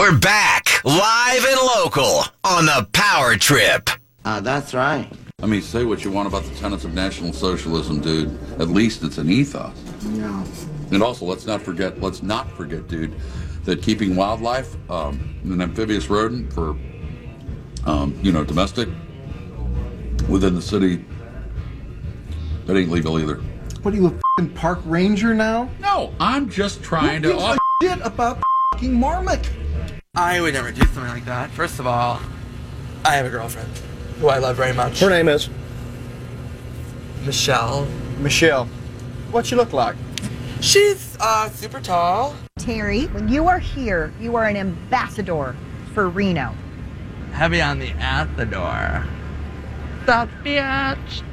We're back, live and local, on the Power Trip. That's right. I mean, say what you want about the tenets of National Socialism, dude. At least it's an ethos. No. And also, let's not forget, dude, that keeping wildlife, an amphibious rodent for, domestic, within the city, that ain't legal either. What are you, a f***ing park ranger now? No, I'm just trying Who to... gives a shit about f***ing Marmot? I would never do something like that. First of all, I have a girlfriend who I love very much. Her name is? Michelle. Michelle. What's she look like? She's super tall. Terry, when you are here, you are an ambassador for Reno. Heavy on the at the door. That bitch.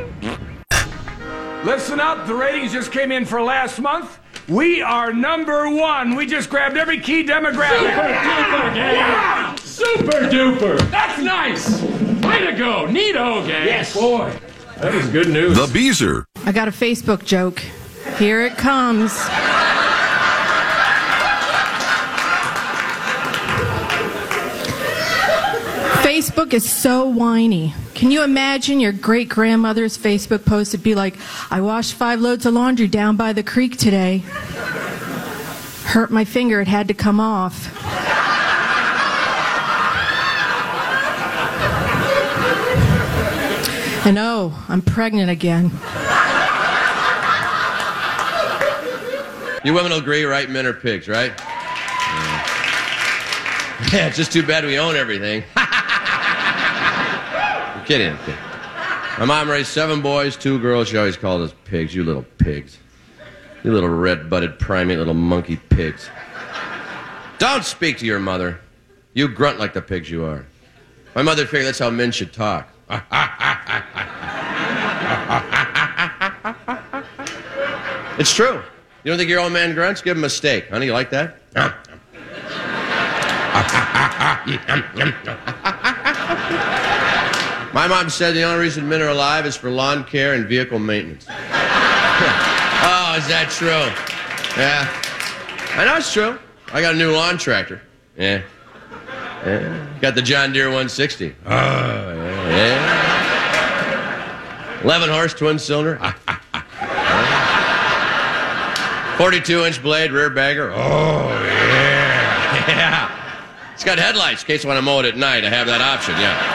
Listen up, the ratings just came in for last month. We are #1. We just grabbed every key demographic. Super duper, gang. Yeah! Super duper. That's nice. Way to go. Neato, gang. Yes. Boy, that is good news. The Beezer. I got a Facebook joke. Here it comes. Facebook is so whiny. Can you imagine your great-grandmother's Facebook post would be like, I washed 5 loads of laundry down by the creek today. Hurt my finger, it had to come off. And oh, I'm pregnant again. You women will agree, right? Men are pigs, right? Yeah, it's just too bad we own everything. I'm kidding. My mom raised 7 boys, 2 girls. She always called us pigs. You little pigs. You little red-butted primate little monkey pigs. Don't speak to your mother. You grunt like the pigs you are. My mother figured that's how men should talk. It's true. You don't think your old man grunts? Give him a steak. Honey, you like that? My mom said the only reason men are alive is for lawn care and vehicle maintenance. Oh, is that true? Yeah. I know it's true. I got a new lawn tractor. Yeah. Got the John Deere 160. Oh, yeah. 11-horse twin-cylinder. 42-inch blade, rear bagger. Oh, yeah. Yeah. It's got headlights in case I want to mow it at night. I have that option, yeah.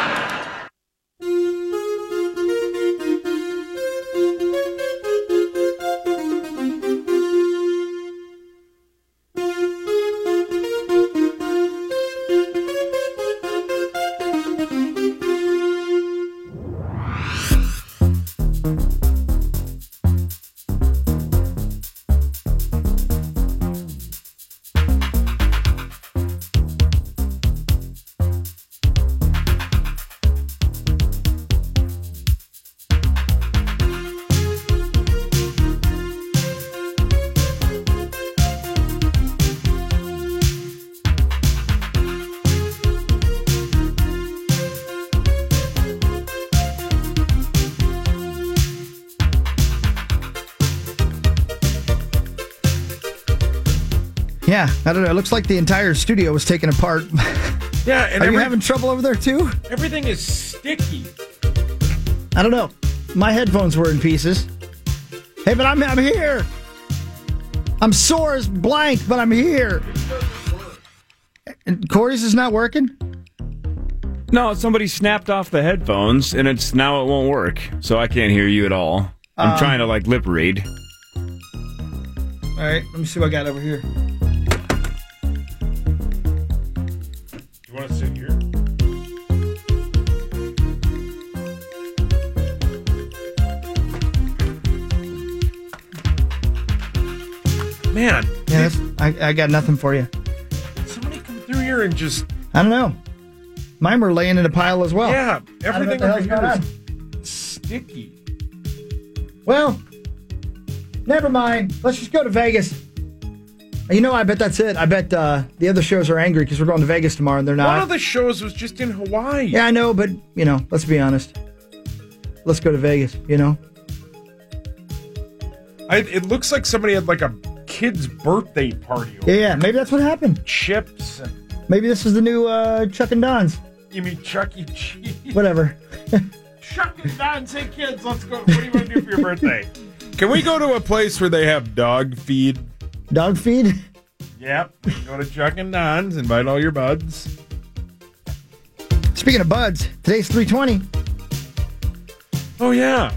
Yeah, I don't know. It looks like the entire studio was taken apart. Yeah, and are you having trouble over there too? Everything is sticky. I don't know. My headphones were in pieces. Hey, but I'm here. I'm sore as blank, but I'm here. And Corey's is not working? No, somebody snapped off the headphones, and it won't work, so I can't hear you at all. I'm trying to lip read. All right, let me see what I got over here. You want to sit here? Man, yeah, I got nothing for you. Somebody come through here and just... I don't know. Mine were laying in a pile as well. Yeah, everything over here is sticky. Well, never mind. Let's just go to Vegas. You know, I bet that's it. I bet the other shows are angry because we're going to Vegas tomorrow and they're not. One of the shows was just in Hawaii. Yeah, I know, but, let's be honest. Let's go to Vegas, It looks like somebody had a kid's birthday party. Yeah, maybe that's what happened. Chips and Maybe this is the new Chuck and Don's. you mean Chuck E. Cheese? Whatever. Chuck and Don, say kids, let's go. What do you want to do for your birthday? Can we go to a place where they have dog feed? Dog feed? Yep. We can go to Chuck and Don's, invite all your buds. Speaking of buds, today's 320. Oh, yeah.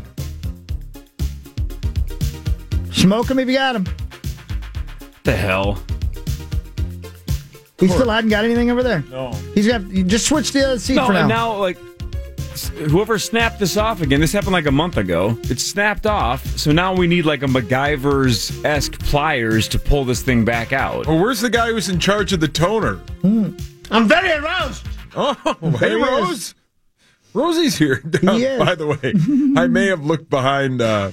Smoke them if you got them. The hell? He still hadn't got anything over there. No. He's got. You just switch the other seat No, for now. and now, like, whoever snapped this off again, this happened like a month ago. It's snapped off, so now we need like a MacGyver's-esque pliers to pull this thing back out. Well, where's the guy who's in charge of the toner? I'm very aroused. Oh, hey, There he Rose. is. Rosie's here. He is. By the way, I may have looked behind the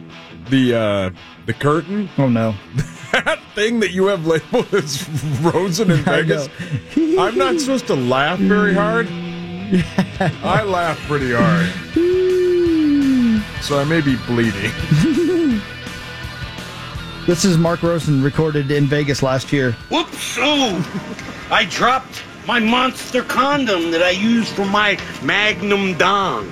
curtain. Oh, no. That thing that you have labeled as Rosen in Vegas. I'm not supposed to laugh very hard. I laugh pretty hard. So I may be bleeding. This is Mark Rosen recorded in Vegas last year. Whoops! Oh, I dropped my monster condom that I use for my Magnum Dong.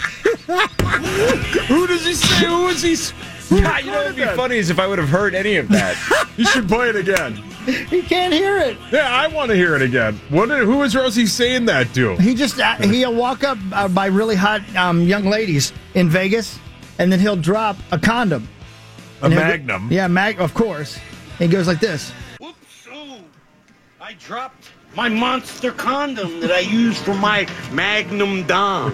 Who does he say? Who is he? Yeah, you know what would be funny is if I would have heard any of that. You should play it again. He can't hear it. Yeah, I want to hear it again. Who is Rosie saying that to? He just he'll walk up by really hot young ladies in Vegas, and then he'll drop a condom. A Magnum. Yeah, of course. And he goes like this. Whoops! Oh, I dropped my monster condom that I use for my Magnum Dong.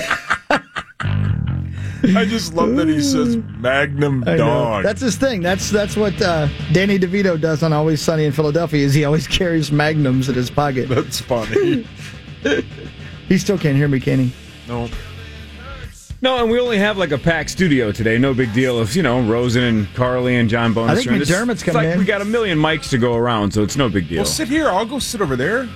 I just love that he says Magnum Dong. That's his thing. That's what Danny DeVito does on Always Sunny in Philadelphia. Is he always carries Magnums in his pocket? That's funny. He still can't hear me, can he? No. No, and we only have like a packed studio today. No big deal if, Rosen and Carly and John Bonus. I think McDermott's coming in. in. We got a million mics to go around, so it's no big deal. Well, sit here. I'll go sit over there.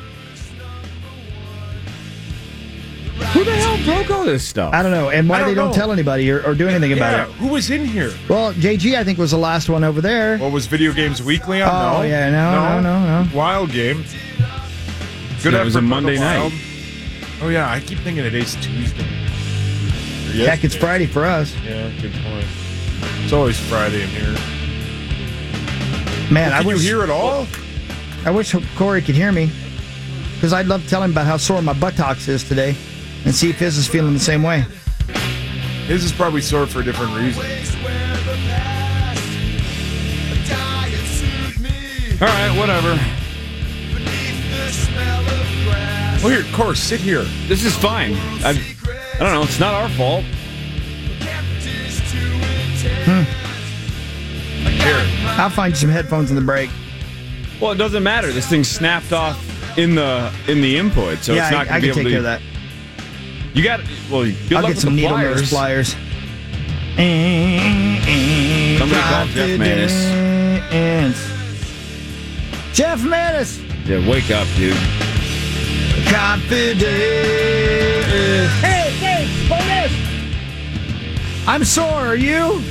Who the hell broke all this stuff? I don't know. And why they don't tell anybody or do anything about it. Who was in here? Well, JG, I think, was the last one over there. What was Video Games Weekly on? Oh, no. yeah, no. Wild Game. Good Yeah, it was a Monday night. Oh, yeah. I keep thinking today's Tuesday. Heck, it's Friday for us. Yeah, good point. It's always Friday in here. Man, Can you hear it all? I wish Corey could hear me, because I'd love to tell him about how sore my buttocks is today and see if his is feeling the same way. His is probably sore for a different reason. All right, whatever. Well, here, Corey, sit here. This is fine. I don't know. It's not our fault. Here. I'll find you some headphones in the break. Well, it doesn't matter. This thing snapped off in the input, so yeah, it's not I going to be can able take to. care of that. You got. Well, good I'll luck get with some the needle nose pliers. Somebody call Jeff Manis. Jeff Manis. Yeah, wake up, dude. Confidence. Hey, thanks, bonus. I'm sore. Are you?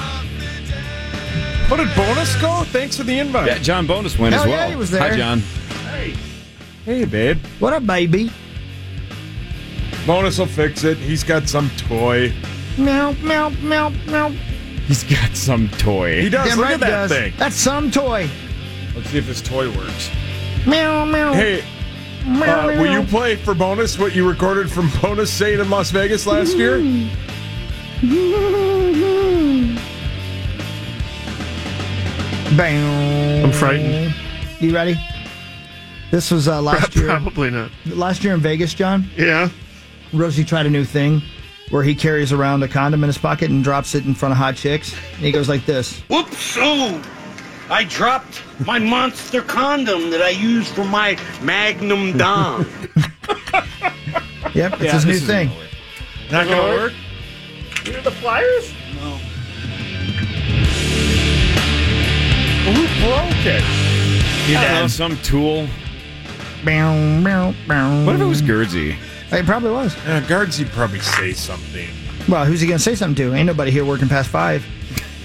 What did Bonus go? Thanks for the invite. Yeah, John Bonus went as Hell well. yeah, he was there. Hi, John. Hey, babe. What up, baby? Bonus will fix it. He's got some toy. Meow, meow, meow, meow. He's got some toy. He does. Damn Look right at that does. thing. That's some toy. Let's see if this toy works. Meow, meow. Hey, will you play for Bonus what you recorded from Bonus Saying in Las Vegas last year? Bam. I'm frightened. You ready? This was last year. Probably not. Last year in Vegas, John. Yeah. Rosie tried a new thing where he carries around a condom in his pocket and drops it in front of hot chicks. And he goes like this. Whoops! Oh, I dropped my monster condom that I use for my Magnum Dong. Yep, it's his new thing. Not going to work? You need the pliers? No. Well, who broke it? I don't know, some tool. Bow, bow, bow. What if it was Gerdsey? It probably was. Guards'd probably say something. Well, who's he going to say something to? Ain't nobody here working past 5.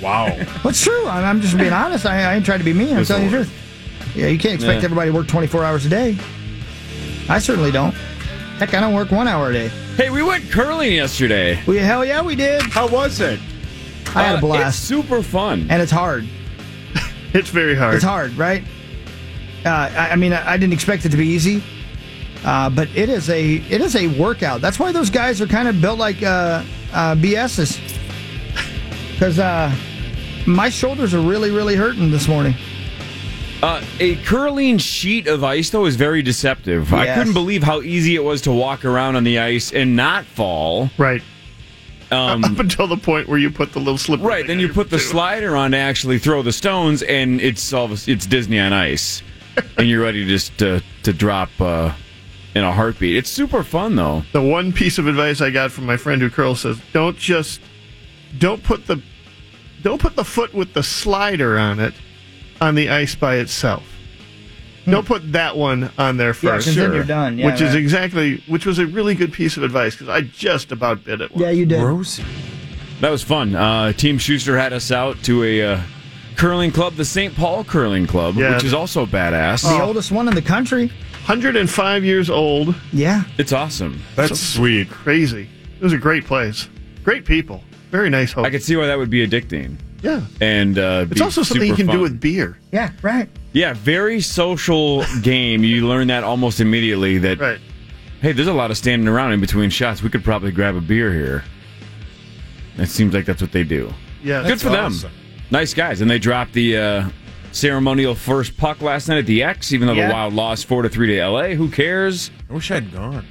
Wow. What's true? I'm just being honest. I ain't trying to be mean. I'm telling you the truth. Yeah, you can't expect everybody to work 24 hours a day. I certainly don't. Heck, I don't work 1 hour a day. Hey, we went curling yesterday. Hell yeah, we did. How was it? I had a blast. It's super fun. And it's hard. It's very hard. It's hard, right? I mean, I didn't expect it to be easy, but it is a workout. That's why those guys are kind of built like BS's. Because my shoulders are really, really hurting this morning. A curling sheet of ice, though, is very deceptive. Yes. I couldn't believe how easy it was to walk around on the ice and not fall. Right. Up until the point where you put the little slipper. Right, then you put the slider on to actually throw the stones, and it's Disney on ice, and you're ready just to drop in a heartbeat. It's super fun, though. The one piece of advice I got from my friend who curls says, don't put the foot with the slider on it on the ice by itself. Don't put that one on there first. Yeah, because then you're done. Yeah, which was a really good piece of advice because I just about bit it once. Yeah, you did. Rosie. That was fun. Team Schuster had us out to a curling club, the St. Paul Curling Club, which is also badass. The oldest one in the country. 105 years old. Yeah. It's awesome. That's sweet. Crazy. It was a great place. Great people. Very nice host. I could see why that would be addicting. Yeah. And it's also something you can do with beer. Yeah, right. Yeah, very social game. You learn that almost immediately that, hey, there's a lot of standing around in between shots. We could probably grab a beer here. It seems like that's what they do. Yeah. Good for them. Nice guys. And they dropped the ceremonial first puck last night at the X, even though the Wild lost 4-3 to L.A. Who cares? I wish I'd gone.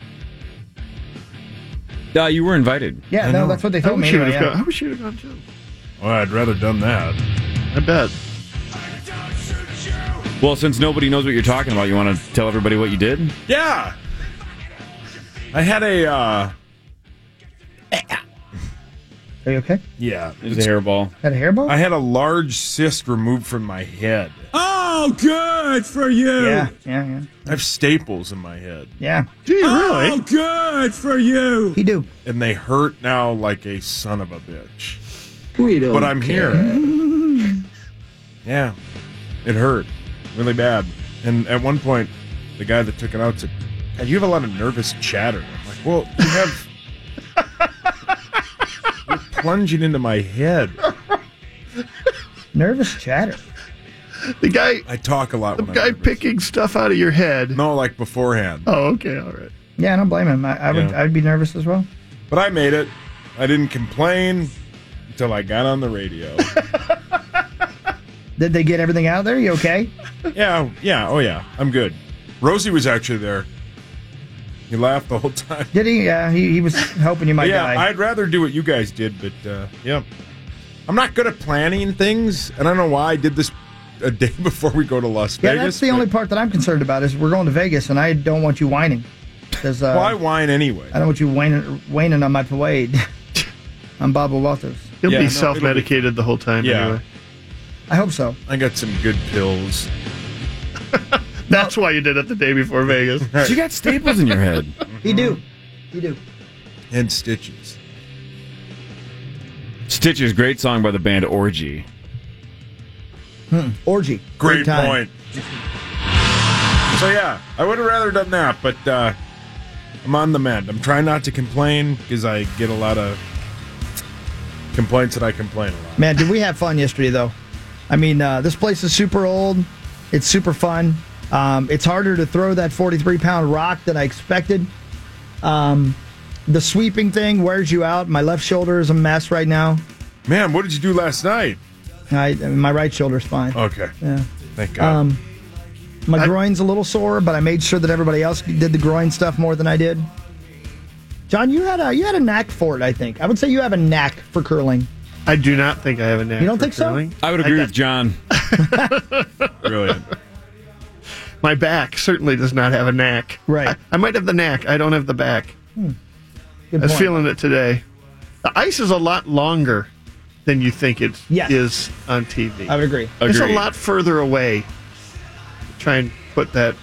You were invited. Yeah, no, that's what they told me. I wish you'd have gone, too. Well, I'd rather done that. I bet. Well, since nobody knows what you're talking about, you want to tell everybody what you did? Yeah. I had a... Are you okay? Yeah. It was a hairball. Had a hairball? I had a large cyst removed from my head. Oh, good for you. Yeah. I have staples in my head. Yeah. Do you really? Oh, good for you. He do. And they hurt now like a son of a bitch. We don't But I'm here. Yeah. It hurt really bad. And at one point, the guy that took it out said, "God, you have a lot of nervous chatter." I'm like, well, you have... You're plunging into my head. Nervous chatter. The guy... I talk a lot. The guy picking stuff out of your head. No, like beforehand. Oh, okay, all right. Yeah, I don't blame him. I'd be nervous as well. But I made it. I didn't complain until I got on the radio. Did they get everything out there? You okay? Yeah. Oh, yeah. I'm good. Rosie was actually there. He laughed the whole time. Did he? He was hoping you might die. Yeah, I'd rather do what you guys did, but, yeah. I'm not good at planning things, and I don't know why I did this a day before we go to Las Vegas. Yeah, that's the only part that I'm concerned about is we're going to Vegas, and I don't want you whining. Well, I whine anyway. I don't want you whining on my parade. I'm Bob Walters. He'll be self-medicated the whole time anyway. I hope so. I got some good pills. That's why you did it the day before Vegas. Right. You got staples in your head. You do. And stitches. Stitches, great song by the band Orgy. Orgy. Great point. So, yeah, I would have rather done that, but I'm on the mend. I'm trying not to complain because I get a lot of complaints that I complain a lot. Man, did we have fun yesterday, though? I mean, this place is super old. It's super fun. It's harder to throw that 43-pound rock than I expected. The sweeping thing wears you out. My left shoulder is a mess right now. Man, what did you do last night? My right shoulder's fine. Okay. Yeah. Thank God. My groin's a little sore, but I made sure that everybody else did the groin stuff more than I did. John, you had a knack for it, I think. I would say you have a knack for curling. I do not think I have a knack. You don't for think curling. so? I would agree with John. Brilliant. My back certainly does not have a knack. Right. I might have the knack. I don't have the back. Good I was point. feeling it today. The ice is a lot longer than you think it is on TV. I would agree. It's a lot further away. Try and put that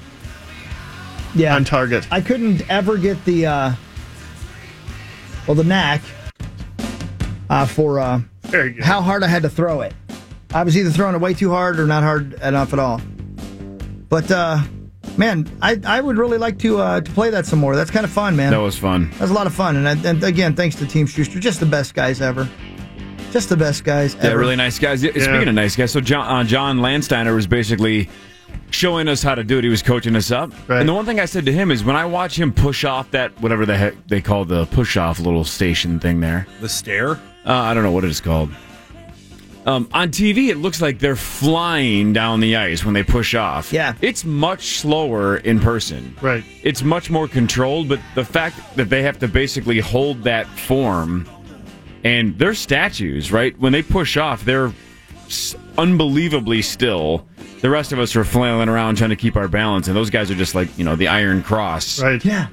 on target. I couldn't ever get the knack for Very good. how hard I had to throw it. I was either throwing it way too hard or not hard enough at all. But man, I would really like to play that some more. That's kind of fun, man. That was fun. That was a lot of fun. And again, thanks to Team Schuster. Just the best guys ever. Just the best guys ever. Yeah, really nice guys. Yeah. Speaking of nice guys, so John Landsteiner was basically showing us how to do it. He was coaching us up. Right. And the one thing I said to him is when I watch him push off that, whatever the heck they call the push-off little station thing there. The stair? I don't know what it is called. On TV, it looks like they're flying down the ice when they push off. Yeah. It's much slower in person. Right. It's much more controlled, but the fact that they have to basically hold that form, and they're statues, right? When they push off, they're unbelievably still. The rest of us are flailing around trying to keep our balance, and those guys are just like, the Iron Cross. Right. Yeah.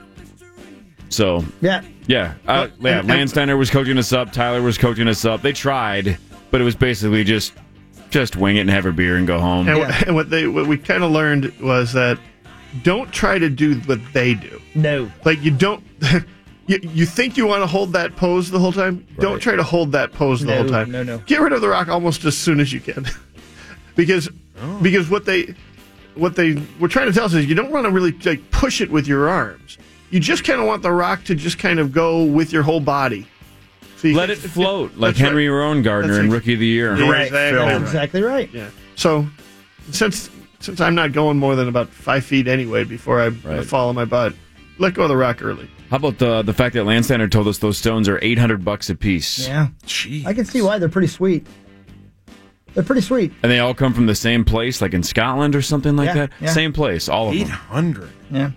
So, Yeah. Landsteiner was coaching us up. Tyler was coaching us up. They tried, but it was basically just wing it and have a beer and go home. And what we kind of learned was that don't try to do what they do. No. Like you don't. You think you want to hold that pose the whole time? Right. Don't try to hold that pose the whole time. No. Get rid of the rock almost as soon as you can, because what they were trying to tell us is you don't want to really like push it with your arms. You just kind of want the rock to just kind of go with your whole body. So let it float like Henry Rowan-Gardner in Rookie of the Year. Correct. That's exactly right. Yeah. So since I'm not going more than about 5 feet anyway before I fall on my butt, let go of the rock early. How about the fact that Landsteiner told us those stones are $800 a piece? Yeah. Jeez. I can see why. They're pretty sweet. They're pretty sweet. And they all come from the same place, like in Scotland or something like that? Yeah. Same place, all of them. 800. Yeah.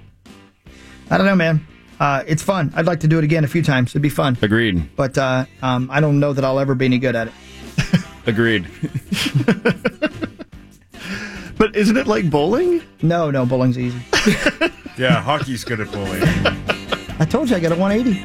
I don't know, man. It's fun. I'd like to do it again a few times. It'd be fun. Agreed. But I don't know that I'll ever be any good at it. Agreed. But isn't it like bowling? No, bowling's easy. Yeah, hockey's good at bowling. I told you I got a 180.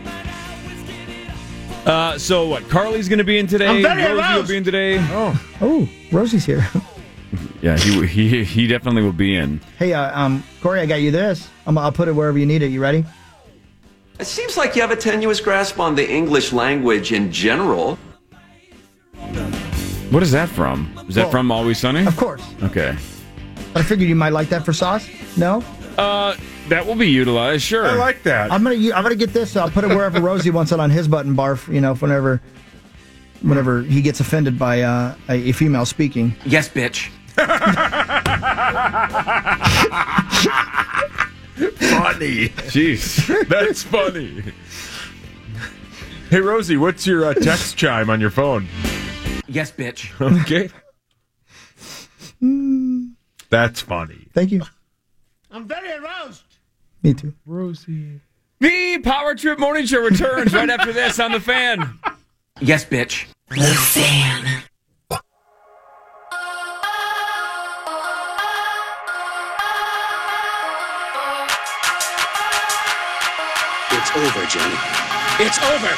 So what? Carly's going to be in today. I'm very Rosie aroused. will be in today. Oh, Rosie's here. Yeah, he definitely will be in. Hey, Corey, I got you this. I'll put it wherever you need it. You ready? It seems like you have a tenuous grasp on the English language in general. What is that from? Is that from Always Sunny? Of course. Okay. But I figured you might like that for sauce. No? That will be utilized, sure. I like that. I'm gonna get this. I'll put it wherever Rosie wants it on his button bar. Whenever he gets offended by a female speaking. Yes, bitch. Funny. Jeez. That's funny. Hey, Rosie, what's your text chime on your phone? Yes, bitch. Okay. That's funny. Thank you. I'm very aroused. Me too. Rosie. The Power Trip Morning Show returns right after this on The Fan. Yes, bitch. The Fan. It's over, Johnny. It's over.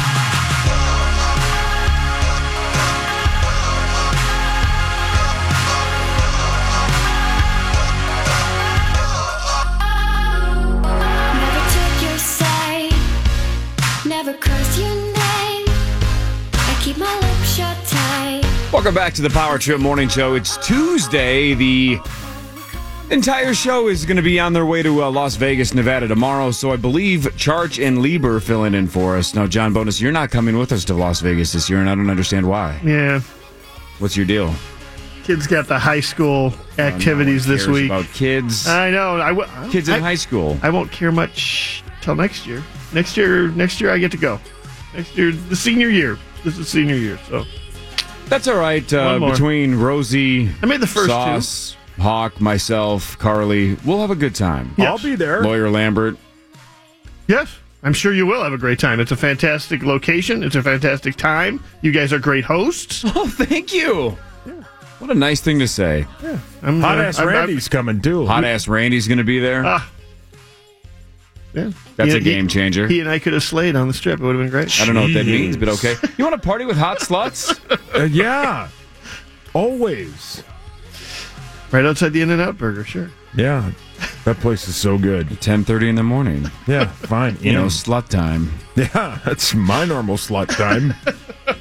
Never took your side, never cursed your name. I keep my lips shut tight. Welcome back to the Power Trip Morning Show. It's Tuesday. The entire show is going to be on their way to Las Vegas, Nevada tomorrow, so I believe Charch and Lieber filling in for us. Now, John Bonus, you're not coming with us to Las Vegas this year, and I don't understand why. Yeah. What's your deal? Kids got the high school activities this week. About kids. I know. Kids in high school. I won't care much till next year. Next year I get to go. Next year, the senior year. This is senior year, so that's all right. Between Rosie, I made the first Sauce, Hawk, myself, Carly, we'll have a good time. Yes. I'll be there. Lawyer Lambert. Yes, I'm sure you will have a great time. It's a fantastic location. It's a fantastic time. You guys are great hosts. Oh, thank you. Yeah. What a nice thing to say. Yeah. Hot Ass Randy's coming, too. Hot Ass Randy's going to be there. Yeah. That's a game changer. He and I could have slayed on the strip. It would have been great. I don't know what that means, but okay. You want to party with hot sluts? Yeah. Always. Right outside the In-N-Out Burger, sure. Yeah. That place is so good. 10:30 in the morning. Yeah, fine. Slut time. Yeah, that's my normal slut time.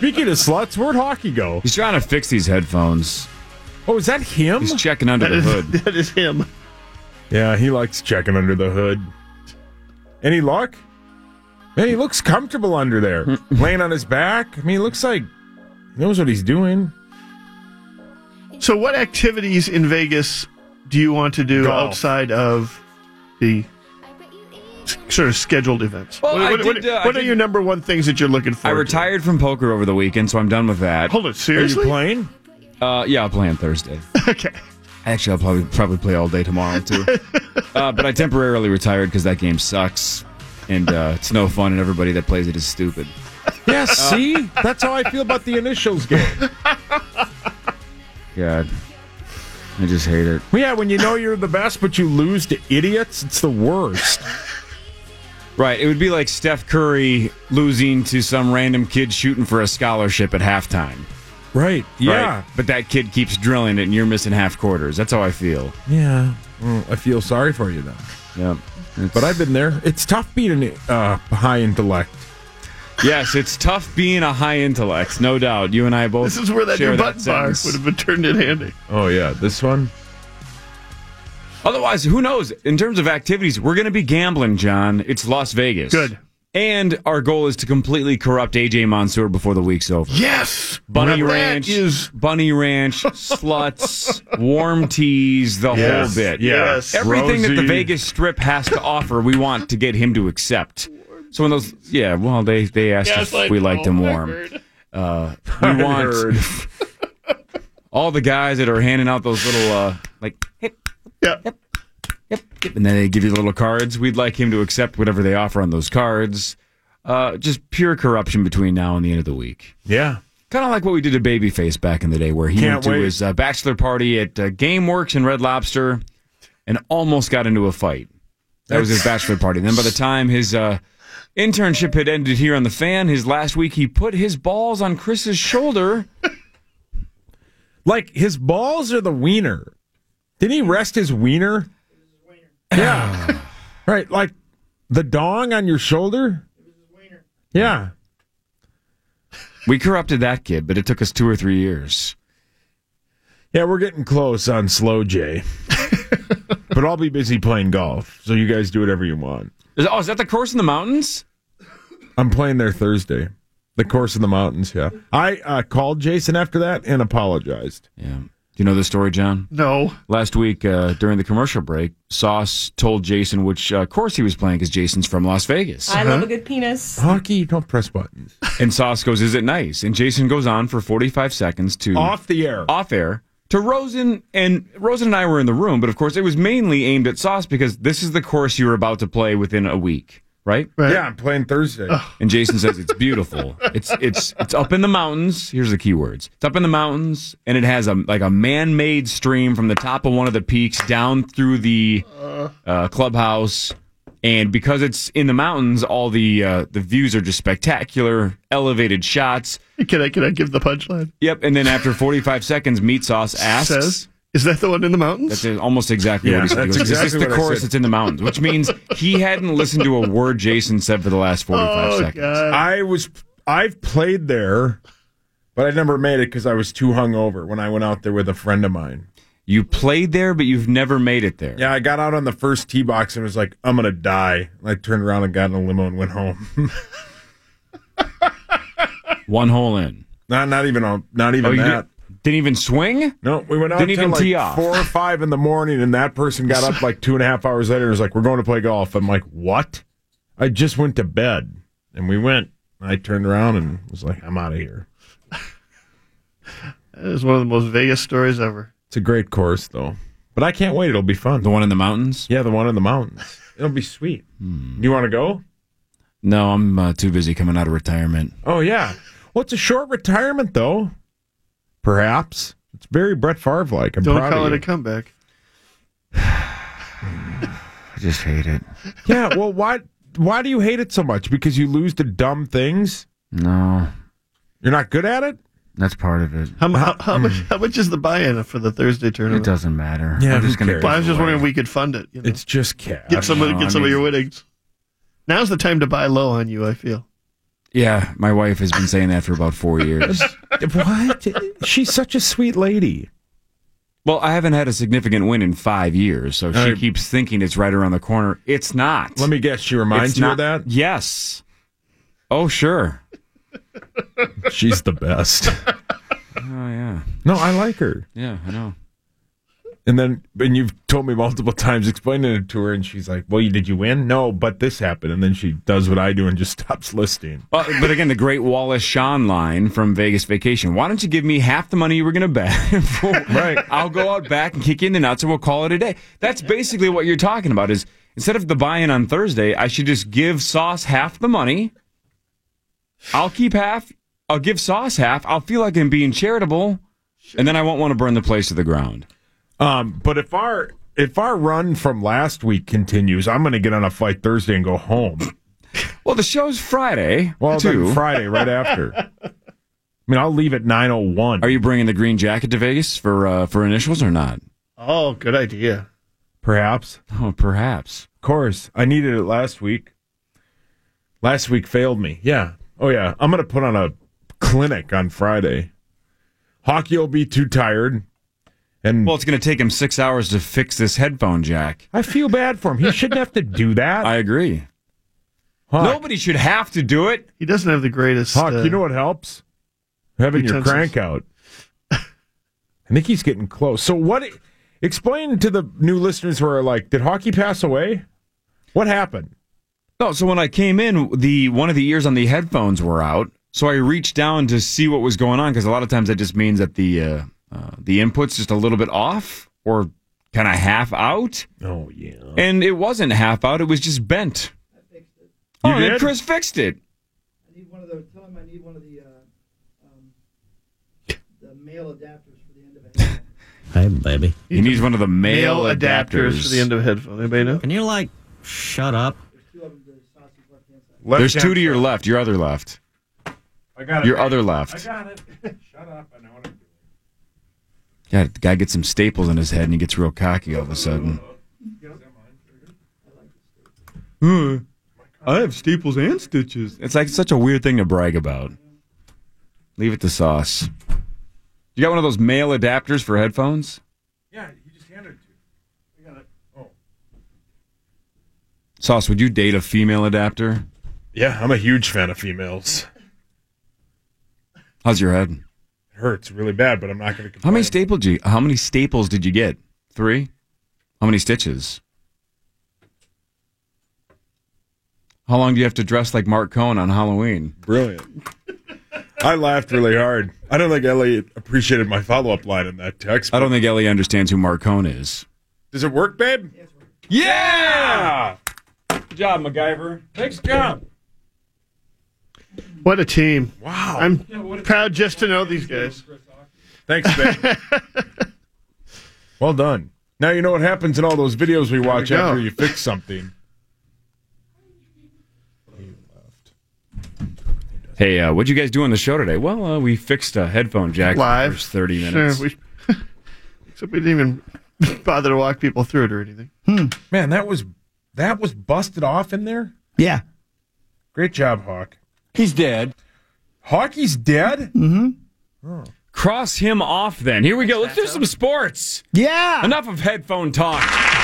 Speaking of sluts, where'd Hockey go? He's trying to fix these headphones. Oh, is that him? He's checking under the hood. That is him. Yeah, he likes checking under the hood. Any luck? Man, he looks comfortable under there. Laying on his back. I mean, he looks like he knows what he's doing. So what activities in Vegas do you want to do Golf. outside of the sort of scheduled events? Well, what are your number one things that you're looking for? I retired from poker over the weekend, so I'm done with that. Hold it, seriously? Are you playing? Yeah, I'll play on Thursday. Okay. Actually, I'll probably play all day tomorrow, too. But I temporarily retired because that game sucks, and it's no fun, and everybody that plays it is stupid. Yeah, see? That's how I feel about the initials game. God. I just hate it. Well, yeah, when you know you're the best, but you lose to idiots, it's the worst. Right. It would be like Steph Curry losing to some random kid shooting for a scholarship at halftime. Right. Yeah. Right? But that kid keeps drilling it, and you're missing half quarters. That's how I feel. Yeah. Well, I feel sorry for you then. Yeah. But I've been there. It's tough being a high intellect. Yes, it's tough being a high intellect, no doubt. You and I both. This is where that share new button bar sentence. would have been turned in handy. Oh, yeah. This one? Otherwise, who knows? In terms of activities, we're going to be gambling, John. It's Las Vegas. Good. And our goal is to completely corrupt AJ Mansour before the week's over. Yes! Bunny That Ranch, is- Bunny Ranch, sluts, warm teas, the whole bit. Yes. Everything that the Rosie. Vegas Strip has to offer, we want to get him to accept. So when those, they asked Yes, if I we liked know. him I warm. heard. We want all the guys that are handing out those little, Yep. and then they give you little cards. We'd like him to accept whatever they offer on those cards. Just pure corruption between now and the end of the week. Yeah. Kind of like what we did to Babyface back in the day, where he Can't went to wait. his bachelor party at GameWorks in Red Lobster and almost got into a fight. That was his bachelor party. And then by the time his internship had ended here on the Fan, his last week, he put his balls on Chris's shoulder. Like, his balls or the wiener? Didn't he rest his wiener? Yeah. Right, like the dong on your shoulder? Yeah. We corrupted that kid, but it took us 2 or 3 years. Yeah, we're getting close on Slow J. But I'll be busy playing golf, so you guys do whatever you want. Is that the course in the mountains? I'm playing there Thursday. The course in the mountains, yeah. I called Jason after that and apologized. Yeah. Do you know the story, John? No. Last week, during the commercial break, Sauce told Jason which course he was playing because Jason's from Las Vegas. I love a good penis. Hockey, don't press buttons. And Sauce goes, "Is it nice?" And Jason goes on for 45 seconds to... Off air. To Rosen, and Rosen and I were in the room, but of course it was mainly aimed at Sauce because this is the course you were about to play within a week, right? Yeah, I'm playing Thursday. And Jason says it's beautiful. It's up in the mountains. Here's the key words. It's up in the mountains, and it has a man-made stream from the top of one of the peaks down through the clubhouse. And because it's in the mountains, all the views are just spectacular, elevated shots. Can I give the punchline? Yep. And then after 45 seconds, Meat Sauce asks, Says, "Is that the one in the mountains?" That's almost exactly Yeah, what he said. He that's goes, exactly is this the what I course said. that's in the mountains? Which means he hadn't listened to a word Jason said for the last 45 seconds. God. I've played there, but I never made it because I was too hungover when I went out there with a friend of mine. You played there, but you've never made it there. Yeah, I got out on the first tee box and was like, I'm going to die. And I turned around and got in a limo and went home. One hole in. Not even you that. Didn't even swing? No, we went out Didn't till even like tee off. 4 or 5 in the morning, and that person got up like 2.5 hours later and was like, we're going to play golf. I'm like, what? I just went to bed. And we went. I turned around and was like, I'm out of here. That is one of the most Vegas stories ever. It's a great course, though. But I can't wait. It'll be fun. The one in the mountains? Yeah, the one in the mountains. It'll be sweet. You want to go? No, I'm too busy coming out of retirement. Oh, yeah. Well, it's a short retirement, though. Perhaps. It's very Brett Favre-like. I'm Don't proud call of it you. a comeback. I just hate it. Yeah, well, why do you hate it so much? Because you lose to dumb things? No. You're not good at it? That's part of it. How much is the buy-in for the Thursday tournament? It doesn't matter. Yeah, I'm just who gonna cares? Well, I was just give it wondering if away. we could fund it. You know? It's just cash. Get some I of your mean- winnings. Now's the time to buy low on you, I feel. Yeah, my wife has been saying that for about 4 years. What? She's such a sweet lady. Well, I haven't had a significant win in 5 years, so she keeps thinking it's right around the corner. It's not. Let me guess, she reminds you of that? Yes. Oh, sure. She's the best. Oh, yeah. No, I like her. Yeah, I know. And you've told me multiple times explaining it to her, and she's like, well, did you win? No, but this happened. And then she does what I do and just stops listening. But again, the great Wallace Shawn line from Vegas Vacation. Why don't you give me half the money you were going to bet? Right. I'll go out back and kick you in the nuts, and we'll call it a day. That's basically what you're talking about is instead of the buy-in on Thursday, I should just give Sauce half the money. I'll keep half. I'll give Sauce half. I'll feel like I'm being charitable, and then I won't want to burn the place to the ground. But if our run from last week continues, I'm going to get on a Fight Thursday and go home. Well, the show's Friday. Well, too. then Friday right after. I mean, I'll leave at 9:01. Are you bringing the green jacket to Vegas for initials or not? Oh, good idea. Perhaps. Oh, perhaps. Of course. I needed it last week. Last week failed me. Yeah. Oh, yeah. I'm going to put on a clinic on Friday. Hockey will be too tired. Well, it's going to take him 6 hours to fix this headphone jack. I feel bad for him. He shouldn't have to do that. I agree. Hawk. Nobody should have to do it. He doesn't have the greatest... Hawk, you know what helps? Having your utensils. crank out. I think he's getting close. So what... Explain to the new listeners who are like, did Hockey pass away? What happened? No, so when I came in, one of the ears on the headphones were out. So I reached down to see what was going on, because a lot of times that just means that the input's just a little bit off or kind of half out. Oh, yeah. And it wasn't half out. It was just bent. I fixed it. Oh, and Chris fixed it. I need one of the. Tell him I need one of the male adapters for the end of it. Hey, baby. He needs one of the male adapters for the end of a headphone. Anybody know? Can you, shut up? There's two to your left, your other left. I got it. Your other left. I got it. Shut up. I know what I'm doing. Yeah, the guy gets some staples in his head and he gets real cocky all of a sudden. I have staples and stitches. It's like such a weird thing to brag about. Leave it to Sauce. You got one of those male adapters for headphones? Yeah, you just handed it to me. I got it. Oh. Sauce, would you date a female adapter? Yeah, I'm a huge fan of females. How's your head? It hurts really bad, but I'm not going to complain. How many staples did you get? 3? How many stitches? How long do you have to dress like Mark Cohn on Halloween? Brilliant. I laughed really hard. I don't think Ellie appreciated my follow-up line in that text. I don't think Ellie understands who Mark Cohn is. Does it work, babe? Yeah! Good job, MacGyver. Thanks, job. What a team. Wow. I'm proud just to know these guys. Thanks, babe. Well done. Now you know what happens in all those videos we watch after you fix something. Hey, what'd you guys do on the show today? Well, we fixed a headphone jack Live. for the first 30 minutes. Sure, except we didn't even bother to walk people through it or anything. Man, that was busted off in there? Yeah. Great job, Hawk. He's dead. Hockey's dead? Mm-hmm. Oh. Cross him off then. Here we go. Let's do some sports. Yeah. Enough of headphone talk.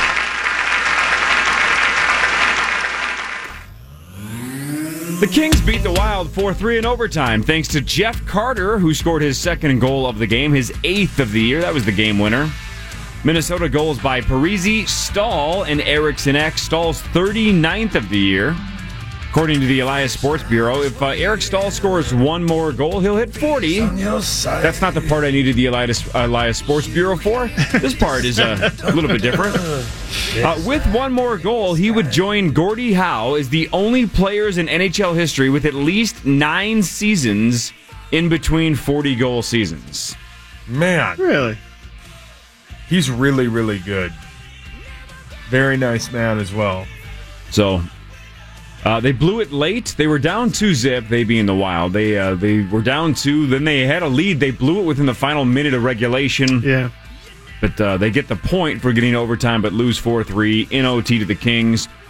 The Kings beat the Wild 4-3 in overtime thanks to Jeff Carter, who scored his second goal of the game, his 8th of the year. That was the game winner. Minnesota goals by Parise, Stahl, and Eriksson Ek. Stahl's 39th of the year. According to the Elias Sports Bureau, if Eric Stahl scores one more goal, he'll hit 40. That's not the part I needed the Elias Sports Bureau for. This part is a little bit different. With one more goal, he would join Gordie Howe as the only players in NHL history with at least 9 seasons in between 40-goal seasons. Man. Really? He's really, really good. Very nice man as well. So... they blew it late. They were down 2-0, they being the Wild. They were down 2, then they had a lead. They blew it within the final minute of regulation. Yeah. But they get the point for getting overtime, but lose 4-3 in OT to the Kings.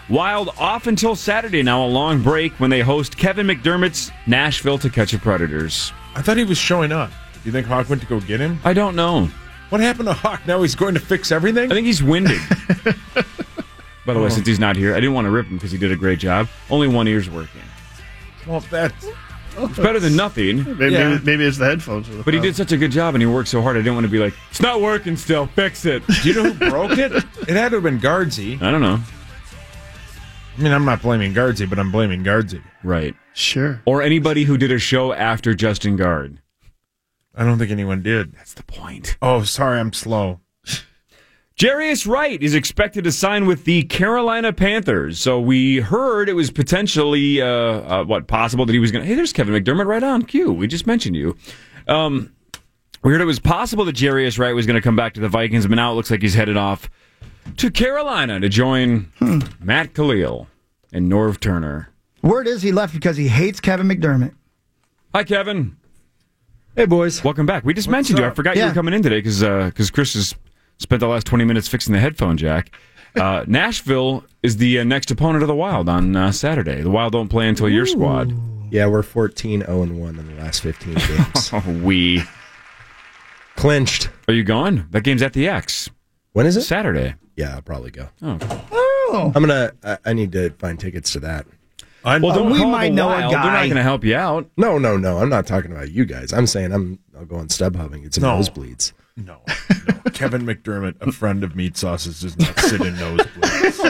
Wild off until Saturday now, a long break when they host Kevin McDermott's Nashville to catch a Predators. I thought he was showing up. Do you think Hawk went to go get him? I don't know. What happened to Hawk? Now he's going to fix everything? I think he's winded. By the way, since he's not here, I didn't want to rip him because he did a great job. Only one ear's working. Well, that's... It's better than nothing. Maybe it's the headphones. But he did such a good job and he worked so hard, I didn't want to be like, it's not working still, fix it. Do you know who broke it? It had to have been Guardsy. I don't know. I mean, I'm not blaming Guardsy, but I'm blaming Guardsy. Right. Sure. Or anybody who did a show after Justin Guard. I don't think anyone did. That's the point. Oh, sorry, I'm slow. Jarius Wright is expected to sign with the Carolina Panthers. So we heard it was potentially, possible that he was going to... Hey, there's Kevin McDermott right on cue. We just mentioned you. We heard it was possible that Jarius Wright was going to come back to the Vikings, but now it looks like he's headed off to Carolina to join Matt Khalil and Norv Turner. Word is he left because he hates Kevin McDermott. Hi, Kevin. Hey, boys. Welcome back. We just mentioned you. I forgot you were coming in today because Chris has spent the last 20 minutes fixing the headphone jack. Nashville is the next opponent of the Wild on Saturday. The Wild don't play until your squad. Yeah, we're 14-0-1 in the last 15 games. We clinched. Are you going? That game's at the X. When is it? Saturday. Yeah, I'll probably go. Oh. I need to find tickets to that. Well, don't we call might the know Wild. a guy. They're not going to help you out. No. I'm not talking about you guys. I'm saying I'll go on StubHubbing. It's in nosebleeds. No. Kevin McDermott, a friend of Meat Sauce's, does not sit in nosebleeds.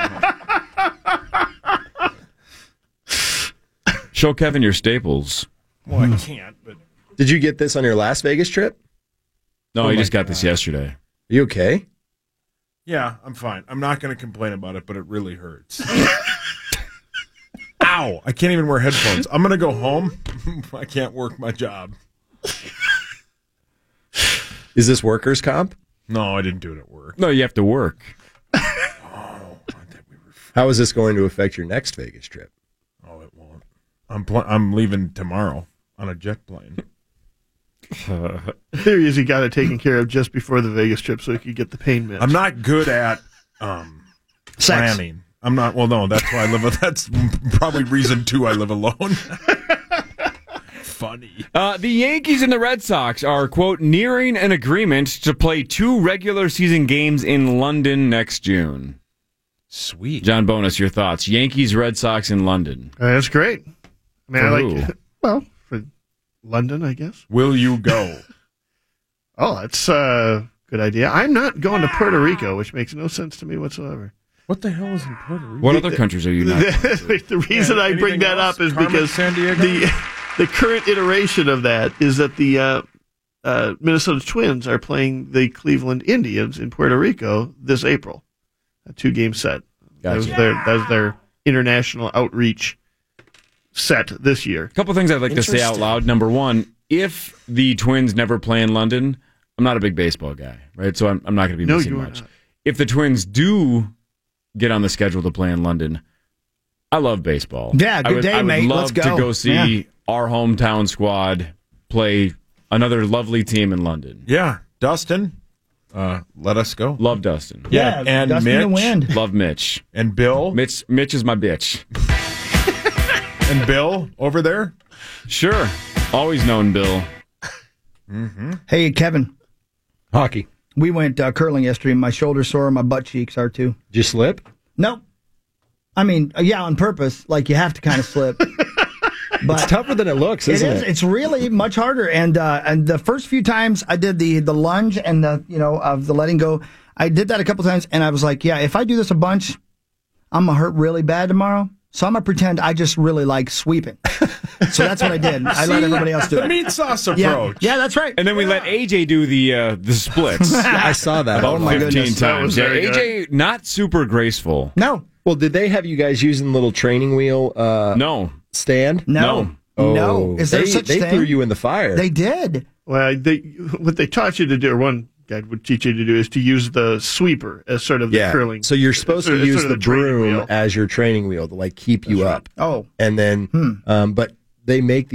Show Kevin your staples. Well, I can't, but... Did you get this on your Las Vegas trip? No, I just got this yesterday. Are you okay? Yeah, I'm fine. I'm not going to complain about it, but it really hurts. Ow! I can't even wear headphones. I'm going to go home. I can't work my job. Is this workers' comp? No, I didn't do it at work. No, you have to work. How is this going to affect your next Vegas trip? Oh, it won't. I'm leaving tomorrow on a jet plane. Theory is he got it taken care of just before the Vegas trip so he could get the pain meds. I'm not good at planning. I'm not. Well, no, that's why I live. That's probably reason 2 I live alone. Funny. The Yankees and the Red Sox are, quote, nearing an agreement to play 2 regular season games in London next June. Sweet. John Bonus, your thoughts? Yankees, Red Sox in London. That's great. I mean, For I like who? it. Well, for London, I guess. Will you go? Oh, that's a good idea. I'm not going to Puerto Rico, which makes no sense to me whatsoever. What the hell is in Puerto Rico? What other countries are you not? The reason I bring that up is because San Diego? the current iteration of that is that the Minnesota Twins are playing the Cleveland Indians in Puerto Rico this April. A 2-game set. Gotcha. That was their international outreach set this year. A couple things I'd like to say out loud. Number one, if the Twins never play in London, I'm not a big baseball guy, right? So I'm not going to be missing much. Not. If the Twins do get on the schedule to play in London, I love baseball. Yeah, good day, I would mate. love Let's go. to go see our hometown squad play another lovely team in London. Yeah, Dustin. Let us go. Love Dustin. Yeah, and Dustin Mitch. the wind. Love Mitch. And Bill. Mitch is my bitch. And Bill over there? Sure. Always known Bill. Mm-hmm. Hey, Kevin. Hockey. We went curling yesterday. My shoulder's sore. My butt cheeks are too. Did you slip? Nope. I mean, yeah, on purpose. Like you have to kind of slip. But it's tougher than it looks, isn't it? It's really much harder. And the first few times I did the lunge and the letting go, I did that a couple times, and I was like, yeah, if I do this a bunch, I'm gonna hurt really bad tomorrow. So I'm gonna pretend I just really like sweeping. So that's what I did. I let everybody else do it. The Meat Sauce approach. Yeah, that's right. And then we let AJ do the splits. I saw that. About Oh, my 15 goodness. That times. was Yeah, very AJ not super graceful. No. Well, did they have you guys using the little training wheel No. stand? No. Oh, No. Is there such they thing? threw you in the fire. They did. Well, what they taught you to do, or one guy would teach you to do, is to use the sweeper as sort of the curling. So you're supposed to sort use of the training broom wheel. as your training wheel to like keep you up. Oh. And then, but they make these like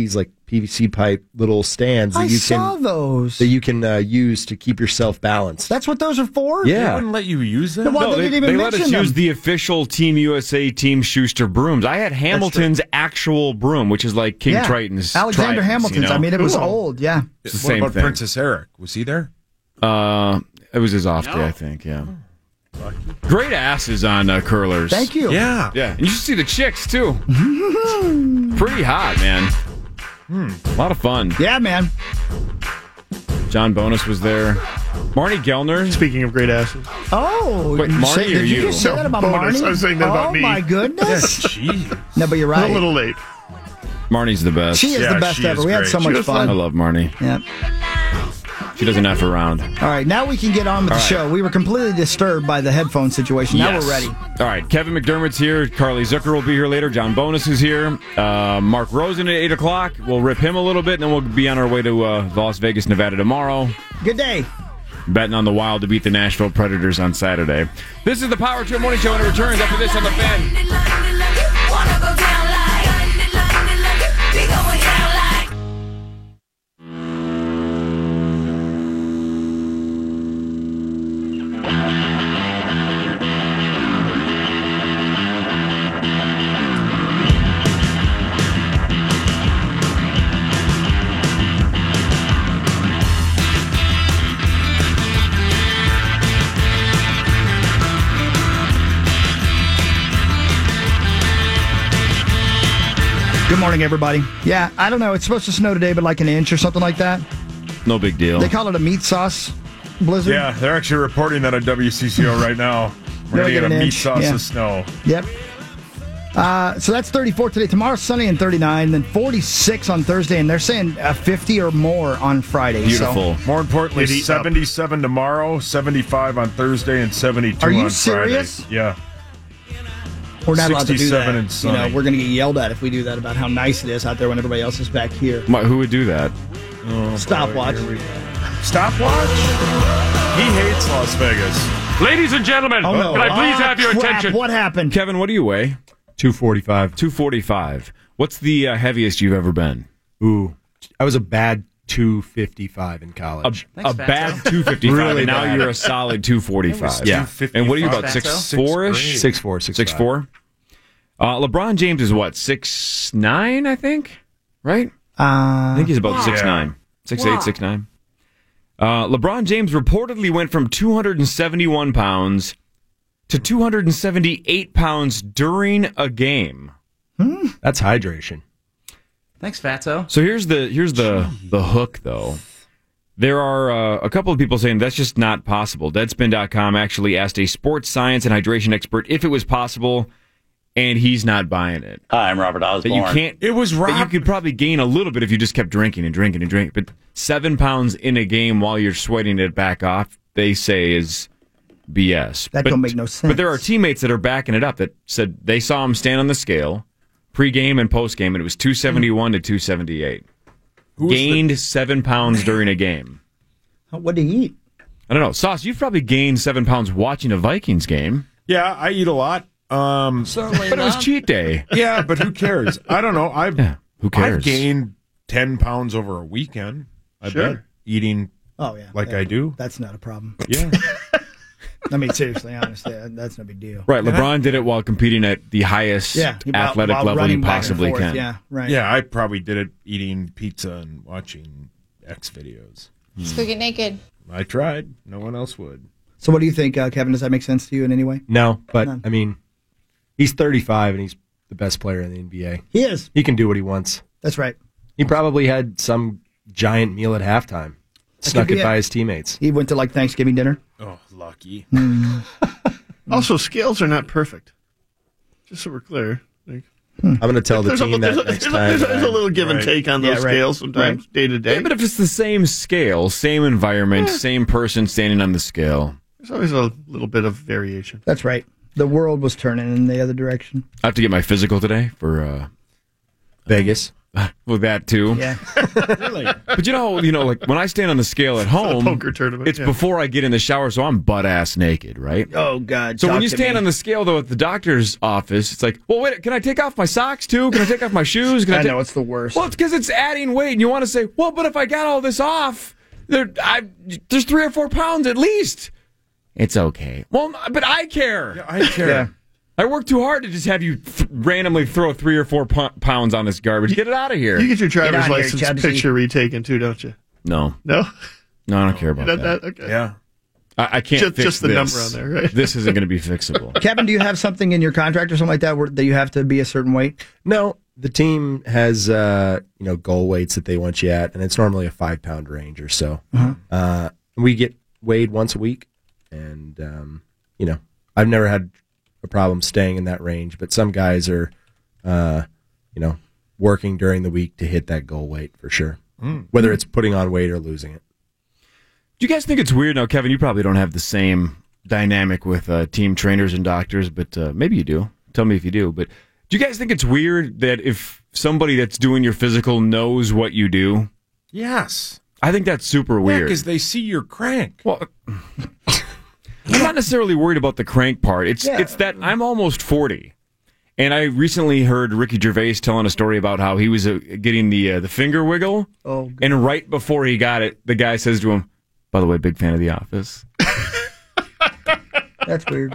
PVC pipe little stands that I you saw can those. that you can use to keep yourself balanced. That's what those are for? They Yeah. wouldn't let you use it? No, why they didn't even let us mention them? use the official Team USA Team Schuster brooms. I had Hamilton's actual broom, which is like King Yeah. Triton's. Alexander Tridents, Hamilton's. you know? I mean, it was Cool. old, yeah. It's the What same about thing. Princess Eric? Was he there? It was his off day, I think. Yeah. Great asses on curlers. Thank you. Yeah. Yeah, and you should see the chicks too. Pretty hot, man. A lot of fun. Yeah, man. John Bonus was there. Marnie Gellner. Speaking of great asses. Oh, Wait, Marnie did or you you? just say that about Bonus. Marnie? I was saying that about me. my goodness. Jeez. No, but you're right. A little late. Marnie's the best. She is Yeah, the best she ever. is We had great. so She much was fun. I love Marnie. Yeah. She doesn't F around. All right, now we can get on with the show. We were completely disturbed by the headphone situation. Now Yes. we're ready. All right, Kevin McDermott's here. Carly Zucker will be here later. John Bonus is here. Mark Rosen at 8 o'clock. We'll rip him a little bit, and then we'll be on our way to Las Vegas, Nevada tomorrow. Good day. Betting on the Wild to beat the Nashville Predators on Saturday. This is the Power Trip Morning Show, and it returns after this on the Fan. Good morning, everybody. Yeah, I don't know. It's supposed to snow today, but like an inch or something like that. No big deal. They call it a meat sauce blizzard. Yeah, they're actually reporting that on WCCO right now. We're going to get a meat sauce of snow. Yep. So that's 34 today. Tomorrow, sunny and 39, then 46 on Thursday, and they're saying 50 or more on Friday. Beautiful. So. More importantly, Giddy up. 77 tomorrow, 75 on Thursday, and 72 Are you on serious? Friday. Yeah. We're not allowed to do 67 that. and sunny. You know, we're going to get yelled at if we do that about how nice it is out there when everybody else is back here. Who would do that? Stopwatch. Stopwatch? He hates Las Vegas. Ladies and gentlemen, Oh, no. can I please have your Crap. attention? What happened? Kevin, what do you weigh? 245. 245. What's the heaviest you've ever been? Ooh, I was a bad 255 in college. A bad 255, Really and now bad. you're a solid 245. Yeah. And what are you, about Fatso? 6'4"-ish? 6'4", 6'4"? LeBron James is what, 6'9", I think? Right? I think he's about 6'9". 6'8", 6'9". LeBron James reportedly went from 271 pounds to 278 pounds during a game. That's hydration. Thanks, Fatso. So here's the hook, though. There are a couple of people saying that's just not possible. Deadspin.com actually asked a sports science and hydration expert if it was possible, and he's not buying it. Hi, I'm Robert Osborne. That you can't. It was that you could probably gain a little bit if you just kept drinking and drinking and drinking. But 7 pounds in a game while you're sweating it back off, they say is BS. That don't make no sense. But there are teammates that are backing it up that said they saw him stand on the scale pre-game and post-game, and it was 271 to 278. Gained 7 pounds during a game. What did he eat? I don't know. Sauce, you've probably gained 7 pounds watching a Vikings game. Yeah, I eat a lot. But it was cheat day. Yeah, but who cares? I don't know. Who cares? I've gained 10 pounds over a weekend. I bet. Eating I do. That's not a problem. Yeah. I mean, seriously, honestly, that's no big deal. Right, LeBron did it while competing at the highest athletic while level you running back and possibly forth, can. Yeah, right. Yeah, I probably did it eating pizza and watching X videos. Let's go get naked. I tried. No one else would. So what do you think, Kevin? Does that make sense to you in any way? No, but None. I mean, he's 35 and he's the best player in the NBA. He is. He can do what he wants. That's right. He probably had some giant meal at halftime. Snuck it by his teammates. He went to like Thanksgiving dinner. Oh, lucky. Also, scales are not perfect. Just so we're clear. Like, I'm going to tell the there's a- team that there's a- next there's time. a- there's a little give and Right. take on those Yeah, right. scales sometimes, day to day. Yeah, but if it's the same scale, same environment, same person standing on the scale. There's always a little bit of variation. That's right. The world was turning in the other direction. I have to get my physical today for Vegas. with that too. Yeah. Really? But like when I stand on the scale at home, poker tournament, it's before I get in the shower, so I'm butt ass naked, right? Oh God! So when you stand on the scale though at the doctor's office, it's like, well, wait, can I take off my socks too? Can I take off my shoes? Can I know it's the worst. Well, it's because it's adding weight, and you want to say, well, but if I got all this off, there's 3 or 4 pounds at least. It's okay. Well, but I care. Yeah, I care. Yeah. I work too hard to just have you randomly throw 3 or 4 pounds on this garbage. Get it out of here. You get your Get driver's out of here, license Chubsy. picture retaken too, don't you? No, No? I don't care about that. Okay. Yeah. I can't fix just the this. number on there, right? This isn't going to be fixable. Kevin, do you have something in your contract or something like that that you have to be a certain weight? No, the team has goal weights that they want you at, and it's normally a 5-pound range or so. We get weighed once a week, and I've never had a problem staying in that range, but some guys are working during the week to hit that goal weight for sure, whether it's putting on weight or losing it. Do you guys think it's weird? Now, Kevin, you probably don't have the same dynamic with team trainers and doctors, but maybe you do. Tell me if you do. But do you guys think it's weird that if somebody that's doing your physical knows what you do? Yes. I think that's super weird. because they see your crank. Well, I'm not necessarily worried about the crank part. It's that I'm almost 40. And I recently heard Ricky Gervais telling a story about how he was getting the finger wiggle. Oh, God. And right before he got it, the guy says to him, by the way, big fan of The Office. That's weird.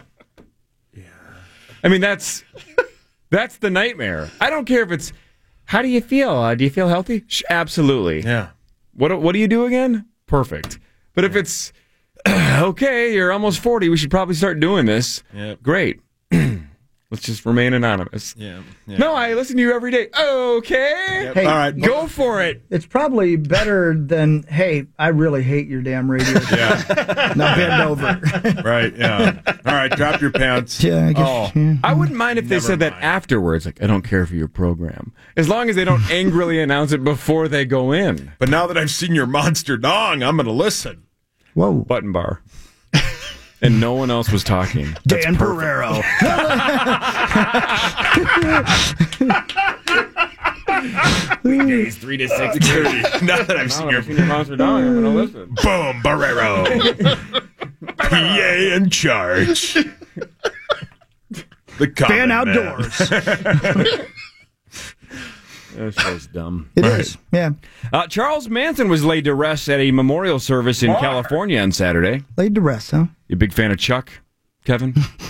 I mean, that's the nightmare. I don't care if it's, how do you feel? Do you feel healthy? Absolutely. Yeah. What do you do again? Perfect. But if it's, okay, you're almost 40, we should probably start doing this. Yep. Great. Let's just remain anonymous. Yeah. No, I listen to you every day. Okay. Yep. Hey, all right. Go for it. It's probably better than, hey, I really hate your damn radio. Yeah. Now bend over. Right. Yeah. All right. Drop your pants. Yeah, I guess. Yeah. I wouldn't mind if they said that afterwards. Like, I don't care for your program. As long as they don't angrily announce it before they go in. But now that I've seen your monster dong, I'm going to listen. Whoa. Button bar. And no one else was talking. Dan Pereiro. Weekdays 3 to 6:30. Now that I've seen your monster dog, I'm gonna listen. Boom, Barrero. PA in charge. The Fan common outdoors. That show's dumb. It is. Yeah. Charles Manson was laid to rest at a memorial service in California on Saturday. Laid to rest, huh? You a big fan of Chuck, Kevin?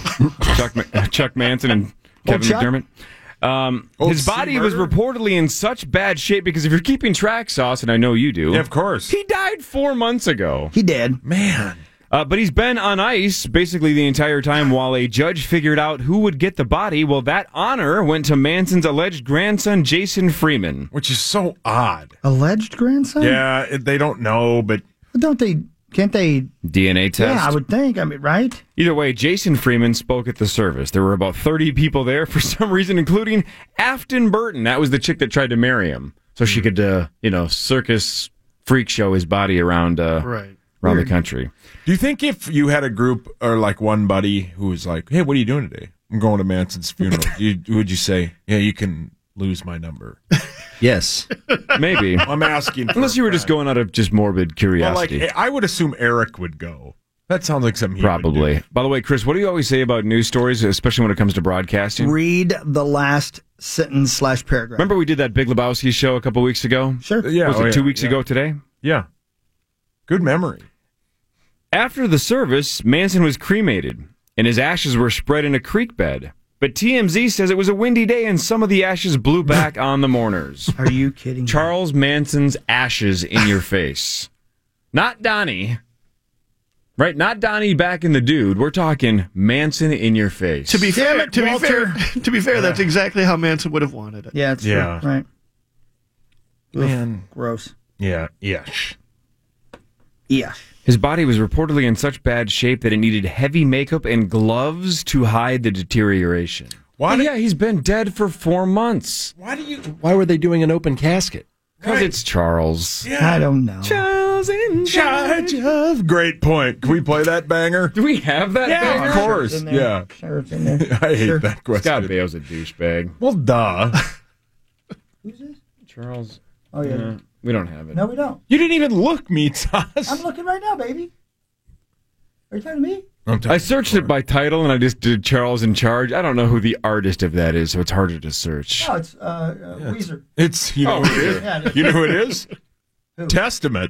Chuck Manson and Kevin Chuck? McDermott? His body was reportedly in such bad shape because if you're keeping track, Sauce, and I know you do. Yeah, of course. He died 4 months ago. He did. Man. But he's been on ice basically the entire time while a judge figured out who would get the body. Well, that honor went to Manson's alleged grandson, Jason Freeman. Which is so odd. Alleged grandson? Yeah, they don't know, but... Can't they... DNA test? Yeah, I would think. I mean, right? Either way, Jason Freeman spoke at the service. There were about 30 people there for some reason, including Afton Burton. That was the chick that tried to marry him. So she could, circus freak show his body around around the country. Do you think if you had a group or like one buddy who was like, hey, what are you doing today? I'm going to Manson's funeral. Would you say, yeah, you can lose my number? Yes. Maybe. I'm asking. Unless you were just going out of just morbid curiosity. Well, I would assume Eric would go. That sounds like something he Probably. would do. By the way, Chris, what do you always say about news stories, especially when it comes to broadcasting? Read the last sentence / paragraph. Remember we did that Big Lebowski show a couple weeks ago? Sure. Yeah. Was it 2 weeks ago today? Yeah. Good memory. After the service, Manson was cremated, and his ashes were spread in a creek bed. But TMZ says it was a windy day, and some of the ashes blew back on the mourners. Are you kidding? Charles Manson's ashes in your face. Not Donnie. Right? Not Donnie back in the dude. We're talking Manson in your face. To be fair, that's exactly how Manson would have wanted it. Yeah, it's Yeah. true. Right. Man. Gross. Yeah. Yes. Yeah. His body was reportedly in such bad shape that it needed heavy makeup and gloves to hide the deterioration. Why? Yeah, he's been dead for 4 months. Why were they doing an open casket? Because it's Charles. Yeah. I don't know. Charles in Charge of. Great point. Can we play that banger? Do we have that banger? Of course. It's in there. Yeah. Sure, it's in there. I hate Sure. that question. Scott Bale's a douchebag. Well, duh. Who's this? Charles. Oh, yeah. We don't have it. No, we don't. You didn't even look, Meat Sauce. I'm looking right now, baby. Are you talking to me? I searched it by title, and I just did Charles in Charge. I don't know who the artist of that is, so it's harder to search. No, it's Weezer. It's, you know who it is? Yeah, it is. You know who it is? Who? Testament.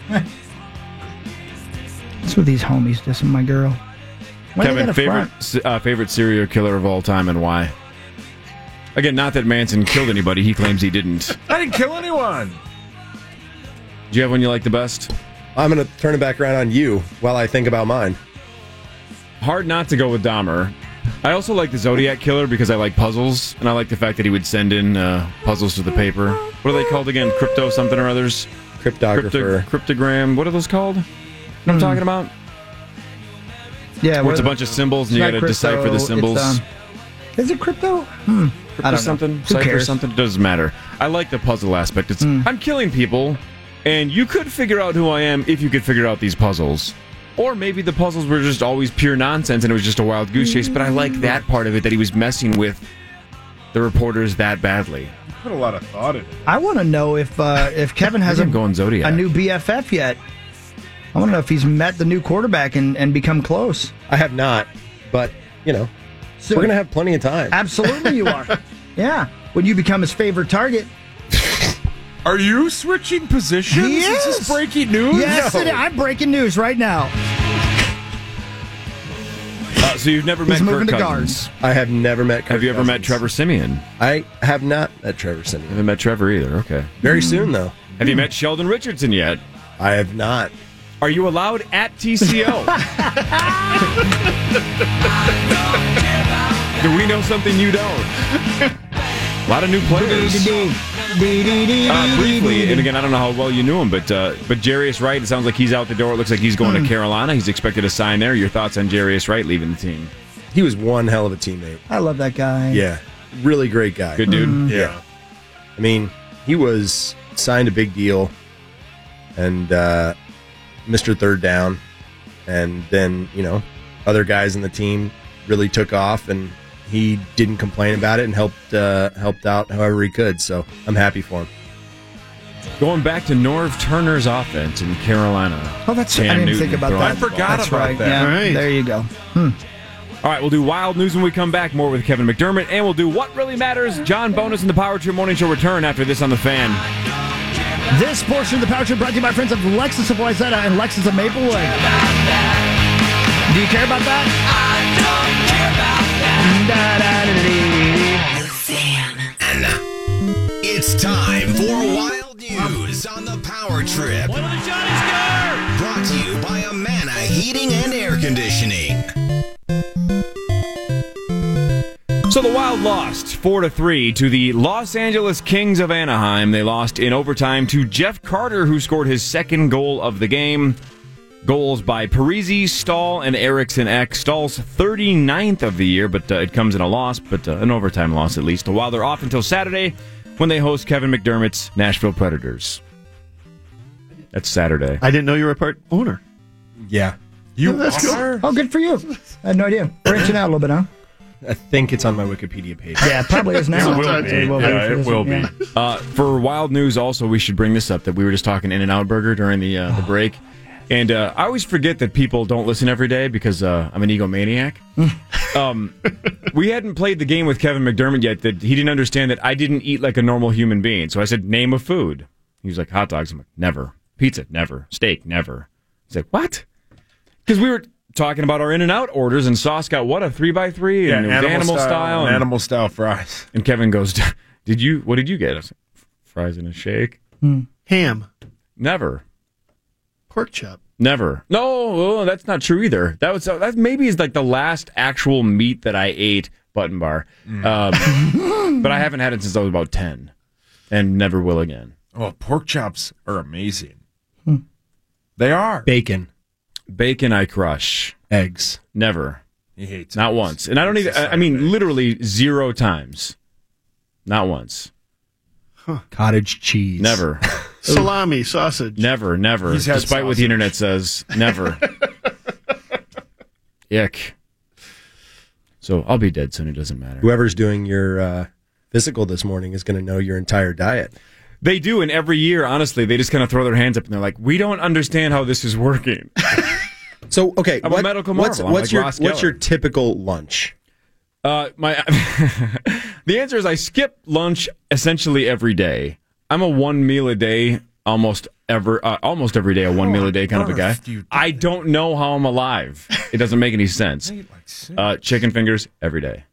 That's what these homies dissing my girl. Why they Kevin, got a front? favorite serial killer of all time and why? Again, not that Manson killed anybody. He claims he didn't. I didn't kill anyone. Do you have one you like the best? I'm going to turn it back around on you while I think about mine. Hard not to go with Dahmer. I also like the Zodiac Killer because I like puzzles, and I like the fact that he would send in puzzles to the paper. What are they called again? Crypto something or others? Cryptographer. Cryptogram. What are those called? What I'm talking about? Yeah, where it's a bunch of symbols and you got to decipher the symbols. Is it crypto? I don't something, know. cipher something. It doesn't matter. I like the puzzle aspect. It's I'm killing people, and you could figure out who I am if you could figure out these puzzles. Or maybe the puzzles were just always pure nonsense and it was just a wild goose chase. But I like that part of it, that he was messing with the reporters that badly. You put a lot of thought in it. I want to know if Kevin hasn't going Zodiac. a new BFF yet. I want to know if he's met the new quarterback and become close. I have not, but, you know, we're going to have plenty of time. Absolutely you are. Yeah. When you become his favorite target. Are you switching positions? Yes. Is this breaking news? Yes, No. I'm breaking news right now. So you've never met He's moving Kirk to Cousins? guards. I have never met Kirk Have you ever met Cousins. Trevor Siemian? I have not met Trevor Siemian. Haven't met Trevor either. Okay. Very soon, though. Have you met Sheldon Richardson yet? I have not. Are you allowed at TCO? Do we know something you don't? A lot of new players. Briefly, and again, I don't know how well you knew him, but Jarius Wright, it sounds like he's out the door. It looks like he's going to Carolina. He's expected to sign there. Your thoughts on Jarius Wright leaving the team? He was one hell of a teammate. I love that guy. Yeah. Really great guy. Good dude. Yeah. I mean, he was signed a big deal and Mr. Third Down. And then, you know, other guys in the team really took off and he didn't complain about it and helped out however he could. So I'm happy for him. Going back to Norv Turner's offense in Carolina. Oh, that's Cam I didn't Newton think about throwing that. the ball. Forgot about that. Yeah, Right. there you go. All right, we'll do Wild News when we come back. More with Kevin McDermott. And we'll do What Really Matters. John Bonus and the Power Trip Morning Show return after this on The Fan. This portion of the Power Trip brought to you by friends of Lexus of Wayzata and Lexus of Maplewood. Do you care about that? It's time for Wild News on the Power Trip. Brought to you by Amana Heating and Air Conditioning. So the Wild lost 4-3 to the Los Angeles Kings of Anaheim. They lost in overtime to Jeff Carter, who scored his second goal of the game. Goals by Parise, Stahl, and Eriksson Ek. Stahl's 39th of the year, but it comes in a loss, but an overtime loss at least. The Wild are off until Saturday when they host Kevin McDermott's Nashville Predators. That's Saturday. I didn't know you were a part owner. Yeah. You that's are? Oh, good for you. I had no idea. Branching out a little bit, huh? I think it's on my Wikipedia page. Yeah, it probably is now. It will be. Yeah, it will be. For Wild News, also, we should bring this up that we were just talking In-N-Out Burger during the break. And I always forget that people don't listen every day because I'm an egomaniac. We hadn't played the game with Kevin McDermott yet that he didn't understand that I didn't eat like a normal human being. So I said, name a food. He was like, hot dogs. I'm like, never. Pizza, never. Steak, never. He's like, what? Because we were talking about our In-N-Out orders, and Sauce got, what, a 3x3? Yeah, and it was animal style. And animal style fries. And Kevin goes, what did you get? I was like, fries and a shake. Ham. Never. Pork chop. Never. No, that's not true either. That maybe is like the last actual meat that I ate, Button Bar. But I haven't had it since I was about 10 and never will again. Oh, pork chops are amazing. They are. Bacon. Bacon I crush. Eggs. Never. He hates Not eggs. once. And I don't even, I mean, literally 0 times. Not once. Cottage cheese. Never. Salami, sausage. Never. He's had Despite what the sausage. internet says. Never. Ick. So I'll be dead soon. It doesn't matter. Whoever's doing your physical this morning is going to know your entire diet. They do, and every year, honestly, they just kind of throw their hands up and they're like, "We don't understand how this is working." So, okay, I'm a medical marvel. What's your typical lunch? The answer is I skip lunch essentially every day. I'm a 1 meal a day, almost every day, a 1 meal a day kind of a guy. I don't know how I'm alive. It doesn't make any sense. Chicken fingers every day.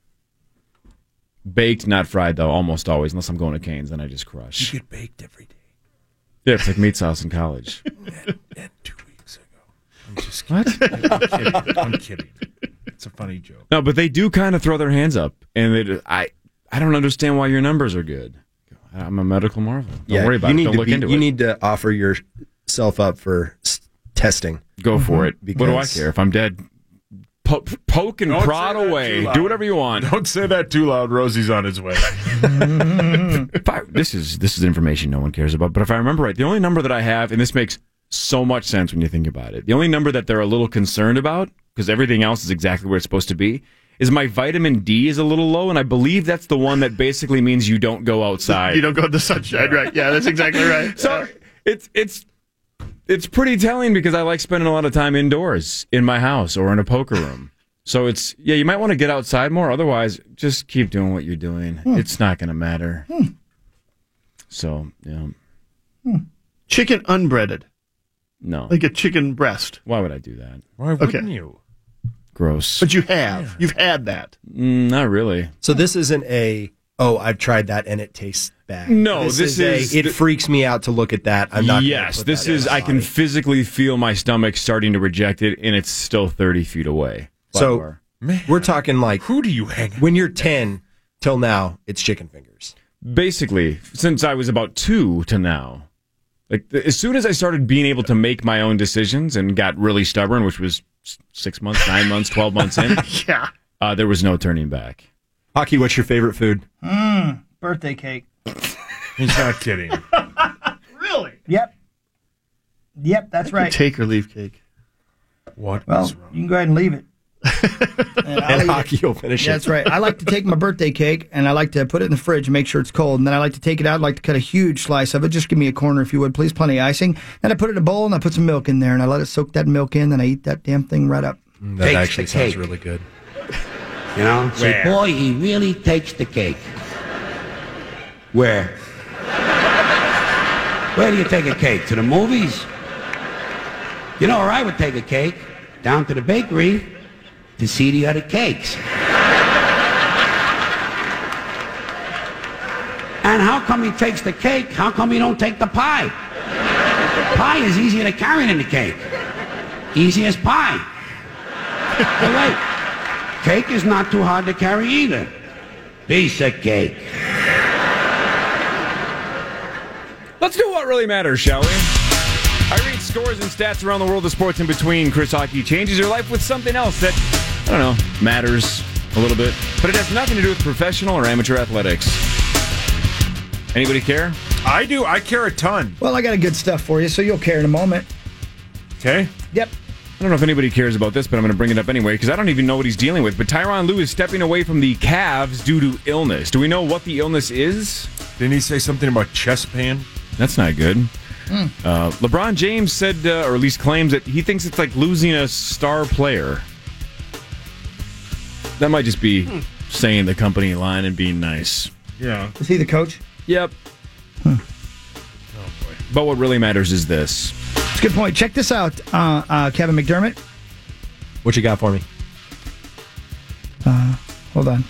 Baked, not fried, though, almost always, unless I'm going to Cane's, then I just crush. You get baked every day. Yeah, it's like meat sauce in college. And 2 weeks ago. I'm just kidding. I'm kidding. It's a funny joke. No, but they do kind of throw their hands up, and I don't understand why your numbers are good. I'm a medical marvel. Don't worry about it. Don't look into it. You need to offer yourself up for testing. Go for it. What do I care if I'm dead? Poke and prod away. Do whatever you want. Don't say that too loud. Rosie's on his way. This is information no one cares about. But if I remember right, the only number that I have, and this makes so much sense when you think about it, the only number that they're a little concerned about, because everything else is exactly where it's supposed to be, is my vitamin D is a little low, and I believe that's the one that basically means you don't go outside. You don't go in the sunshine, right? Yeah, that's exactly right. So it's pretty telling because I like spending a lot of time indoors in my house or in a poker room. So you might want to get outside more. Otherwise, just keep doing what you're doing. It's not going to matter. So, yeah. Chicken unbreaded. No. Like a chicken breast. Why would I do that? Why wouldn't you? Gross. But you have. Yeah. You've had that. Not really. So this isn't I've tried that and it tastes bad. No, this is it freaks me out to look at that. I'm not. Yes, this is. I can physically feel my stomach starting to reject it, and it's still 30 feet away. So we're talking like, who do you hang? When you're 10 till now, it's chicken fingers. Basically, since I was about 2 to now, like as soon as I started being able to make my own decisions and got really stubborn, which was 6 months, 9 months, 12 months in, there was no turning back. Hockey, what's your favorite food? Birthday cake. He's not kidding. Really? Yep, that's right. Take or leave cake. What? Well, you can go ahead and leave it. And hockey will finish it. That's right. I like to take my birthday cake and I like to put it in the fridge and make sure it's cold. And then I like to take it out. I like to cut a huge slice of it. Just give me a corner if you would, please. Plenty of icing. Then I put it in a bowl and I put some milk in there and I let it soak that milk in. Then I eat that damn thing right up. That actually sounds really good. You know? Say, boy, he really takes the cake. Where? Where do you take a cake? To the movies? You know where I would take a cake? Down to the bakery to see the other cakes. And how come he takes the cake? How come he don't take the pie? Pie is easier to carry than the cake. Easy as pie. Hey, wait. Cake is not too hard to carry either. Piece of cake. Let's do what really matters, shall we? I read scores and stats around the world of sports in between. Chris Hockey changes your life with something else that, I don't know, matters a little bit. But it has nothing to do with professional or amateur athletics. Anybody care? I do. I care a ton. Well, I got a good stuff for you, so you'll care in a moment. Okay. Yep. I don't know if anybody cares about this, but I'm going to bring it up anyway because I don't even know what he's dealing with. But Tyronn Lue is stepping away from the Cavs due to illness. Do we know what the illness is? Didn't he say something about chest pain? That's not good. LeBron James said, or at least claims, that he thinks it's like losing a star player. That might just be saying the company line and being nice. Yeah. Is he the coach? Yep. Oh, boy. But what really matters is this. It's a good point. Check this out, Kevin McDermott. What you got for me? Hold on.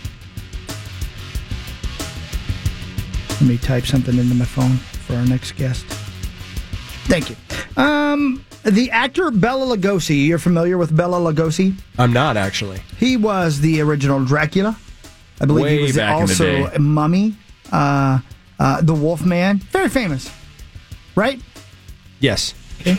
Let me type something into my phone for our next guest. Thank you. The actor Bela Lugosi. You're familiar with Bela Lugosi? I'm not, actually. He was the original Dracula. I believe Way he was back also in the day. a mummy. The Wolfman. Very famous. Right? Yes. Okay.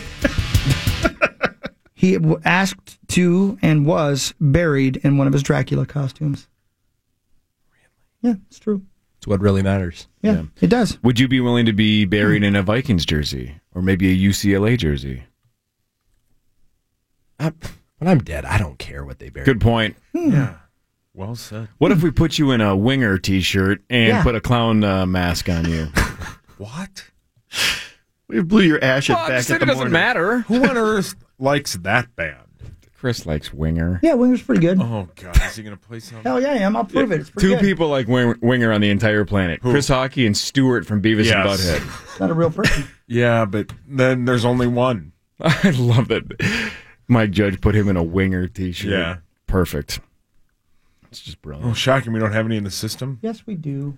He asked to and was buried in one of his Dracula costumes. Really? Yeah, it's true. It's what really matters. Yeah, it does. Would you be willing to be buried in a Vikings jersey or maybe a UCLA jersey? When I'm dead, I don't care what they bury. Good point. Yeah. Well said. What if we put you in a Winger T-shirt and put a clown mask on you? What? We blew your ashes Well, back at the it doesn't morning. matter. Who on earth likes that band? Chris likes Winger. Yeah, Winger's pretty good. Oh, God. Is he going to play something? Hell yeah, I am. I'll prove it. It's pretty Two good. people like Winger on the entire planet. Who? Chris Hockey and Stewart from Beavis and Yes. Butthead. It's not a real person. Yeah, but then there's only one. I love that Mike Judge put him in a Winger t-shirt. Yeah. Perfect. It's just brilliant. Oh, shocking. We don't have any in the system. Yes, we do.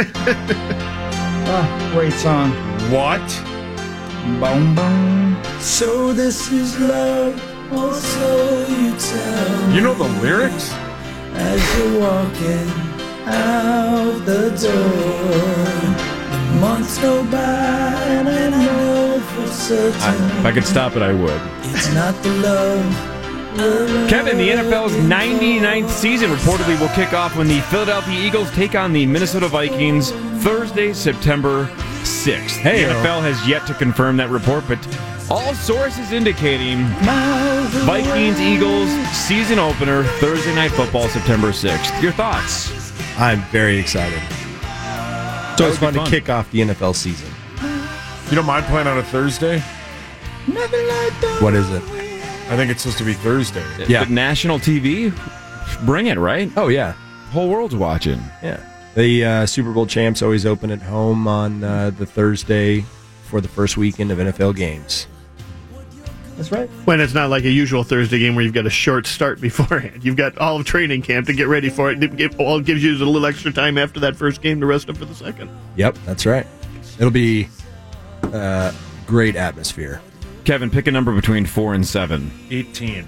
Great song. What? Boom, boom. So this is love, or so you tell me. You know the lyrics? As you're walking out the door, months go by and I know for certain If I could stop it, I would. it's not the love. Kevin, the NFL's 99th season reportedly will kick off when the Philadelphia Eagles take on the Minnesota Vikings Thursday, September 6th. Hey, the NFL has yet to confirm that report, but all sources indicating Vikings-Eagles season opener Thursday Night Football, September 6th. Your thoughts? I'm very excited. It's always fun to kick off the NFL season. You don't mind playing on a Thursday? Nothing like that. What is it? I think it's supposed to be Thursday. Yeah. But national TV? Bring it, right? Oh, yeah. Whole world's watching. Yeah. The Super Bowl champs always open at home on the Thursday for the first weekend of NFL games. That's right. When it's not like a usual Thursday game where you've got a short start beforehand. You've got all of training camp to get ready for it. It all gives you a little extra time after that first game to rest up for the second. Yep, that's right. It'll be great atmosphere. Kevin, pick a number between 4 and 7. 18.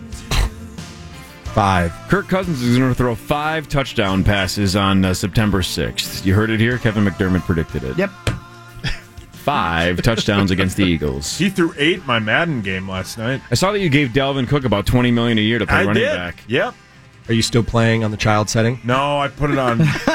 5. Kirk Cousins is going to throw 5 touchdown passes on September 6th. You heard it here. Kevin McDermott predicted it. Yep. 5 touchdowns against the Eagles. He threw 8 in my Madden game last night. I saw that you gave Dalvin Cook about $20 million a year to play running back. Yep. Are you still playing on the child setting? No, I put it on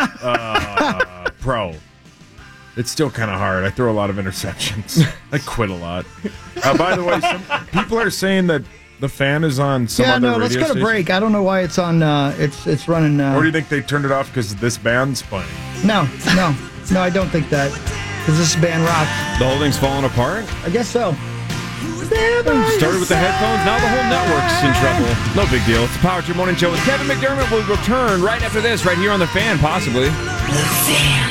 Pro. It's still kind of hard. I throw a lot of interceptions. I quit a lot. By the way, some people are saying that the fan is on some other radio let's go to station. break. I don't know why it's on. It's running. Or do you think they turned it off because this band's playing? No, I don't think that. Because this band rocks. The whole thing's falling apart? I guess so. Started with the headphones, now the whole network's in trouble. No big deal. It's the Power Trip Morning Show with Kevin McDermott. Will return right after this, right here on The Fan, possibly. The Fan.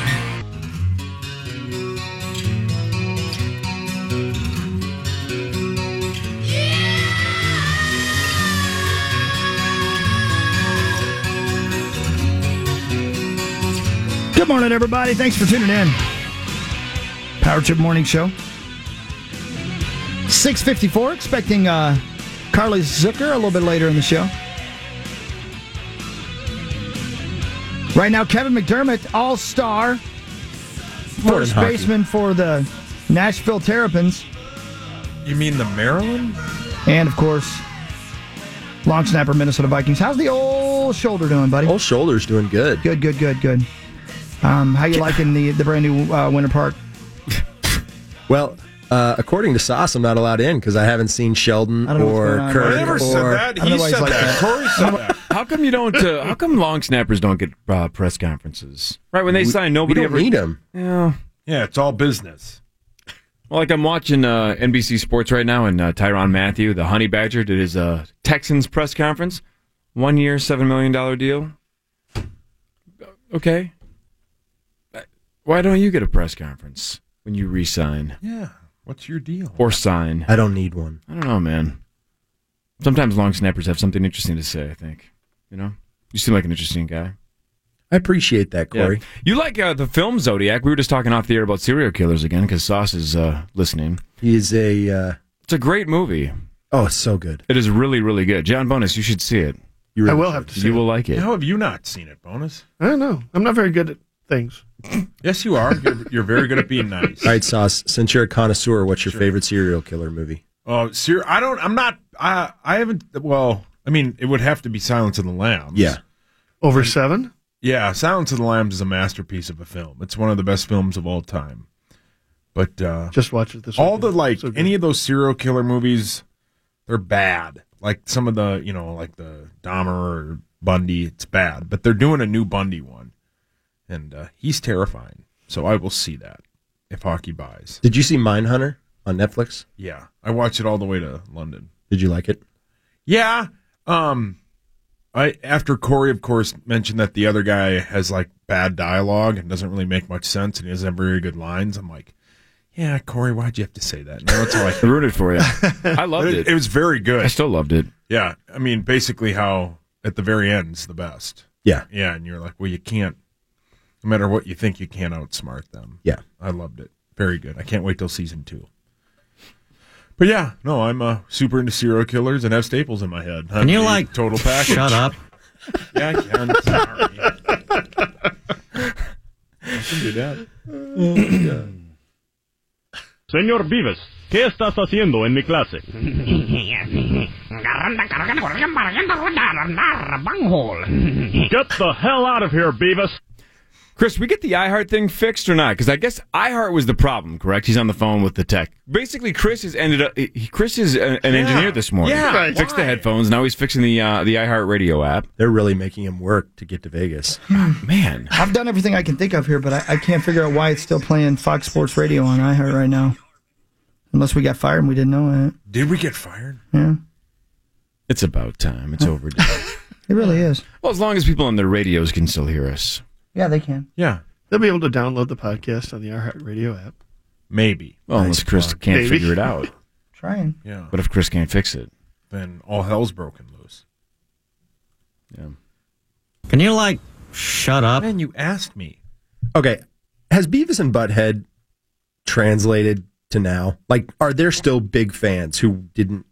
Good morning, everybody. Thanks for tuning in. Power Trip Morning Show. 6:54. Expecting Carly Zucker a little bit later in the show. Right now, Kevin McDermott, all-star, first baseman for the Nashville Terrapins. You mean the Maryland? And, of course, long snapper, Minnesota Vikings. How's the old shoulder doing, buddy? Old shoulder's doing good. Good. How you liking the brand new Winter Park? Well, according to Sauce, I'm not allowed in because I haven't seen Sheldon or Kurt. I never said that. He said that. Corey said that. How come you don't? How come long snappers don't get press conferences? Right when they sign, nobody we don't ever need them. Yeah, it's all business. Well, like I'm watching NBC Sports right now, and Tyrann Mathieu, the Honey Badger, did his Texans press conference. 1 year, $7 million deal. Okay. Why don't you get a press conference when you re-sign? Yeah. What's your deal? Or sign? I don't need one. I don't know, man. Sometimes long snappers have something interesting to say, I think. You know? You seem like an interesting guy. I appreciate that, Corey. Yeah. You like the film Zodiac. We were just talking off the air about serial killers again because Sauce is listening. He's a... It's a great movie. Oh, it's so good. It is really, really good. John Bonus, you should see it. You really I will have to see You it. will like it. How have you not seen it, Bonus? I don't know. I'm not very good at things. Yes, you are. You're very good at being nice. All right, Sauce, since you're a connoisseur, what's your favorite serial killer movie? Oh, I haven't, well, I mean, it would have to be Silence of the Lambs. Yeah. Over 7? Yeah, Silence of the Lambs is a masterpiece of a film. It's one of the best films of all time. But just watch it this all weekend. the, So good. any of those serial killer movies, they're bad. Like some of the, like the Dahmer or Bundy, it's bad. But they're doing a new Bundy one. And he's terrifying. So I will see that. if hockey buys. Did you see Mindhunter on Netflix? Yeah, I watched it all the way to London. Did you like it? Yeah. After Corey, of course, mentioned that the other guy has like bad dialogue and doesn't really make much sense, and he doesn't have very good lines. I'm like, yeah, Corey, why'd you have to say that? No, that's how I I ruined it for you. I loved it. It was very good. I still loved it. Yeah, I mean, basically how at the very end's the best. Yeah. Yeah, and you're like, well, you can't, no matter what you think, you can't outsmart them. Yeah. I loved it. Very good. I can't wait till season 2. But yeah, no, I'm super into serial killers and have staples in my head. Can you, like, total package? shut up? Yeah, I can. Sorry. I can do that. Señor Beavis, ¿qué estás haciendo en mi clase? Get the hell out of here, Beavis. Chris, we get the iHeart thing fixed or not? Because I guess iHeart was the problem, correct? He's on the phone with the tech. Basically, Chris is an engineer this morning. Yeah, right. Fixed the headphones. Now he's fixing the iHeart Radio app. They're really making him work to get to Vegas. Man. I've done everything I can think of here, but I can't figure out why it's still playing Fox Sports Radio on iHeart right now. Unless we got fired and we didn't know it. Did we get fired? Yeah. It's about time. It's overdue. It really is. Well, as long as people on their radios can still hear us. Yeah, they can. Yeah. They'll be able to download the podcast on the iHeart Radio app. Maybe. Well, unless Chris can't figure it out. Trying. Yeah. But if Chris can't fix it, then all hell's broken loose. Yeah. Can you, like, shut up? Man, you asked me. Okay. Has Beavis and Butthead translated to now? Like, are there still big fans who didn't,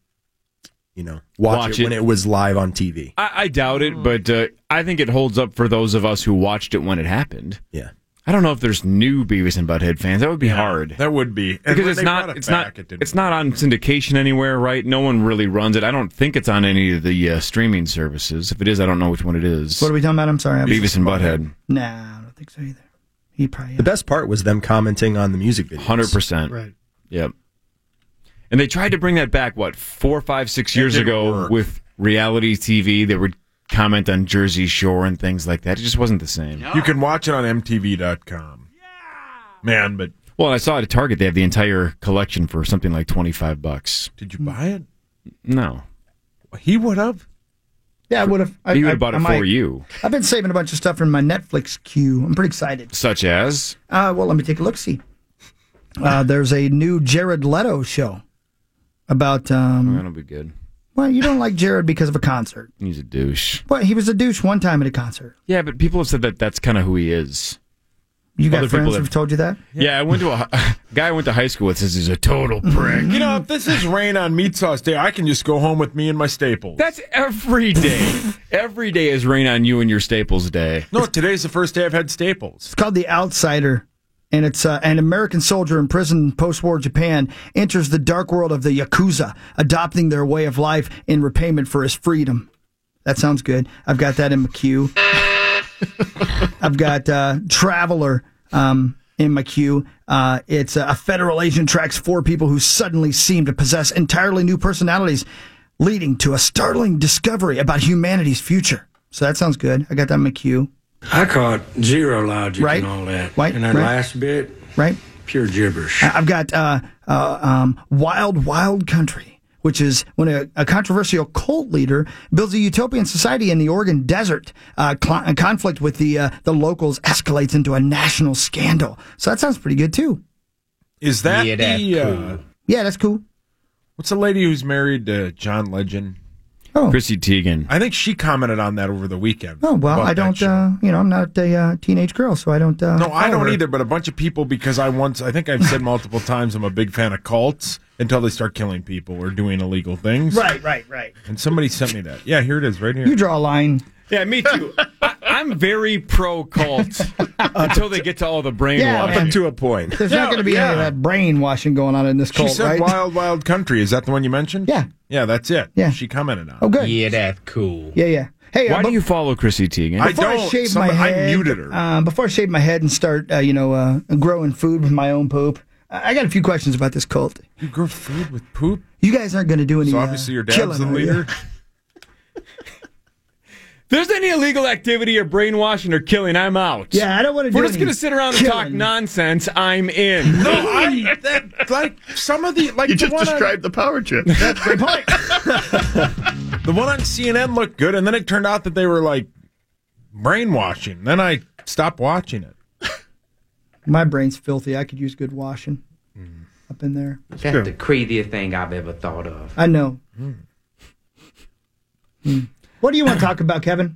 watch it when it was live on TV? I doubt it, but I think it holds up for those of us who watched it when it happened. Yeah. I don't know if there's new Beavis and Butthead fans. That would be hard. That would be. And because it's not on syndication anywhere, right? No one really runs it. I don't think it's on any of the streaming services. If it is, I don't know which one it is. What are we talking about? I'm sorry. Beavis and Butthead. Nah, I don't think so either. He probably. The best part was them commenting on the music videos. 100%. Right. Yep. And they tried to bring that back, 4, 5, 6 years ago with reality TV. They would comment on Jersey Shore and things like that. It just wasn't the same. You can watch it on MTV.com. Yeah. Man, but... Well, I saw at Target they have the entire collection for something like $25. Did you buy it? No. He would have? Yeah, I would have. He would have bought it for you. I've been saving a bunch of stuff in my Netflix queue. I'm pretty excited. Such as? Well, let me take a look-see. There's a new Jared Leto show about... that'll be good. Well, you don't like Jared because of a concert. He's a douche. Well, he was a douche one time at a concert. Yeah, but people have said that that's kind of who he is. You got Other friends people who've told you that? Yeah, I went to a guy I went to high school with says he's a total prick. If this is rain on meat sauce day, I can just go home with me and my Staples. That's every day. Every day is rain on you and your Staples day. No, today's the first day I've had Staples. It's called The Outsider. And it's an American soldier in prison in post-war Japan enters the dark world of the Yakuza, adopting their way of life in repayment for his freedom. That sounds good. I've got that in my queue. I've got Traveler in my queue. It's a federal agent tracks 4 people who suddenly seem to possess entirely new personalities, leading to a startling discovery about humanity's future. So that sounds good. I got that in my queue. I caught zero logic Right. and all that. Right, And that right. last bit, Right? pure gibberish. I've got Wild Wild Country, which is when a controversial cult leader builds a utopian society in the Oregon desert. Conflict with the locals escalates into a national scandal. So that sounds pretty good, too. Is that cool. Yeah, that's cool. What's the lady who's married to John Legend? Oh. Chrissy Teigen. I think she commented on that over the weekend. Oh, well, about I don't, I'm not a teenage girl, so I don't. No, I follow don't her. either, but a bunch of people, because I think I've said multiple times I'm a big fan of cults until they start killing people or doing illegal things. Right. And somebody sent me that. Yeah, here it is, right here. You draw a line. Yeah, me too. I'm very pro-cult until they get to all the brainwashing. Up to a point. There's not going to be any of that brainwashing going on in this cult, She said right? Wild Wild Country. Is that the one you mentioned? Yeah. Yeah, that's it. Yeah. She commented on it. Oh, good. Yeah, that's cool. Yeah. Hey, Why do you follow Chrissy Teigen? Before I shave my head, I muted her. Before I shave my head and start, growing food with my own poop, I got a few questions about this cult. You grow food with poop? You guys aren't going to do any. So obviously your dad's killing, the are you? leader. there's any illegal activity or brainwashing or killing, I'm out. Yeah, I don't want to do We're just any going to sit around and talk killing. nonsense. I'm in. No, like some of the like You the just one described the power trip. That's a great point. the one on CNN looked good, and then it turned out that they were like brainwashing. Then I stopped watching it. My brain's filthy. I could use good washing up in there. That's the craziest thing I've ever thought of. I know. What do you want to talk about, Kevin?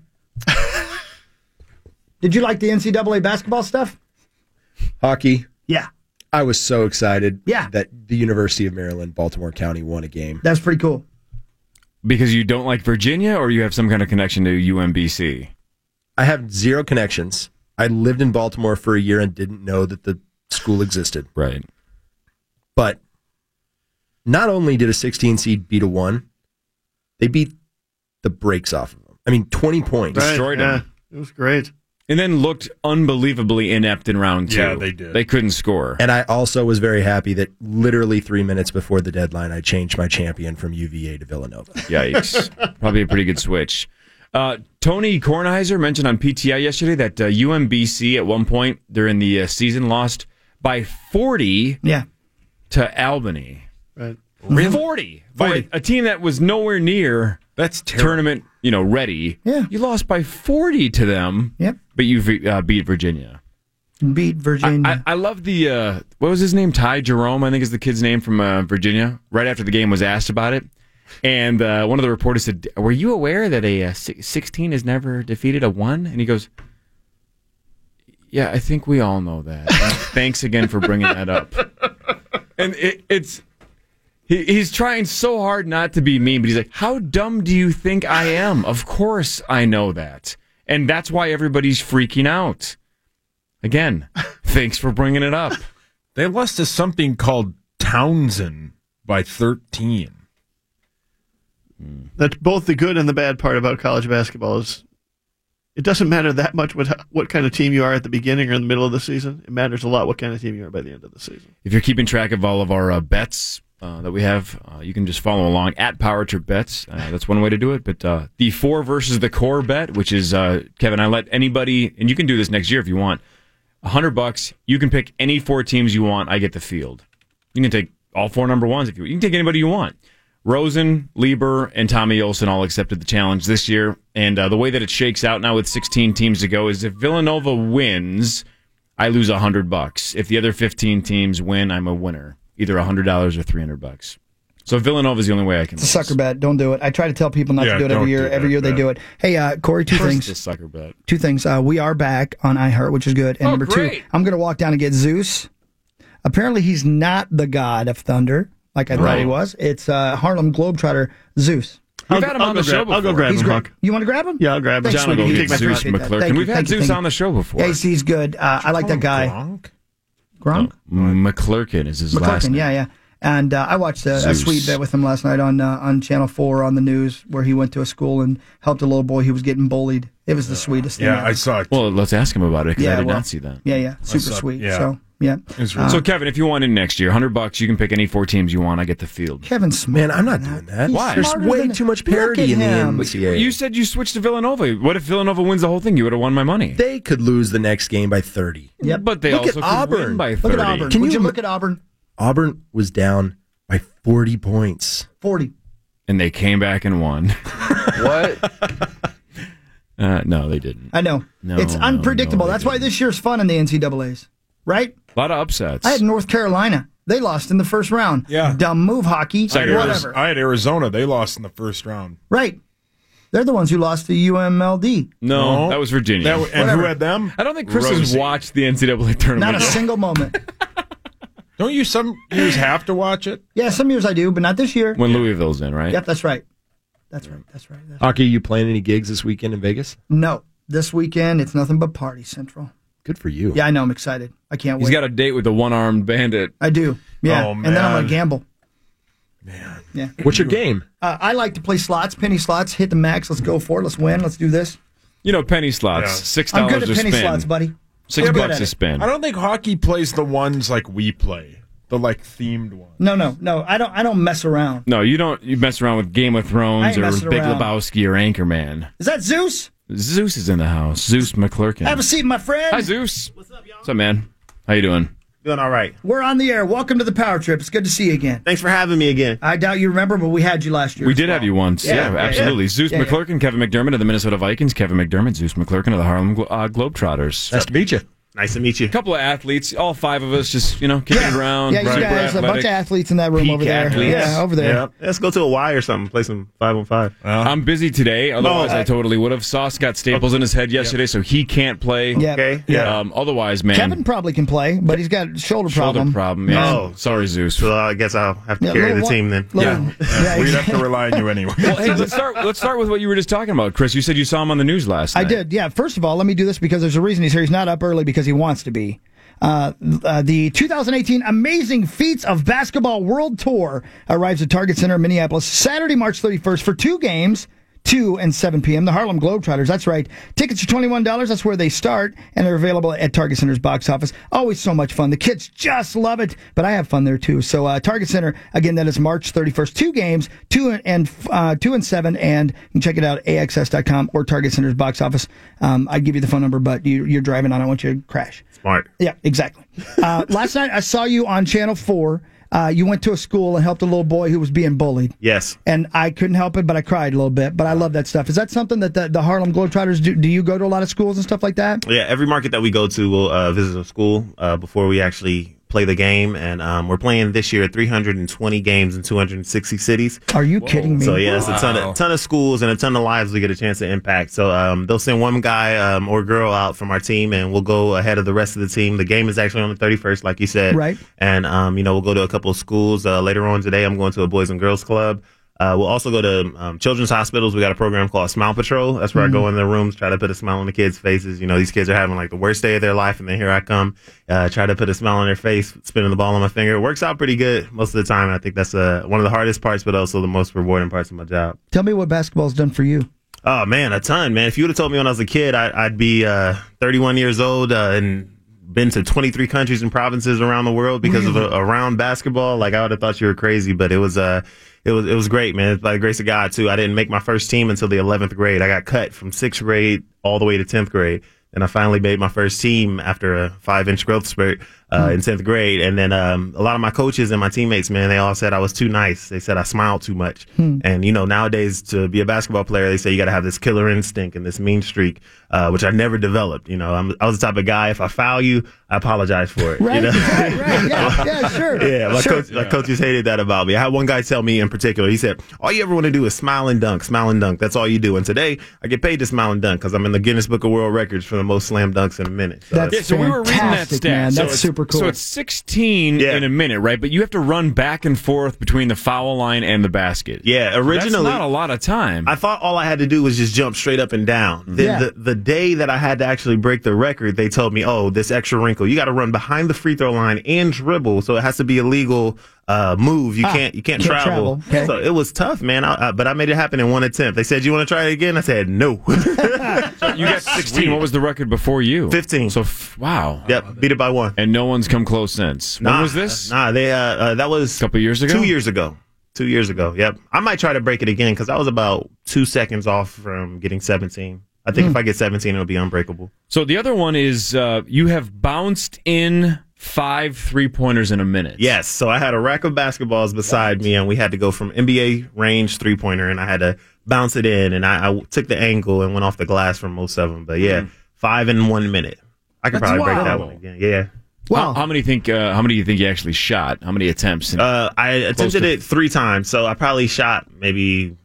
Did you like the NCAA basketball stuff? Hockey. Yeah. I was so excited Yeah. that the University of Maryland, Baltimore County won a game. That's pretty cool. Because you don't like Virginia, or you have some kind of connection to UMBC? I have zero connections. I lived in Baltimore for a year and didn't know that the school existed. Right. But not only did a 16 seed beat a 1, they beat the brakes off of them. I mean, 20 points. Destroyed them. It was great. And then looked unbelievably inept in round 2. Yeah, they did. They couldn't score. And I also was very happy that literally 3 minutes before the deadline, I changed my champion from UVA to Villanova. Yikes. Probably a pretty good switch. Tony Kornheiser mentioned on PTI yesterday that UMBC at one point during the season lost by 40 to Albany. Right. Really? 40 by a team that was nowhere near tournament, ready. Yeah. You lost by 40 to them. Yep. But you beat Virginia. Beat Virginia. I love the what was his name? Ty Jerome, I think is the kid's name from Virginia. Right after the game was asked about it. And one of the reporters said, "Were you aware that a 16 has never defeated a 1?" And he goes, "Yeah, I think we all know that. Thanks again for bringing that up." And he's trying so hard not to be mean, but he's like, "How dumb do you think I am? Of course I know that." And that's why everybody's freaking out. Again, thanks for bringing it up. They lost to something called Townsend by 13. That's both the good and the bad part about college basketball is it doesn't matter that much what kind of team you are at the beginning or in the middle of the season. It matters a lot what kind of team you are by the end of the season. If you're keeping track of all of our bets that we have, you can just follow along at Power Trip Bets. That's one way to do it. But the 4 versus the core bet, which is, Kevin, I let anybody, and you can do this next year if you want, $100. You can pick any 4 teams you want. I get the field. You can take all 4 number ones if you want. You can take anybody you want. Rosen, Lieber, and Tommy Olson all accepted the challenge this year. And the way that it shakes out now with 16 teams to go is if Villanova wins, I lose $100. If the other 15 teams win, I'm a winner. Either $100 or $300. So Villanova is the only way I can. It's a sucker bet. Don't do it. I try to tell people not to do it every year. Every year they do it. Hey, Corey, 2 things. It's a sucker bet. 2 things. We are back on iHeart, which is good. And number 2, I'm going to walk down and get Zeus. Apparently, he's not the god of thunder like I thought he was. It's Harlem Globetrotter Zeus. We've had him on the show before. I'll go grab him, Huck. You want to grab him? Yeah, I'll grab him. Thanks, John will go sweetie. get Zeus McClurkin. We've had Zeus on the show before. Yeah, he's good. I like that guy. Gronk? McClurkin is his last name. Yeah. And I watched a sweet bit with him last night on Channel 4 on the news where he went to a school and helped a little boy who was getting bullied. It was the sweetest thing. Yeah, I saw it. Well, let's ask him about it because I did not see that. Yeah. Super sweet. Yeah. So, yeah. So, Kevin, if you want in next year, $100, you can pick any 4 teams you want. I get the field. Kevin Smith. Man, I'm not doing that. Why? There's way too much parity in the NCAA. You said you switched to Villanova. What if Villanova wins the whole thing? You would have won my money. They could lose the next game by 30. Yep. But they Look also at could Auburn. win by 30. Look at Auburn. Would you look at Auburn? Auburn was down by 40 points. 40. And they came back and won. What? No, they didn't. I know. No, it's unpredictable. That's why this year's fun in the NCAAs, right? A lot of upsets. I had North Carolina. They lost in the first round. Yeah. Dumb move, hockey. Whatever. I had Arizona. They lost in the first round. Right. They're the ones who lost to UMLD. No, that was Virginia. And who had them? I don't think Chris has watched the NCAA tournament. Not a single moment. Don't you some years have to watch it? Yeah, some years I do, but not this year. When Louisville's in, right? Yep, that's right. That's right. Hockey, you playing any gigs this weekend in Vegas? No. This weekend, it's nothing but Party Central. Good for you. Yeah, I know. I'm excited. I can't wait. He's got a date with the one-armed bandit. I do. Yeah. Oh, and then I'm going to gamble. Man. Yeah. What's your game? I like to play slots, penny slots, hit the max. Let's go for it. Let's win. Let's do this. You know, penny slots, $6 I'm good a at penny spin. slots, buddy. $6 a spin. I don't think hockey plays the ones like we play. The themed ones. No. I don't mess around. No, you don't. You mess around with Game of I Thrones ain't or messing Big around. Lebowski or Anchorman. Is that Zeus? Zeus is in the house. Zeus McClurkin. Have a seat, my friend. Hi, Zeus. What's up, man? How you doing? Doing all right. We're on the air. Welcome to the Power Trip. It's good to see you again. Thanks for having me again. I doubt you remember, but we had you last year. We did have you once. Yeah, absolutely. Zeus McClurkin, Kevin McDermott of the Minnesota Vikings, Kevin McDermott, Zeus McClurkin of the Harlem Globetrotters. Nice to meet you. Nice to meet you. A couple of athletes, all five of us, just kicking it around. Yeah, you guys, a bunch of athletes in that room over there. Athletes. Yeah, over there. Yeah. Let's go to a Y or something. Play some 5-on-5. I'm busy today, otherwise I totally would have. Sauce got staples in his head yesterday, so he can't play. Yeah. Okay. Yeah. Otherwise, man. Kevin probably can play, but he's got a shoulder problem. Yeah. Oh, sorry, Zeus. So I guess I'll have to carry the team then. We'd have to rely on you anyway. Well, hey, let's start with what you were just talking about, Chris. You said you saw him on the news last night. I did, yeah. First of all, let me do this because there's a reason he's here. He's not up early because he wants to be. The 2018 Amazing Feats of Basketball World Tour arrives at Target Center in Minneapolis Saturday, March 31st for 2 games, 2 and 7 p.m. The Harlem Globetrotters, that's right. Tickets are $21. That's where they start, and they're available at Target Center's box office. Always so much fun. The kids just love it, but I have fun there too. So Target Center, again, that is March 31st. 2 games, 2 and 7, and you can check it out at AXS.com or Target Center's box office. I'd give you the phone number, but you're driving on. I want you to crash. Smart. Yeah, exactly. Last night I saw you on Channel 4. You went to a school and helped a little boy who was being bullied. Yes. And I couldn't help it, but I cried a little bit. But I love that stuff. Is that something that the Harlem Globetrotters do? Do you go to a lot of schools and stuff like that? Yeah, every market that we go to, we'll visit a school before we actually play the game. And we're playing this year 320 games in 260 cities. Are you kidding me? So, yeah, it's a ton of schools and a ton of lives we get a chance to impact. So they'll send one guy or girl out from our team, and we'll go ahead of the rest of the team. The game is actually on the 31st, like you said. Right. And, we'll go to a couple of schools. Later on today, I'm going to a Boys and Girls Club. We'll also go to children's hospitals. We got a program called Smile Patrol. That's where I go in their rooms, try to put a smile on the kids' faces. You know, these kids are having like the worst day of their life, and then here I come, try to put a smile on their face, spinning the ball on my finger. It works out pretty good most of the time. I think that's one of the hardest parts, but also the most rewarding parts of my job. Tell me what basketball's done for you. Oh, man, a ton, man. If you would have told me when I was a kid, I'd be 31 years old and been to 23 countries and provinces around the world because of around basketball, like I would have thought you were crazy, but it was great, man. By the grace of God, too. I didn't make my first team until the 11th grade. I got cut from 6th grade all the way to 10th grade. And I finally made my first team after a 5-inch growth spurt in 10th grade. And then a lot of my coaches and my teammates, man, they all said I was too nice. They said I smiled too much. And, nowadays to be a basketball player, they say you got to have this killer instinct and this mean streak, which I never developed. I was the type of guy, if I foul you, I apologize for it. Right, right. Yeah, sure. Yeah, my coaches hated that about me. I had one guy tell me in particular, he said, all you ever want to do is smile and dunk. That's all you do. And today, I get paid to smile and dunk because I'm in the Guinness Book of World Records for the most slam dunks in a minute. So we were reading that stat. Man. That's super cool. So it's 16 in a minute, right? But you have to run back and forth between the foul line and the basket. Yeah, originally. That's not a lot of time. I thought all I had to do was just jump straight up and down. Then the day that I had to actually break the record, they told me, this extra wrinkle, you got to run behind the free throw line and dribble, so it has to be a legal move. You can't travel. Okay. So it was tough, man. But I made it happen in one attempt. They said, you want to try it again? I said, no. So you got 16. What was the record before you? 15. So, wow. Yep, beat it by 1. And no one's come close since. When was this? That was a couple years ago? 2 years ago. 2 years ago, yep. I might try to break it again because I was about 2 seconds off from getting 17. I think if I get 17, it'll be unbreakable. So the other one is you have bounced in 5 3-pointers in a minute. Yes. So I had a rack of basketballs beside me, and we had to go from NBA range 3-pointer, and I had to bounce it in, and I took the angle and went off the glass for most of them. But 5 in 1 minute. I could probably break that one again. Yeah. Wow. How many do you think you actually shot? How many attempts? I attempted it 3 times, so I probably shot maybe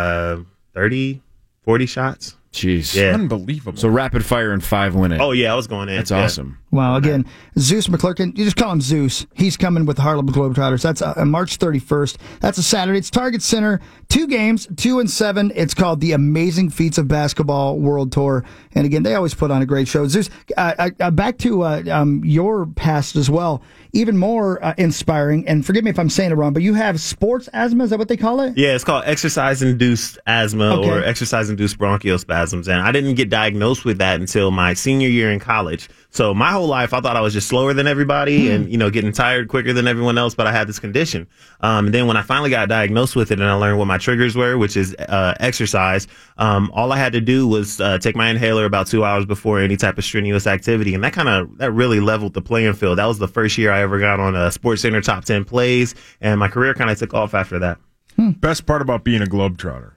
30, 40 shots. Jeez. Yeah. Unbelievable. So rapid fire in 5 minutes. Oh, yeah, I was going in. That's awesome. Wow, again, Zeus McClurkin, you just call him Zeus. He's coming with the Harlem Globetrotters. That's March 31st. That's a Saturday. It's Target Center. 2 games, 2 and 7. It's called the Amazing Feats of Basketball World Tour. And again, they always put on a great show. Zeus, back to your past as well. Even more inspiring, and forgive me if I'm saying it wrong, but you have sports asthma. Is that what they call it? Yeah, it's called exercise-induced asthma or exercise-induced bronchial spasms. And I didn't get diagnosed with that until my senior year in college. So my whole life, I thought I was just slower than everybody and, getting tired quicker than everyone else, but I had this condition. And then when I finally got diagnosed with it and I learned what my triggers were, which is exercise, all I had to do was take my inhaler about 2 hours before any type of strenuous activity. And that really leveled the playing field. That was the first year I ever got on a Sports Center top 10 plays, and my career kind of took off after that. Best part about being a Globetrotter?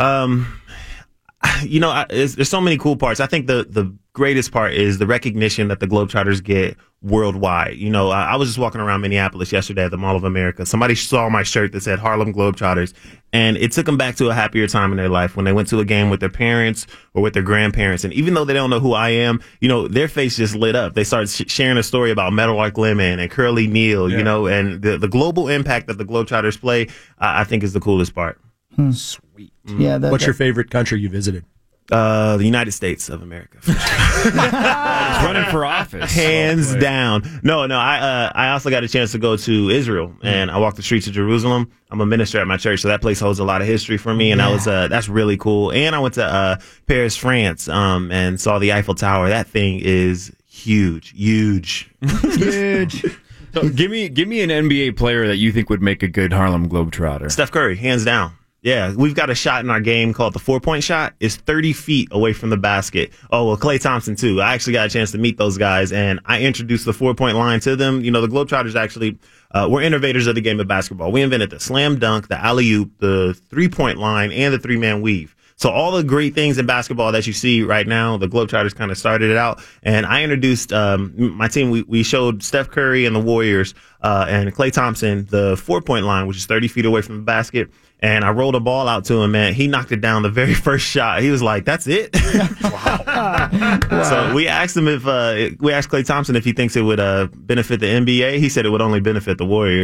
There's so many cool parts. I think the greatest part is the recognition that the Globetrotters get worldwide. I was just walking around Minneapolis yesterday at the Mall of America. Somebody saw my shirt that said Harlem Globetrotters, and it took them back to a happier time in their life when they went to a game with their parents or with their grandparents. And even though they don't know who I am, their face just lit up. They started sharing a story about Meadowlark Lemon and Curly Neal, and the global impact that the Globetrotters play, I think is the coolest part. Sweet. Yeah. What's your favorite country you visited? The United States of America. Running for office. Hands down. No, I also got a chance to go to Israel, and I walked the streets of Jerusalem. I'm a minister at my church, so that place holds a lot of history for me, and that's really cool. And I went to Paris, France, and saw the Eiffel Tower. That thing is huge. So give me an NBA player that you think would make a good Harlem Globetrotter. Steph Curry, hands down. Yeah, we've got a shot in our game called the 4-point shot. It's 30 feet away from the basket. Oh, well, Klay Thompson, too. I actually got a chance to meet those guys, and I introduced the 4-point line to them. The Globetrotters actually were innovators of the game of basketball. We invented the slam dunk, the alley-oop, the 3-point line, and the 3-man weave. So all the great things in basketball that you see right now, the Globetrotters kind of started it out. And I introduced my team. We showed Steph Curry and the Warriors and Klay Thompson the 4-point line, which is 30 feet away from the basket. And I rolled a ball out to him, man. He knocked it down the very first shot. He was like, "That's it." Wow. So we asked him we asked Klay Thompson if he thinks it would benefit the NBA. He said it would only benefit the Warriors.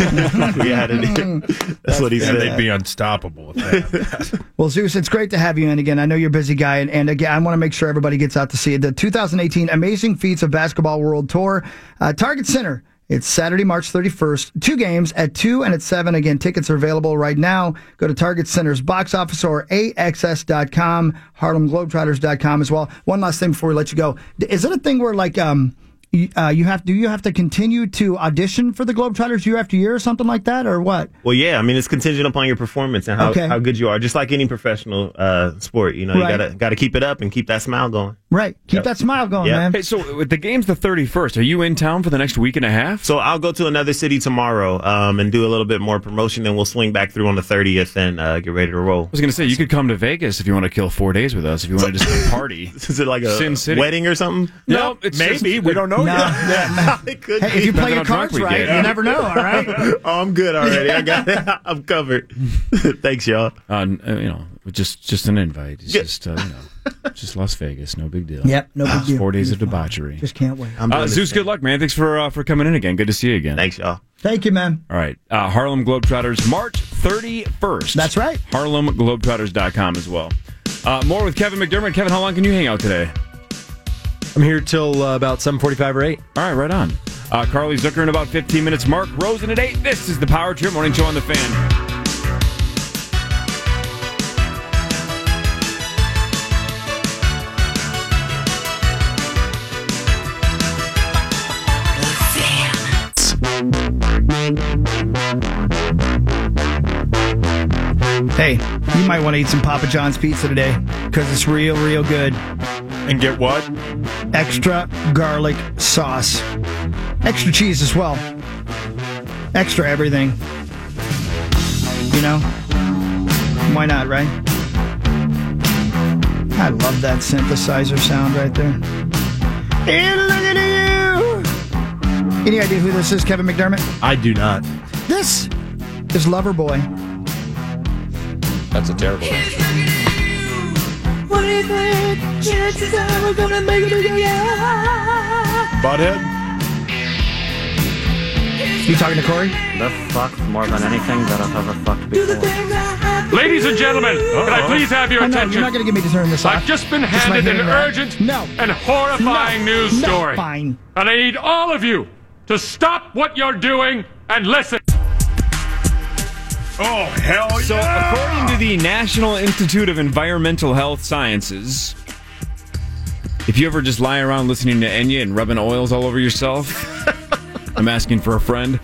That's what he said. They'd be unstoppable with that. Well, Zeus, it's great to have you in again. I know you're a busy guy, and again, I want to make sure everybody gets out to see it. The 2018 Amazing Feats of Basketball World Tour, Target Center. It's Saturday, March 31st. 2 games at 2 and at 7. Again, tickets are available right now. Go to Target Center's box office or AXS.com, HarlemGlobetrotters.com as well. One last thing before we let you go. Is it a thing where, like, you have to continue to audition for the Globetrotters year after year or something like that, or what? Well, yeah. I mean, it's contingent upon your performance and how good you are. Just like any professional sport, you got to keep it up and keep that smile going. Right. Keep that smile going, man. Hey, so the game's the 31st. Are you in town for the next week and a half? So I'll go to another city tomorrow and do a little bit more promotion, and we'll swing back through on the 30th and get ready to roll. I was going to say, you could come to Vegas if you want to kill 4 days with us, if you want to just party. Is it like a Sin City wedding or something? No, it's maybe. We don't know yet. It could hey, be. if you play your cards right, you never know, all right? Oh, I'm good already. I got it. I'm covered. Thanks, y'all. Just an invite. It's just Las Vegas. No big deal. Yep, no big deal. 4 days of debauchery. Just can't wait. Zeus, good luck, man. Thanks for coming in again. Good to see you again. Thanks, y'all. Thank you, man. All right. Harlem Globetrotters, March 31st. That's right. HarlemGlobetrotters.com as well. More with Kevin McDermott. Kevin, how long can you hang out today? I'm here till about 7:45 or 8. All right, right on. Carly Zucker in about 15 minutes. Mark Rosen at 8. This is the Power Trip Morning Show on the Fan. Hey, you might want to eat some Papa John's pizza today because it's real, real good. And get what? Extra garlic sauce. Extra cheese as well. Extra everything. Why not, right? I love that synthesizer sound right there. Hey, look at you! Any idea who this is, Kevin McDermott? I do not. This is Loverboy. That's a terrible answer. What do you think? Chances are we're gonna make it again. Butthead? You talking to Corey? The fuck more than anything that I've ever fucked before. Ladies and gentlemen, can I please have your attention? You're not going to give me to turn this off. I've just been handed an urgent and horrifying news story. Fine. And I need all of you to stop what you're doing and listen. Oh, hell yeah! So, according to the National Institute of Environmental Health Sciences, If you ever just lie around listening to Enya and rubbing oils all over yourself, I'm asking for a friend.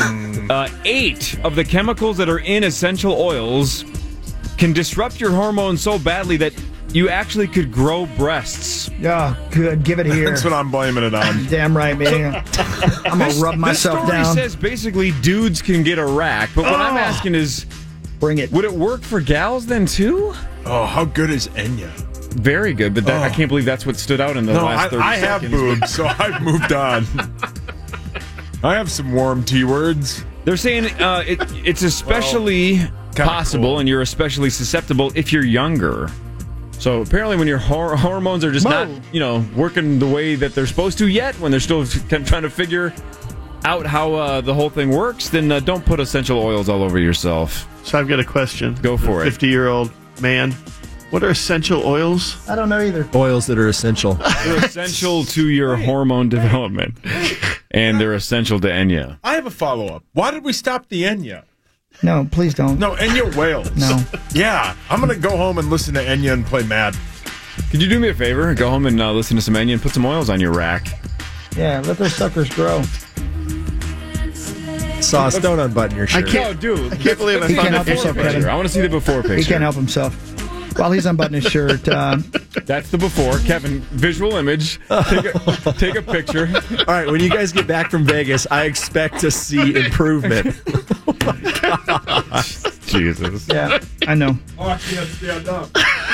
8 of the chemicals that are in essential oils can disrupt your hormones so badly that you actually could grow breasts. Oh, good. Give it here. That's what I'm blaming it on. Damn right, man. I'm going to rub myself down. This story says basically dudes can get a rack, but what I'm asking is, bring it. Would it work for gals then too? Oh, how good is Enya? Very good, but I can't believe that's what stood out in the last 30 I seconds. have boobs, so I've moved on. I have some warm T words. They're saying it's especially possible, and you're especially susceptible if you're younger. So apparently, when your hormones are just not, working the way that they're supposed to yet, when they're still kind of trying to figure out how the whole thing works, then don't put essential oils all over yourself. So I've got a question. Go for it. 50-year-old man. What are essential oils? I don't know either. Oils that are essential. They're essential to your hormone development, and they're essential to Enya. I have a follow-up. Why did we stop the Enya? No, please don't. No, Enya wails. No. Yeah, I'm going to go home and listen to Enya and play Madden. Could you do me a favor? Go home and listen to some Enya and put some oils on your rack. Yeah, let those suckers grow. Sauce, don't unbutton your shirt. I can't believe He can't help himself, Kevin. I want to see the before picture. He can't help himself. While he's unbuttoning his shirt. That's the before. Kevin, visual image. Take a picture. All right, when you guys get back from Vegas, I expect to see improvement. Jesus. Yeah, I know. Oh, I can't stand up.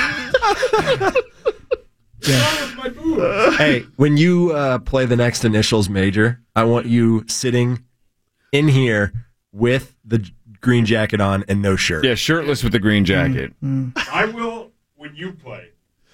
Hey, when you play the next initials major, I want you sitting in here with the green jacket on and no shirt. Yeah, shirtless with the green jacket. I will when you play.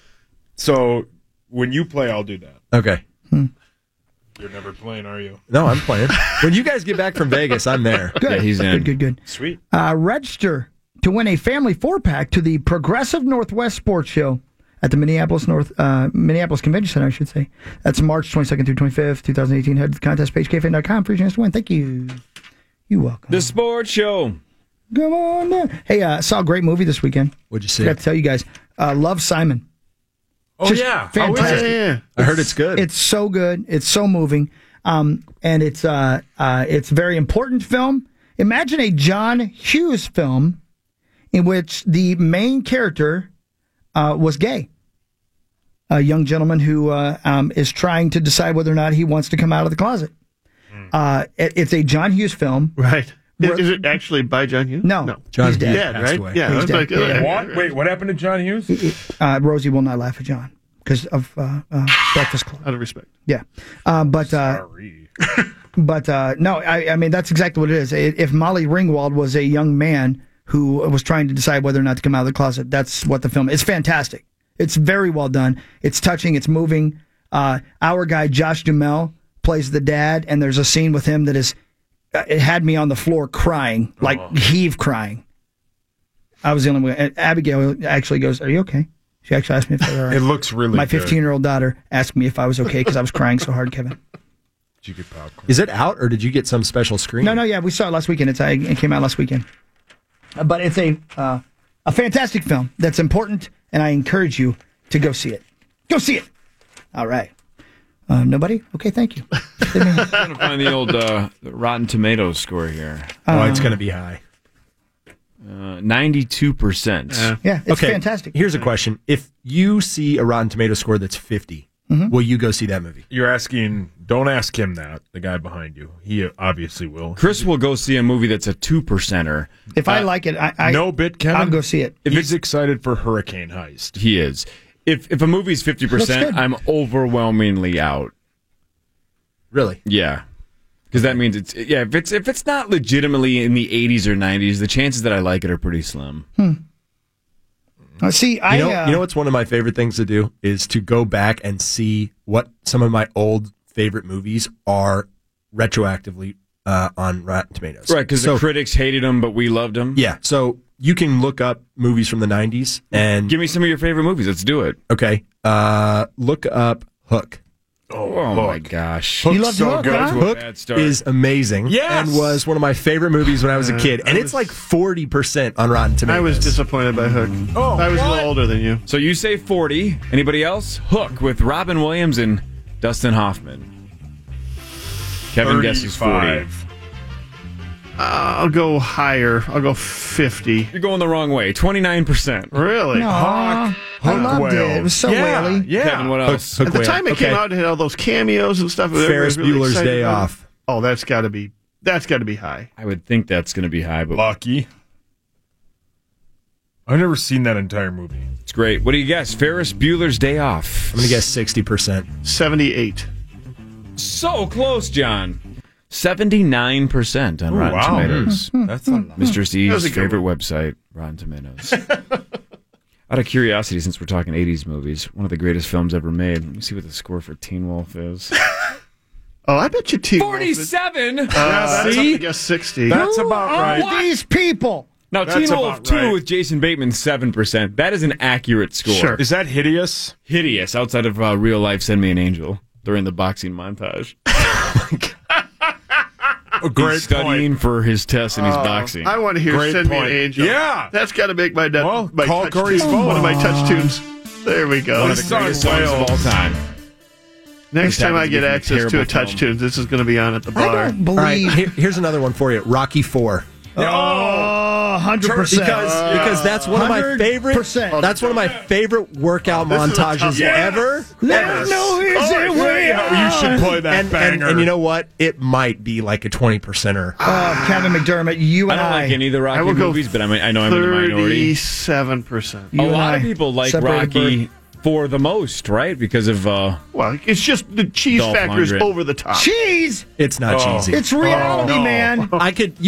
So when you play, I'll do that. Okay. You're never playing, are you? No, I'm playing. When you guys get back from Vegas, I'm there. Good. Yeah, he's in. Good. Sweet. Register to win a family 4-pack to the Progressive Northwest Sports Show at the Minneapolis Convention Center, I should say. That's March 22nd through 25th, 2018. Head to the contest page, kfan.com, for your chance to win. Thank you. You're welcome. The Sports Show. Come on down. Hey, I saw a great movie this weekend. What'd you see? Forgot to tell you guys. Love, Simon. Oh, Just yeah. fantastic. Yeah. I heard it's good. It's so good. It's so moving. And it's a very important film. Imagine a John Hughes film in which the main character was gay. A young gentleman who is trying to decide whether or not he wants to come out of the closet. It's a John Hughes film. Right. Is it actually by John Hughes? No. John's he's dead. Dead, right? away. Yeah. He's that's dead. like, Yeah. What? Wait, what happened to John Hughes? Rosie will not laugh at John because of Breakfast Club. Out of respect. Yeah. Sorry. But no, I mean, that's exactly what it is. If Molly Ringwald was a young man who was trying to decide whether or not to come out of the closet, that's what the film is. It's fantastic. It's very well done. It's touching. It's moving. Our guy, Josh Duhamel, plays the dad, and there's a scene with him that is, it had me on the floor crying, like heave crying. I was the only one. And Abigail actually goes, "Are you okay?" She actually asked me if I was all right. It looks really My good. 15-year-old daughter asked me if I was okay because I was crying so hard, Kevin. Did you get popcorn? Is it out, or did you get some special screen? No, yeah, we saw it last weekend. It came out last weekend. But it's a fantastic film that's important, and I encourage you to go see it. Go see it. All right. Nobody? Okay, thank you. I'm going to find the old Rotten Tomatoes score here. It's going to be high. 92%. Yeah, it's fantastic. Here's a question. If you see a Rotten Tomato score that's 50, will you go see that movie? You're asking, don't ask him that, the guy behind you. He obviously will. Chris will go see a movie that's a 2%er. If I like it, no bit, Kevin. I'll go see it. If he's excited for Hurricane Heist. He is. If a movie's 50%, I'm overwhelmingly out. Really? Yeah. Because that means if it's not legitimately in the 80s or 90s, the chances that I like it are pretty slim. See, you know what's one of my favorite things to do is to go back and see what some of my old favorite movies are retroactively on Rotten Tomatoes. Right, because the critics hated them, but we loved them. Yeah, so you can look up movies from the 90s and... Give me some of your favorite movies. Let's do it. Okay. Look up Hook. Oh my gosh. Hook's You loved so Hook, good. huh? To a Hook bad start. is amazing. Yes! And was one of my favorite movies when I was a kid. And it's like 40% on Rotten Tomatoes. I was disappointed by Hook. Oh, I was a what? little older than you. So you say 40. Anybody else? Hook with Robin Williams and Dustin Hoffman. Kevin guesses 40. 35. I'll go higher. I'll go 50. You're going the wrong way. 29%. Really? No, I loved whale. it. It was so Yeah, whaley. yeah. Kevin, what else? Hook At the whale. time it came Okay. out, it had all those cameos and stuff. Ferris Everybody was Bueller's excited Day about it. Off. Oh, that's got to be high. I would think that's going to be high, but Lucky. I've never seen that entire movie. it's great. What do you guess? Ferris Bueller's Day Off. I'm going to guess 60%. 78. So close, John. 79% on Rotten wow. Tomatoes. That's a lot. Mr. That was Steve's a good favorite website, Rotten Tomatoes. Out of curiosity, since we're talking 80s movies, one of the greatest films ever made. Let me see what the score for Teen Wolf is. Oh, I bet you Teen 47! Wolf. That's See? I guess 60. That's Who about are right. these people? Now, That's Teen Wolf about 2 right. with Jason Bateman, 7%. That is an accurate score. Sure. Is that hideous? Hideous, outside of real life Send Me an Angel during the boxing montage. A great He's studying point. for his test and he's boxing. I want to hear Great Send Me point. an Angel. Yeah. That's got to make my Well, my call touch Corey's tune. phone. One of my touch tunes. There we go. One of the greatest songs of all time. Next time I happens to get be from a access to a terrible touch film. tune, this is going to be on at the bar. I don't All right, believe. here's another one for you. Rocky 4. Oh, 100%. Because that's one of my favorite. 100%. That's one of my favorite workout This is a montages tough one. ever. There's no easy way out. You should play that banger. And you know what? It might be like a 20%er. Kevin McDermott, you I and don't I. like any of the I Rocky will go movies, but I know I'm in the minority. 37%. You A and lot I of people like separated Rocky for the most, right? Because of Well, it's just the cheese Dolph factor is Lundgren. over the top. Cheese. It's not cheesy. It's reality, no. man. I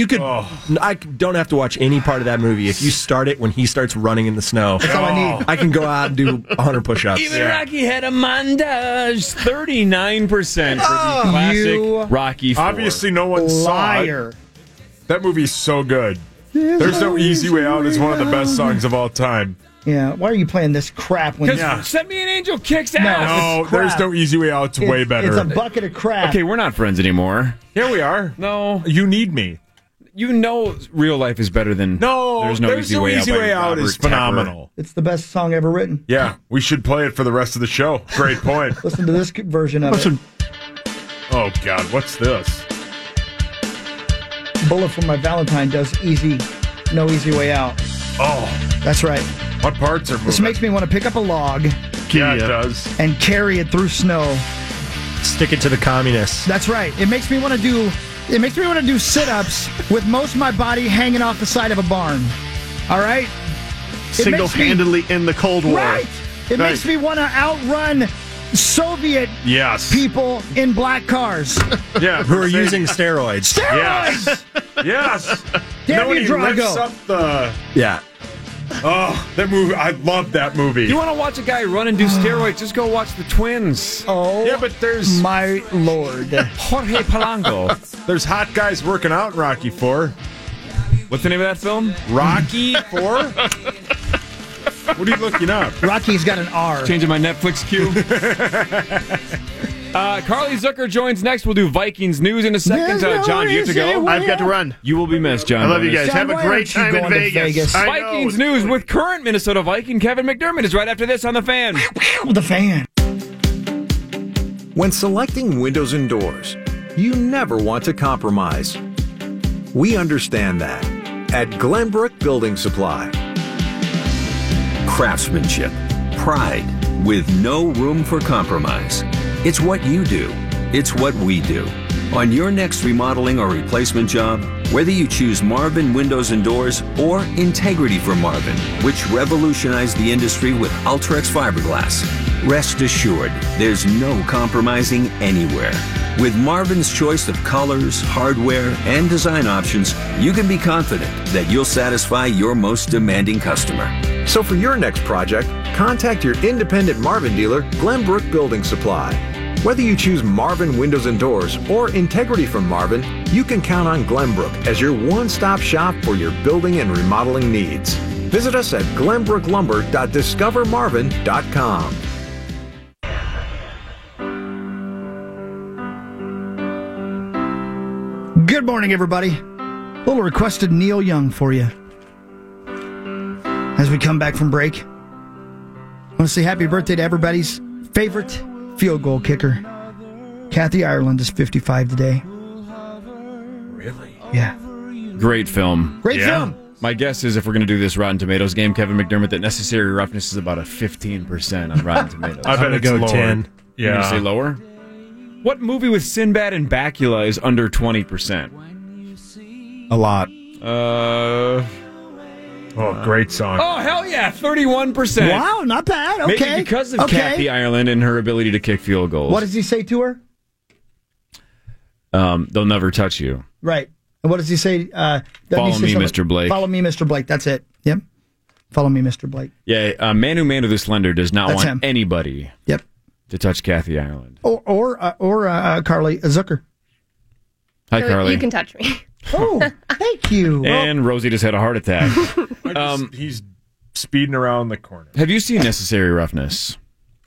don't have to watch any part of that movie. If you start it when he starts running in the snow, That's all I need. I can go out and do 100 push-ups. even Rocky had a montage. 39% for the classic you Rocky 4. Obviously, no one saw it. Liar. That movie's so good. There's No Easy Way Out is one of the best songs of all time. Yeah, why are you playing this crap when Because Send Me an Angel kicks No. ass. No, crap. there's No Easy Way Out. It's way better. It's a bucket of crap. Okay, we're not friends anymore. Here we are. No. You need me. You know real life is better than No, There's No Easy Way Out. by Out is Robert Tepper. phenomenal. It's the best song ever written. Yeah, we should play it for the rest of the show. Great point. Listen to this version of Listen, Oh, God, what's this? it. Bullet for My Valentine does No Easy Way Out. Oh, That's right. what parts are moving? This makes me want to pick up a log Yeah, it does. and carry it through snow. Stick it to the communists. That's right. It makes me want to do sit-ups with most of my body hanging off the side of a barn. All right? single-handedly in the Cold War. Right. It makes me want to outrun Soviet people in black cars. Yeah, who are using steroids. Steroids! Yes. Damn when you, he Drago. lifts up the... Yeah. Oh, that movie. I love that movie. You want to watch a guy run and do steroids? Just go watch The Twins. Oh, yeah, but there's... my lord. Jorge Polanco. There's hot guys working out in Rocky 4. What's the name of that film? Rocky 4? What are you looking up? Rocky's got an R. Changing my Netflix queue. Carly Zucker joins next. We'll do Vikings news in a second. John, you have to go. I've got to run. You will be missed, John. I love you Bonus. guys. Have a great time in Vegas. Vikings news with current Minnesota Viking Kevin McDermott is right after this on The Fan. The Fan. When selecting windows and doors, you never want to compromise. We understand that at Glenbrook Building Supply. Craftsmanship, pride, with no room for compromise. It's what you do. It's what we do. On your next remodeling or replacement job, whether you choose Marvin Windows and Doors or Integrity from Marvin, which revolutionized the industry with Ultrex fiberglass, rest assured there's no compromising anywhere. With Marvin's choice of colors, hardware, and design options, you can be confident that you'll satisfy your most demanding customer. So for your next project, contact your independent Marvin dealer, Glenbrook Building Supply. Whether you choose Marvin Windows and Doors or Integrity from Marvin, you can count on Glenbrook as your one-stop shop for your building and remodeling needs. Visit us at glenbrooklumber.discovermarvin.com. Good morning, everybody. A little requested Neil Young for you. As we come back from break, I want to say happy birthday to everybody's favorite field goal kicker. Kathy Ireland is 55 today. Really? Yeah. Great film. Great film. My guess is if we're going to do this Rotten Tomatoes game, Kevin McDermott, that Necessary Roughness is about a 15% on Rotten Tomatoes. I bet it's go lower. 10. You're going to say lower? What movie with Sinbad and Bakula is under 20%? A lot. Great song. Oh, hell yeah, 31%. Wow, not bad. Okay. Maybe because of Kathy Ireland and her ability to kick field goals. What does he say to her? They'll never touch you. Right. And what does he say? Follow me, Mr. Blake. Follow me, Mr. Blake. That's it. Yep. Follow me, Mr. Blake. Yeah, Manu the Slender does not That's want him. anybody to touch Kathy Ireland. Or Carly Zucker. Hi, Carly. You can touch me. Oh, thank you. And Rosie just had a heart attack. He's speeding around the corner. Have you seen Necessary Roughness?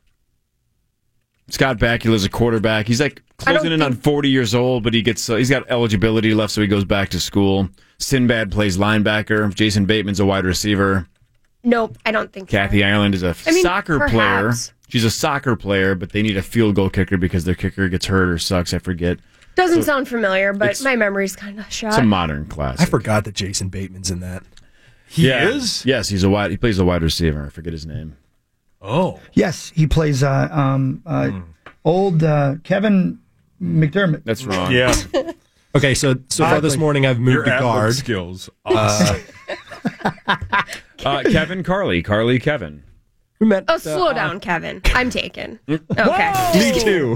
Scott Bakula's a quarterback. He's like closing in on 40 years old, but he's got eligibility left, so he goes back to school. Sinbad plays linebacker. Jason Bateman's a wide receiver. Nope, I don't think Kathy Ireland is a soccer player. perhaps. She's a soccer player, but they need a field goal kicker because their kicker gets hurt or sucks. I forget. Doesn't sound familiar, but my memory's kind of shot. It's a modern classic. I forgot that Jason Bateman's in that. He is? Yes, he plays a wide receiver. I forget his name. Oh. Yes, he plays old Kevin McDermott. That's wrong. Yeah. Okay, so far this morning I've moved Your the ad-lib guard. skills. Kevin, Carly, Kevin. We met. Oh, slow down, Kevin. I'm taken. Okay. Me too.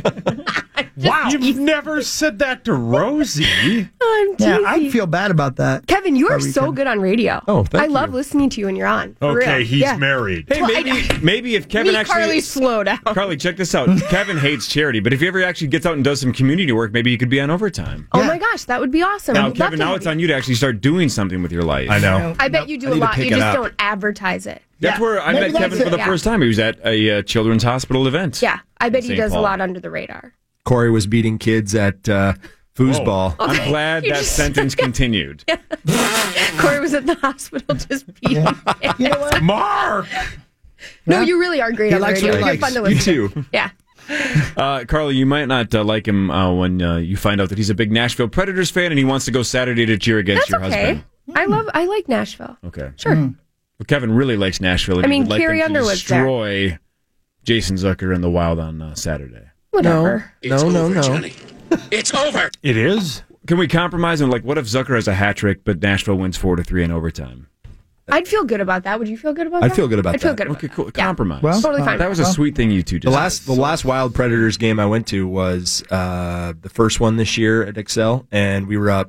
Wow. You've never said that to Rosie. I'm Yeah, teasing. I'd feel bad about that. Kevin, you are Sorry, so Kevin. good on radio. Oh, thank I love you. listening to you when you're on. For Okay, real. he's Yeah. married. Hey, maybe if Kevin Me, actually... Carly, slow down. Carly, check this out. Kevin hates charity, but if he ever actually gets out and does some community work, maybe he could be on overtime. Oh my gosh, that would be awesome. Now, I'd love Kevin, to now have it's you. on you to actually start doing something with your life. I know. I bet you do I a need to lot. pick You it just up. don't advertise it. That's where I Maybe met Kevin that's for the it, yeah. first time. He was at a children's hospital event. Yeah, I bet he St. does Paul. a lot under the radar. Corey was beating kids at foosball. Okay. I'm glad You that just- sentence continued. Corey was at the hospital just beating. You know what? Mark! No, you really are great He on the likes radio. what he You're fun to likes. listen You to. too. Yeah. Carly, you might not like him when you find out that he's a big Nashville Predators fan and he wants to go Saturday to cheer against That's your okay. husband. I like Nashville. Okay. Sure. But Kevin really likes Nashville. And I he mean, would like Carrie them to Underwood's there. destroy Jason Zucker and the Wild on Saturday. Whatever. No. It's over. It is? Can we compromise on what if Zucker has a hat trick, but Nashville wins 4-3 in overtime? I'd feel good about that. Would you feel good about that? I'd feel good about I'd feel that. good about Okay, cool. that. Yeah. Compromise. Well, Totally fine. That was a sweet thing you two did. The last Wild Predators game I went to was the first one this year at Excel, and we were up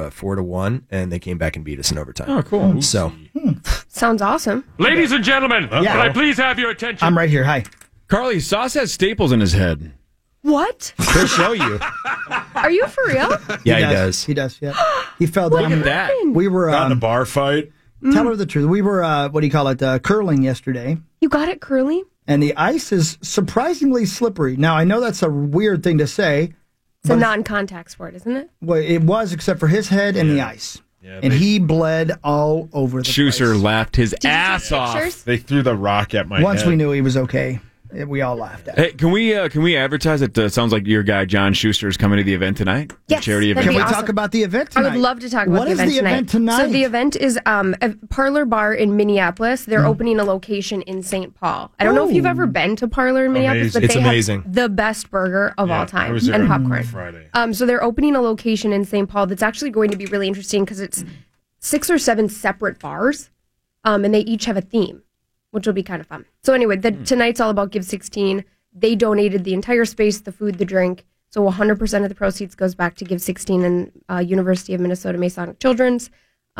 4-1, and they came back and beat us in overtime. Oh, cool. So Sounds awesome. Ladies and gentlemen, Yeah. can I please have your attention? I'm right here. Hi. Carly, Sauce has staples in his head. What? he'll show you. Are you for real? Yeah, he does. He does. Yeah. He fell down. Look at that. We were Got in a bar fight. tell her the truth. We were curling yesterday, You got it, Curly? and the ice is surprisingly slippery. Now I know that's a weird thing to say. It's a non-contact sport, isn't it? Well, it was except for his head and the ice, and he bled all over the Schuster place. laughed his Did you ass see off. pictures? They threw the rock at my Once head. we knew he was okay, we all laughed at it. Hey, can we advertise it? Sounds like your guy John Schuster is coming to the event tonight. Yes, The charity that'd event. Can we awesome. talk about the event I tonight? would love to talk about What the is event the tonight. event tonight? So the event is a Parlor Bar in Minneapolis. They're opening a location in St. Paul. I don't know if you've ever been to Parlor in Minneapolis, but It's they amazing. have the best burger of all I time was there and on popcorn. Friday. So they're opening a location in St. Paul that's actually going to be really interesting because it's 6 or 7 separate bars, and they each have a theme, which will be kind of fun. So anyway, tonight's all about Give 16. They donated the entire space, the food, the drink. So 100% of the proceeds goes back to Give 16 and University of Minnesota Masonic Children's.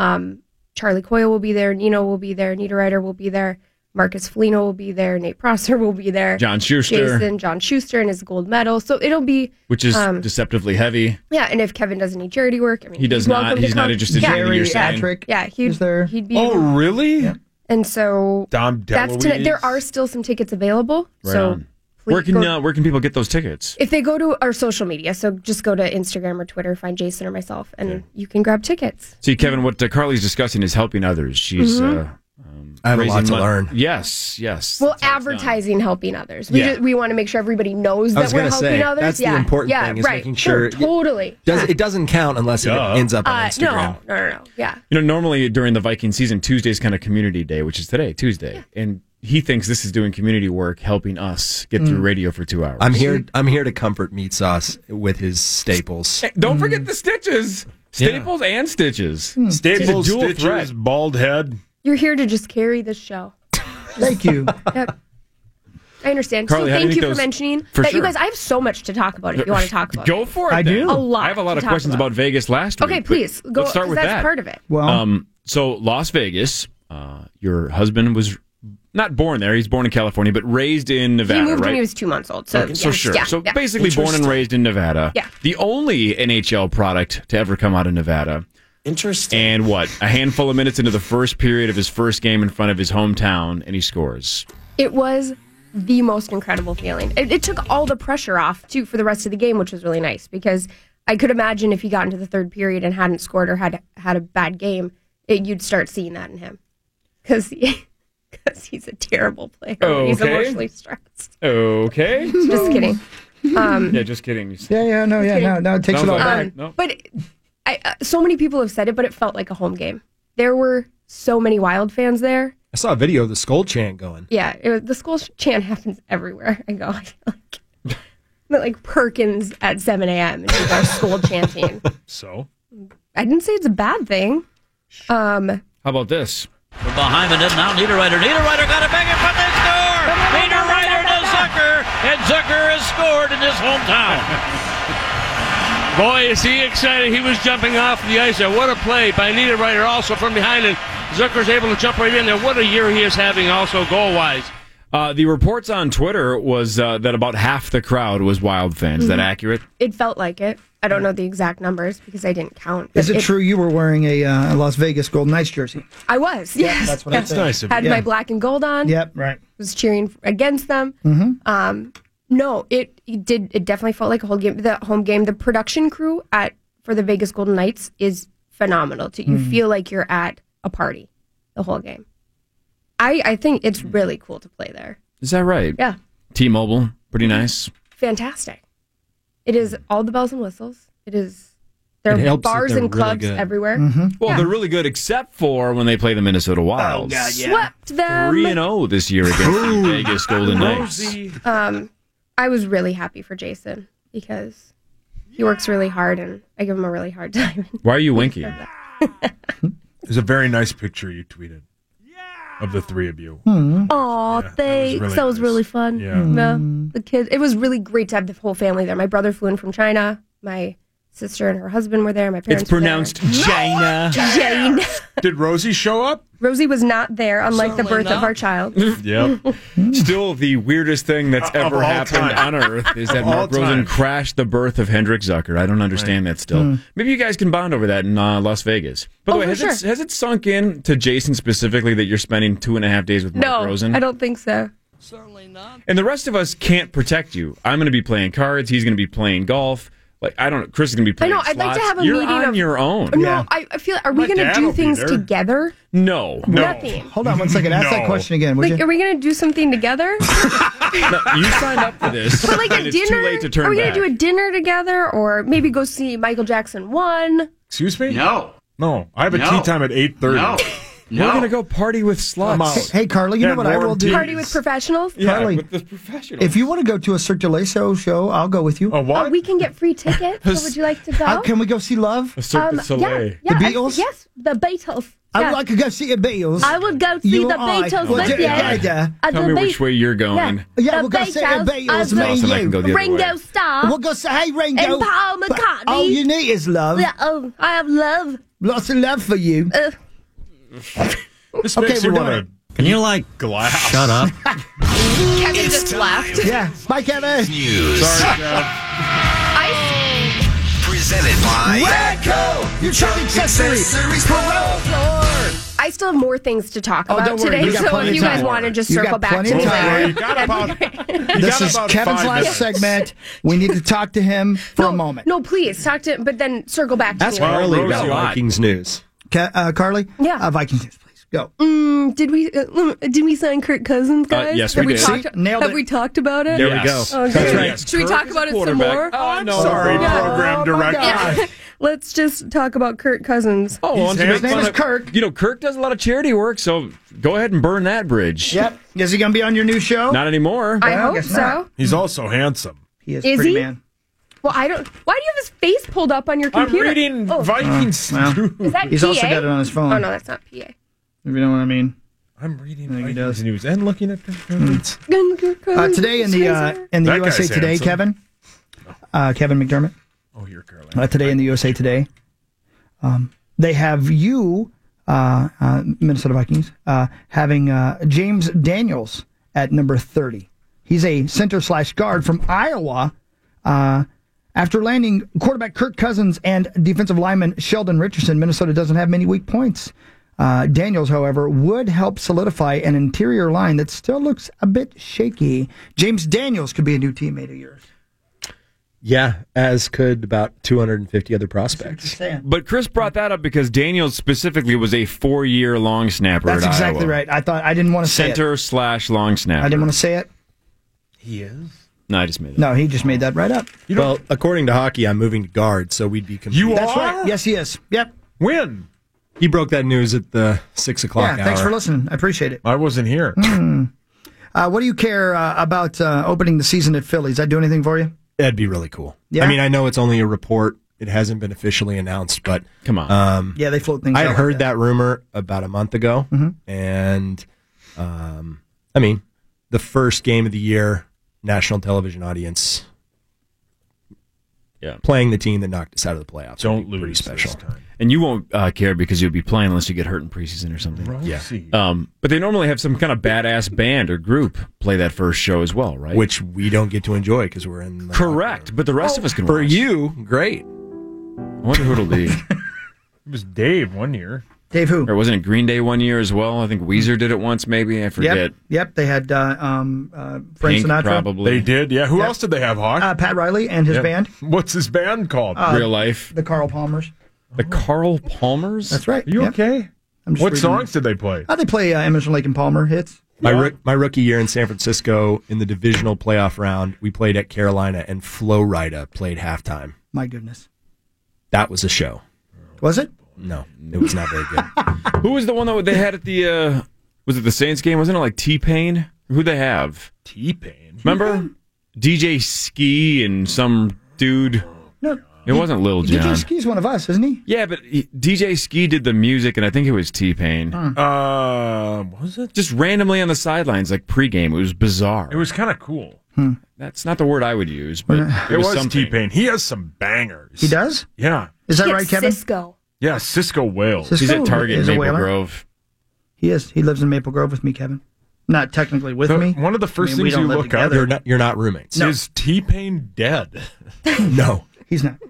Charlie Coyle will be there. Nino will be there. Nita Ryder will be there. Marcus Foligno will be there. Nate Prosser will be there. John Schuster. John Schuster and his gold medal. So it'll be... Which is deceptively heavy. Yeah, and if Kevin does any charity work, I mean, He does he's not. welcome He's to not come. interested in anything you're saying. Patrick Yeah, is there. he'd be... Oh, really? Yeah. And so Dom that's DeLuise. tonight. There are still some tickets available. Right so on. Please Where can people get those tickets? If they go to our social media, so just go to Instagram or Twitter, find Jason or myself, and you can grab tickets. See, Kevin, what Carly's discussing is helping others. She's I have a lot raising to learn. Yes. Well, advertising helping others. Yeah. We want to make sure everybody knows I was that we're gonna helping say, others. that's the important thing is making sure totally. It doesn't count unless it ends up on Instagram. No. Yeah. Normally during the Viking season, Tuesday's kind of community day, which is today, Tuesday. And he thinks this is doing community work, helping us get through radio for 2 hours. I'm here to comfort Meat Sauce with his staples. Hey, don't forget the stitches. Staples and stitches. Staples, Dual stitches, threat. bald head. You're here to just carry this show. Thank you. Yep. I understand. Carly, so how do you thank you think for those- mentioning For that. sure. You guys, I have so much to talk about if you want to talk about Go it. for it. I then. do. A lot. I have a lot to of talk questions about Vegas last week. Okay, but please go. Let's start 'cause with that's that. part of it. Well, So Las Vegas, your husband was not born there. He's born in California, but raised in Nevada, He moved right? when he was 2 months old. So, Okay, so yes, sure. yeah, so yeah. basically born and raised in Nevada. Yeah. The only NHL product to ever come out of Nevada. Interesting. And what? A handful of minutes into the first period of his first game in front of his hometown, and he scores. It was the most incredible feeling. It took all the pressure off, too, for the rest of the game, which was really nice because I could imagine if he got into the third period and hadn't scored or had a bad game, you'd start seeing that in him because he's a terrible player. He's Okay. emotionally stressed. Okay. Just kidding. Yeah, just kidding. Yeah, no, it takes it all back. No. But so many people have said it, but it felt like a home game. There were so many Wild fans there. I saw a video of the skull chant going. Yeah, the school chant happens everywhere I go. I feel like Perkins at 7 a.m. and people are school chanting. So? I didn't say it's a bad thing. How about this? From behind the net now, Niederreiter. Niederreiter got it back in front. They score! Niederreiter to Zucker, and Zucker has scored in his hometown. Boy, is he excited. He was jumping off the ice there. What a play by Niederreiter also from behind. And Zucker's able to jump right in there. What a year he is having also goal-wise. The reports on Twitter was that about half the crowd was Wild fans. Is that accurate? It felt like it. I don't know the exact numbers because I didn't count. Is it true you were wearing a Las Vegas Golden Knights jersey? I was, yes. That's what I That's nice of you. Had my black and gold on. Yep, right. Was cheering against them. No, it definitely felt like a whole game. The home game, the production crew for the Vegas Golden Knights is phenomenal. You feel like you're at a party the whole game. I think it's really cool to play there. Is that right? Yeah. T-Mobile, pretty nice. Fantastic. It is all the bells and whistles. There It are helps that bars they're and really clubs good. everywhere. Well, Yeah. they're really good except for when they play the Minnesota Wild. Swept them. 3-0 this year against the Vegas Golden Knights. I was really happy for Jason because he works really hard and I give him a really hard time. Why are you winking? There's a very nice picture you tweeted of the three of you. Aw, thanks. really That was nice. really fun. Yeah. The kids. It was really great to have the whole family there. My brother flew in from China. My sister and her husband were there. My parents It's pronounced were China. there. Jane. Did Rosie show up? Rosie was not there, unlike the birth of our child. Yep. Still, the weirdest thing that's Of ever all happened time. on Earth is that Of all Mark Rosen time. crashed the birth of Hendrik Zucker. I don't understand that still. Maybe you guys can bond over that in Las Vegas. By the way, for has it sunk in to Jason specifically that you're spending 2.5 days with Mark No, Rosen? I don't think so. And the rest of us can't protect you. I'm going to be playing cards. He's going to be playing golf. Like, I don't know. Chris is going to be I playing know. I'd like to slots. have a You're meeting on of your own. No, I feel. Are we My going to dad do will be things there. together? No. Nothing. Hold on one second. Ask that No. question again, would Like, you? are we going to do something together? No, you signed up for this. Or like and a it's dinner? too late to turn Are we back. going to do a dinner together, or maybe go see Michael Jackson 1? Excuse me? No. No. I have a No. tea time at 8:30. No. We're going to go party with I'm out. sluts. Hey, Carly, you know And what I warm will do? tea. Party with professionals? Yeah, Carly, with the professionals. if you want to go to a Cirque du show, I'll go with you. A what? We can get free tickets. So would you like to go? Can we go see Love? A Cirque du Soleil. Yeah, The Beatles? Yes, the Beatles. I Yeah. would like to go see the Beatles. I would go see You the and I. Beatles Well, with you. together. Tell me which way you're going. Yeah, we'll go see the Beatles, I'll me go- and So I can go you. the other Ringo way. Starr. We'll go say, hey, Ringo. And Paul But McCartney. all you need is love. Yeah, oh, I have love. Lots of love for you. This Okay, makes you we're want doing to Can you, like, glass. shut up? Kevin It's just time. laughed. Yeah. Bye, Kevin. Sorry, News. Presented by Radco, your truck accessories. Parole floor. I still have more things to talk about don't worry, today. you got So plenty if you of guys time. want to just You circle got back plenty to of me time. later, You got that'd be great. This is Kevin's last segment. We need to talk to him for a moment. No, please talk to, but then circle back to Ask me. Carly about Vikings news. Carly? Yeah. Vikings news, please. Go. Did we sign Kirk Cousins, guys? yes, Have we did. Talked, Nailed have it. we talked about it? There we go. Okay. That's right. Should we Kirk talk is about a it some quarterback. more? Oh, no. Sorry, program director. Yeah. Let's just talk about Kirk Cousins. Oh, why don't you His make name fun is of- Kirk. You know, Kirk does a lot of charity work, so go ahead and burn that bridge. Yep. Is he going to be on your new show? Not anymore. I Well, hope guess so. not. He's also handsome. He is Is pretty he? man. Well, I don't. Why do you have his face pulled up on your I'm computer? reading Oh. Vikings well. news. Is that He's PA? also got it on his phone. Oh no, that's not PA. If you know what I mean. I'm reading he Vikings does. news and looking at the Today in the That USA guy's Today, handsome. Kevin McDermott. Oh, you're Carolina. Today in the USA Today, they have you, Minnesota Vikings, having James Daniels at number 30. He's a center/guard from Iowa. After landing quarterback Kirk Cousins and defensive lineman Sheldon Richardson, Minnesota doesn't have many weak points. Daniels, however, would help solidify an interior line that still looks a bit shaky. James Daniels could be a new teammate of yours. Yeah, as could about 250 other prospects. But Chris brought that up because Daniels specifically was a 4-year long snapper That's at exactly Iowa. right. I didn't want to say it. Center/long snapper. I didn't want to say it. He is. No, I just made it. No, he just made that right up. Well, according to hockey, I'm moving to guard, so we'd be competing. That's right. Yes, he is. Yep. When? He broke that news at the 6 o'clock Yeah, hour. thanks for listening. I appreciate it. I wasn't here. What do you care about opening the season at Philly? Does that do anything for you? That'd be really cool. Yeah? I mean, I know it's only a report. It hasn't been officially announced, but come on. Yeah, they float things I out had like heard that rumor about a month ago, and I mean, the first game of the year, national television audience, playing the team that knocked us out of the playoffs. Don't pretty lose special. this time. And you won't care because you'll be playing unless you get hurt in preseason or something. Rosie. But they normally have some kind of badass band or group play that first show as well, right? Which we don't get to enjoy because we're in. The Correct, but the rest of us can For watch. you, great. I wonder who it'll be. It was Dave one year. Dave who? Or wasn't it Green Day one year as well? I think Weezer did it once, maybe. I forget. Yep. They had Frank Pink, Sinatra. probably. They did, yeah. Who Yep. else did they have, Hawk? Pat Riley and his Yep. band. What's his band called? Real life. The Carl Palmers. The Carl Palmers? That's right. Are you Yep. okay? I'm just What reading songs did they play? They play Emerson, Lake and Palmer hits. My rookie year in San Francisco in the divisional playoff round, we played at Carolina, and Flo Rida played halftime. My goodness. That was a show. Was it? No, it was not very good. Who was the one that they had at the, was it the Saints game? Wasn't it like T-Pain? Who'd they have? T-Pain? Remember? DJ Ski and some dude. No. It wasn't Lil Jon. DJ Ski's one of us, isn't he? Yeah, but DJ Ski did the music, and I think it was T-Pain. Was it? Just randomly on the sidelines, like pregame. It was bizarre. It was kind of cool. That's not the word I would use, but It was something. T-Pain. He has some bangers. He does? Yeah. Is that He right, gets Kevin? Cisco. Yeah, Cisco Wales. He's Cisco at Target is in a Maple whaler? Grove. He is. He lives in Maple Grove with me, Kevin. Not technically with me. One of the first I mean, we things you don't live look up, together. You're not roommates. No. is T-Pain dead? No. He's not.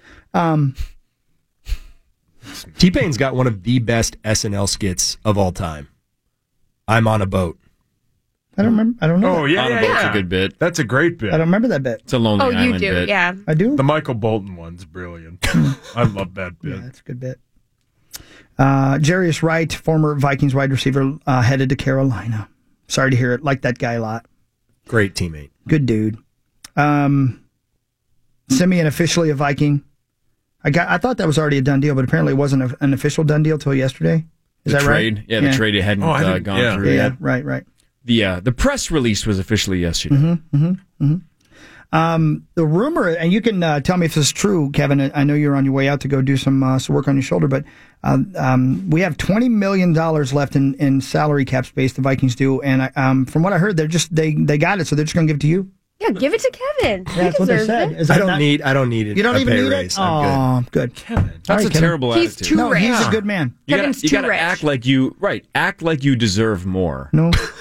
T-Pain's got one of the best SNL skits of all time. I'm on a boat. I don't remember. I don't know. Oh, yeah, On a yeah, Boat's yeah. a good bit. That's a great bit. I don't remember that bit. It's a Lonely Oh, you Island do, bit. yeah. I do? The Michael Bolton one's brilliant. I love that bit. Yeah, that's a good bit. Jarius Wright, former Vikings wide receiver, headed to Carolina. Sorry to hear it. Like that guy a lot. Great teammate. Good dude. Simeon officially a Viking. I thought that was already a done deal, but apparently it wasn't an official done deal till yesterday. Is The that trade? right? Yeah, the trade hadn't gone through Yeah, yet. right. The press release was officially yesterday. The rumor, and you can tell me if this is true, Kevin. I know you're on your way out to go do some work on your shoulder, but we have $20 million left in salary cap space. The Vikings do, and from what I heard, they got it, so they're just going to give it to you. Yeah, give it to Kevin. Yeah, that's what they said. Is I that don't not- need it. You don't a even pay need raise. it. I'm good. Good. Kevin. That's All right, a Kevin. terrible He's attitude. too No, he's a good man. You Kevin's gotta too rich. act like you act like you deserve more. No.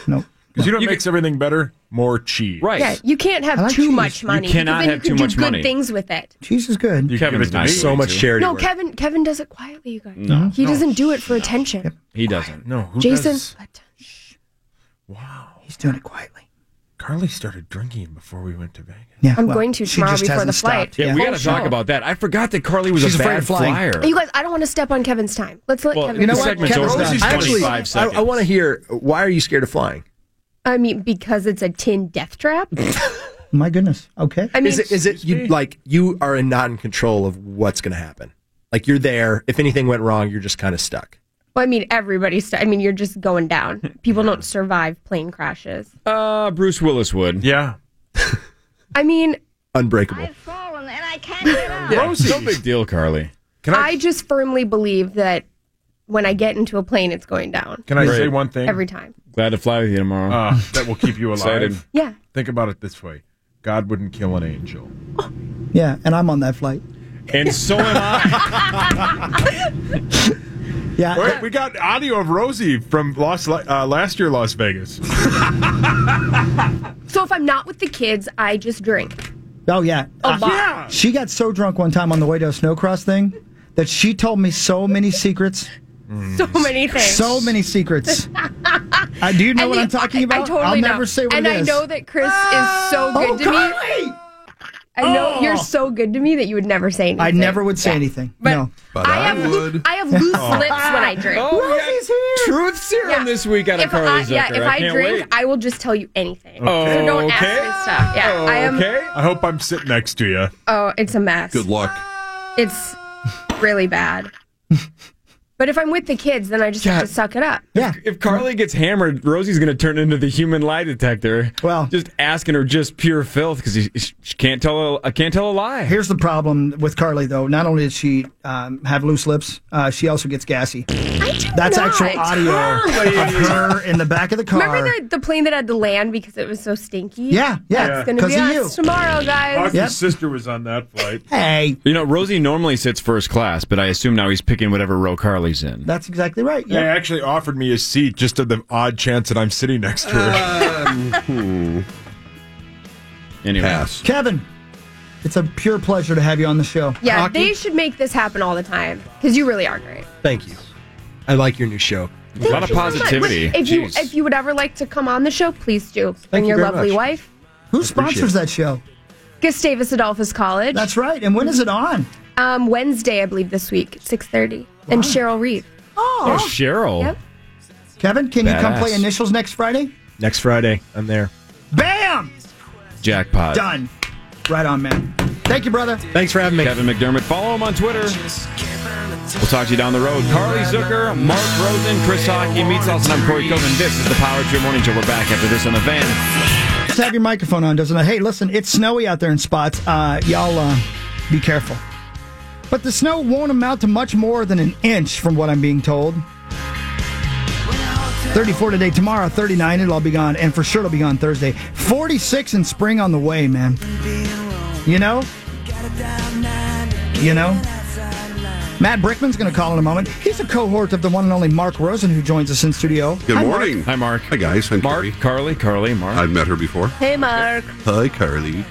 Because you know what makes everything better? More cheese. Right. Yeah, you can't have too much money. You cannot because then have you too can much do good money. things with it. Cheese is good. Kevin's nice. So much charity No, work. Kevin does it quietly, you guys. No. He doesn't do it for attention. He doesn't. No, who Jason, does? Wow. He's doing it quietly. Carly started drinking before we went to Vegas. Yeah, I'm going to tomorrow before the flight. Yeah, we got to Full talk show. about that. I forgot that Carly was She's a afraid bad of flying. flyer. You guys, I don't want to step on Kevin's time. Let's let Well, Kevin. You know do what? it. segment's Kevin's only done. 25 seconds. I want to hear, why are you scared of flying? I mean, because it's a tin death trap. My goodness. Okay. I mean, Is it you are not in control of what's going to happen? Like you're there. If anything went wrong, you're just kind of stuck. well, I mean, everybody's. I mean, you're just going down. People don't survive plane crashes. Bruce Willis would. Yeah. I mean, Unbreakable. Fallen and I can't get up. Yeah, no big deal, Carly. I just firmly believe that when I get into a plane, it's going down. Can I say one thing? Every time. Glad to fly with you tomorrow. That will keep you alive. Excited. Yeah. Think about it this way: God wouldn't kill an angel. Yeah, and I'm on that flight. And so am I. Yeah. Wait, we got audio of Rosie from last year Las Vegas. So if I'm not with the kids, I just drink. Oh, yeah. A lot. She got so drunk one time on the way to a snowcross thing that she told me so many secrets. So many things. So many secrets. Do you know what I'm talking about? I totally I'll know. never say what and it is. I know that Chris is so good to me. I know you're so good to me that you would never say anything. I never would say anything. No. But I have loose lips when I drink. Rosie's here. Truth serum this week out of Carly Zucker. If I can't drink, wait. I will just tell you anything. Okay. So don't ask me stuff. Yeah, I am. I hope I'm sitting next to you. Oh, it's a mess. Good luck. It's really bad. But if I'm with the kids, then I just have to suck it up. Yeah. If Carly gets hammered, Rosie's going to turn into the human lie detector. Well, just asking her just pure filth because she can't tell a lie. Here's the problem with Carly, though. Not only does she have loose lips, she also gets gassy. That's not. actual audio of her in the back of the car. Remember the plane that had to land because it was so stinky? Yeah. That's going to be us tomorrow, guys. Hockey's sister was on that flight. Hey. You know, Rosie normally sits first class, but I assume now he's picking whatever row Carly's in. That's exactly right. They actually offered me a seat just to the odd chance that I'm sitting next to her. Anyway. Pass. Kevin, it's a pure pleasure to have you on the show. Yeah, Hockey? they should make this happen all the time because you really are great. Thank you. I like your new show. A lot of positivity. If you would ever like to come on the show, please do. Bring you your very lovely much. wife. Who sponsors that show? Gustavus Adolphus College. That's right. And when is it on? Wednesday, I believe, this week at 6:30. And Cheryl Reeve. Oh, Cheryl. Yep. Kevin, can you come Badass. play initials next Friday? Next Friday, I'm there. Bam! Jackpot. Done. Right on, man. Thank you, brother. Thanks for having me. Kevin McDermott. Follow him on Twitter. We'll talk to you down the road. Carly Zucker, Mark Rosen, Chris Hockey, Meat Sauce, and I'm Corey Coven. This is the Power Trip Morning Show. We're back after this on the van. Just have your microphone on, doesn't it? Hey, listen, it's snowy out there in spots. Y'all be careful. But the snow won't amount to much more than an inch from what I'm being told. 34 today, tomorrow 39, it'll all be gone. And for sure it'll be gone Thursday. 46 in spring on the way, man. You know? You know? Matt Brickman's going to call in a moment. He's a cohort of the one and only Mark Rosen who joins us in studio. Good Hi, morning. Mark. Hi, Mark. Hi, guys. I'm Mark, Carly. Carly, Mark. I've met her before. Hey, Mark. Hi, Carly.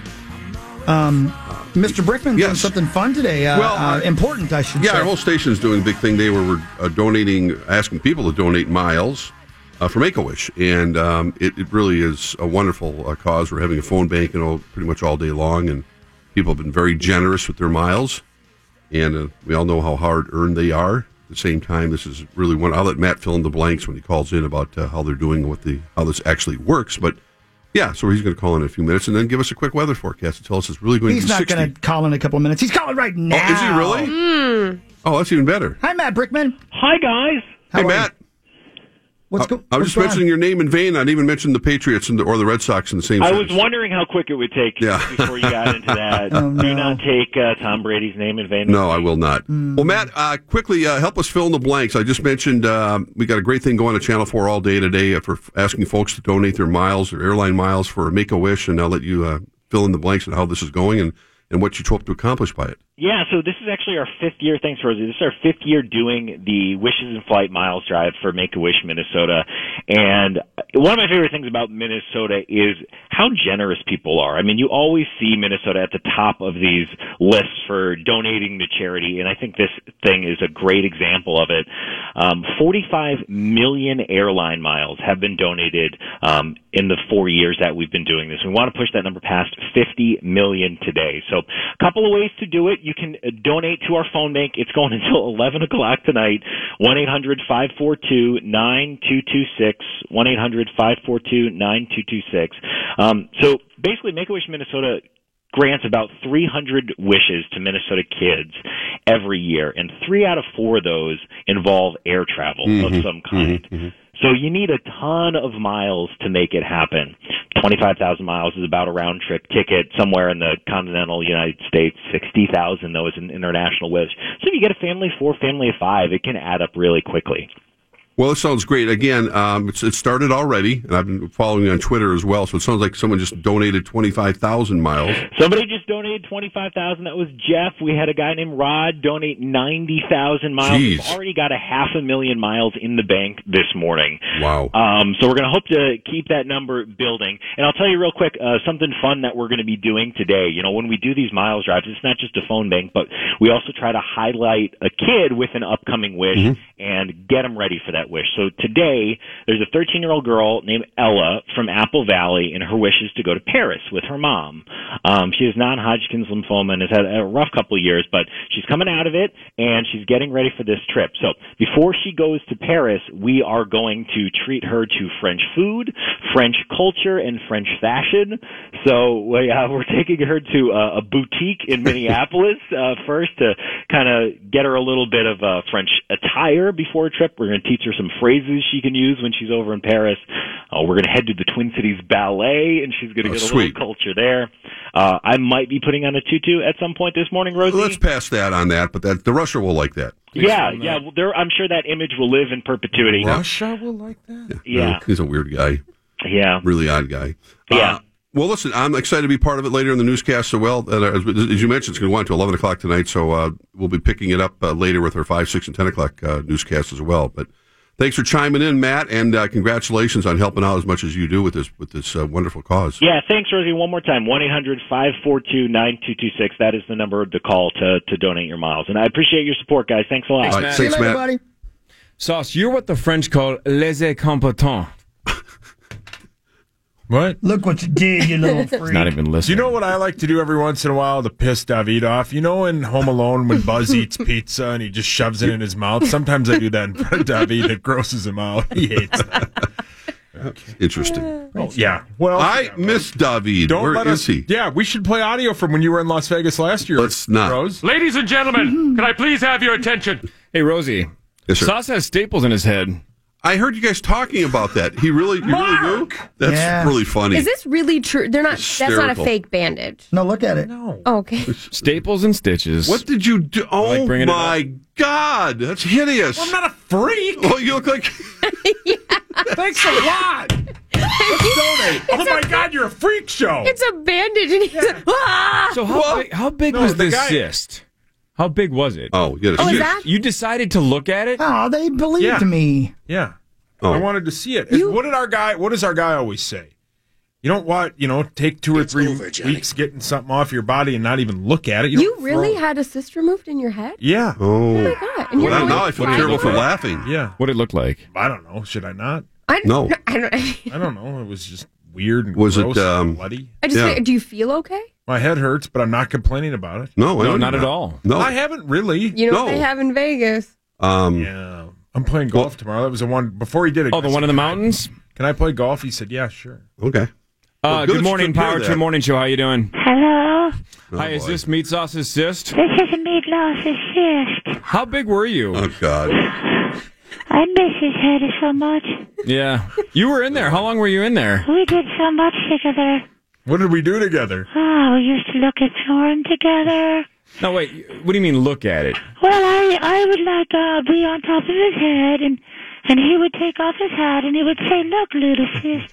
Mr. Brickman's doing something fun today. Important, I should say. Yeah, our whole station's doing a big thing. They were asking people to donate miles for Make-A-Wish. And it really is a wonderful cause. We're having a phone bank pretty much all day long, and people have been very generous with their miles. And we all know how hard-earned they are. At the same time, this is really one. I'll let Matt fill in the blanks when he calls in about how they're doing, how this actually works. But yeah, so he's going to call in a few minutes and then give us a quick weather forecast and tell us it's really going He's to be not 60. going to call in a couple of minutes. He's calling right now. Oh, is he really? Oh, that's even better. Hi, Matt Brickman. Hi, guys. Hey, Matt. I was just mentioning your name in vain. I didn't even mention the Patriots or the Red Sox in the same I sentence. was wondering how quick it would take before you got into that. Oh, no. Do not take Tom Brady's name in vain. No, I will not. Well, Matt, quickly help us fill in the blanks. I just mentioned we got a great thing going on Channel 4 all day today for asking folks to donate their miles, their airline miles for Make-A-Wish, and I'll let you fill in the blanks on how this is going and what you hope to accomplish by it. Yeah, so this is actually our 5th year. Thanks, Rosie. This is our 5th year doing the Wishes in Flight Miles Drive for Make-A-Wish Minnesota. And one of my favorite things about Minnesota is how generous people are. I mean, you always see Minnesota at the top of these lists for donating to charity, and I think this thing is a great example of it. 45 million airline miles have been donated in the 4 years that we've been doing this. We want to push that number past 50 million today. So a couple of ways to do it. You can donate to our phone bank. It's going until 11 o'clock tonight. 1-800-542-9226. 1-800-542-9226. So basically, Make-A-Wish Minnesota grants about 300 wishes to Minnesota kids every year, and 3 out of 4 of those involve air travel of some kind. So you need a ton of miles to make it happen. 25,000 miles is about a round-trip ticket somewhere in the continental United States. 60,000, though, is an international wish. So if you get a family of 4, family of 5, it can add up really quickly. Well, it sounds great. Again, it started already, and I've been following you on Twitter as well, so it sounds like someone just donated 25,000 miles. Somebody just donated 25,000. That was Jeff. We had a guy named Rod donate 90,000 miles. Jeez. We've already got 500,000 miles in the bank this morning. Wow. So we're going to hope to keep that number building. And I'll tell you real quick, something fun that we're going to be doing today. You know, when we do these miles drives, it's not just a phone bank, but we also try to highlight a kid with an upcoming wish and get them ready for that wish. So today, there's a 13-year-old girl named Ella from Apple Valley, and her wish is to go to Paris with her mom. She has non-Hodgkin's lymphoma and has had a rough couple of years, but she's coming out of it, and she's getting ready for this trip. So before she goes to Paris, we are going to treat her to French food, French culture, and French fashion. So we're taking her to a boutique in Minneapolis first to kind of get her a little bit of French attire before a trip. We're going to teach her some phrases she can use when she's over in Paris. We're going to head to the Twin Cities Ballet, and she's going to get a little culture there. I might be putting on a tutu at some point this morning, Rosie. Let's pass that on that, but the Russia will like that. Yeah. Well, I'm sure that image will live in perpetuity. Russia will like that? Yeah. He's a weird guy. Yeah. Really odd guy. Yeah. Well, listen, I'm excited to be part of it later in the newscast as well. As you mentioned, it's going to go on to 11 o'clock tonight, so we'll be picking it up later with our 5, 6, and 10 o'clock newscast as well. But thanks for chiming in, Matt, and congratulations on helping out as much as you do with this wonderful cause. Yeah, thanks, Rosie. One more time, 1-800-542-9226. That is the number to call to donate your miles. And I appreciate your support, guys. Thanks a lot. Thanks, Matt. Later, buddy. Sauce, you're what the French call les incompetents. What? Look what you did, you little freak. He's not even listening. Do you know what I like to do every once in a while to piss David off? You know in Home Alone when Buzz eats pizza and he just shoves it in his mouth? Sometimes I do that in front of David. It grosses him out. He hates that. Okay. Interesting. Oh, yeah. Well, I miss David. Where is he? Yeah, we should play audio from when you were in Las Vegas last year. Let's not. Rose. Ladies and gentlemen, can I please have your attention? Hey, Rosie. Yes, sir. Sauce has staples in his head. I heard you guys talking about that. You really do? That's really funny. Is this really true? They're not. Hysterical. That's not a fake bandage. No, look at it. No. Oh, okay. Staples and stitches. What did you do? Oh, my God. That's hideous. Well, I'm not a freak. Well, you look like... Thanks a lot. Let's donate. Oh, my God, you're a freak show. It's a bandage, and he's So how big was this cyst? How big was it? Oh, you is that? You decided to look at it? Oh, they believed me. Yeah. Oh. I wanted to see it. What does our guy always say? You don't want, take 2 or 3 weeks getting something off your body and not even look at it. You really had a cyst removed in your head? Yeah. Oh. Oh my God. And you're Now I feel terrible for laughing. Yeah. What did it look like? I don't know. Should I not? No. I don't know. It was just weird and Was gross it, and bloody. Do you feel okay? My head hurts, but I'm not complaining about it. No, not at all. No. I haven't really. You know what they have in Vegas? Yeah. I'm playing golf tomorrow. That was the one before he did it. Oh, the one in the mountains? Can I play golf? He said, yeah, sure. Okay. Good morning, Power Trip Morning Show. How you doing? Hello. Hi, is this Meat Sauce's cyst? This is a meatloaf's cyst. How big were you? Oh, God. I miss his head so much. Yeah. You were in there. How long were you in there? We did so much together. What did we do together? Oh, we used to look at porn together. No, wait. What do you mean look at it? Well, I would be on top of his head, and he would take off his hat, and he would say, "Look, little sissy."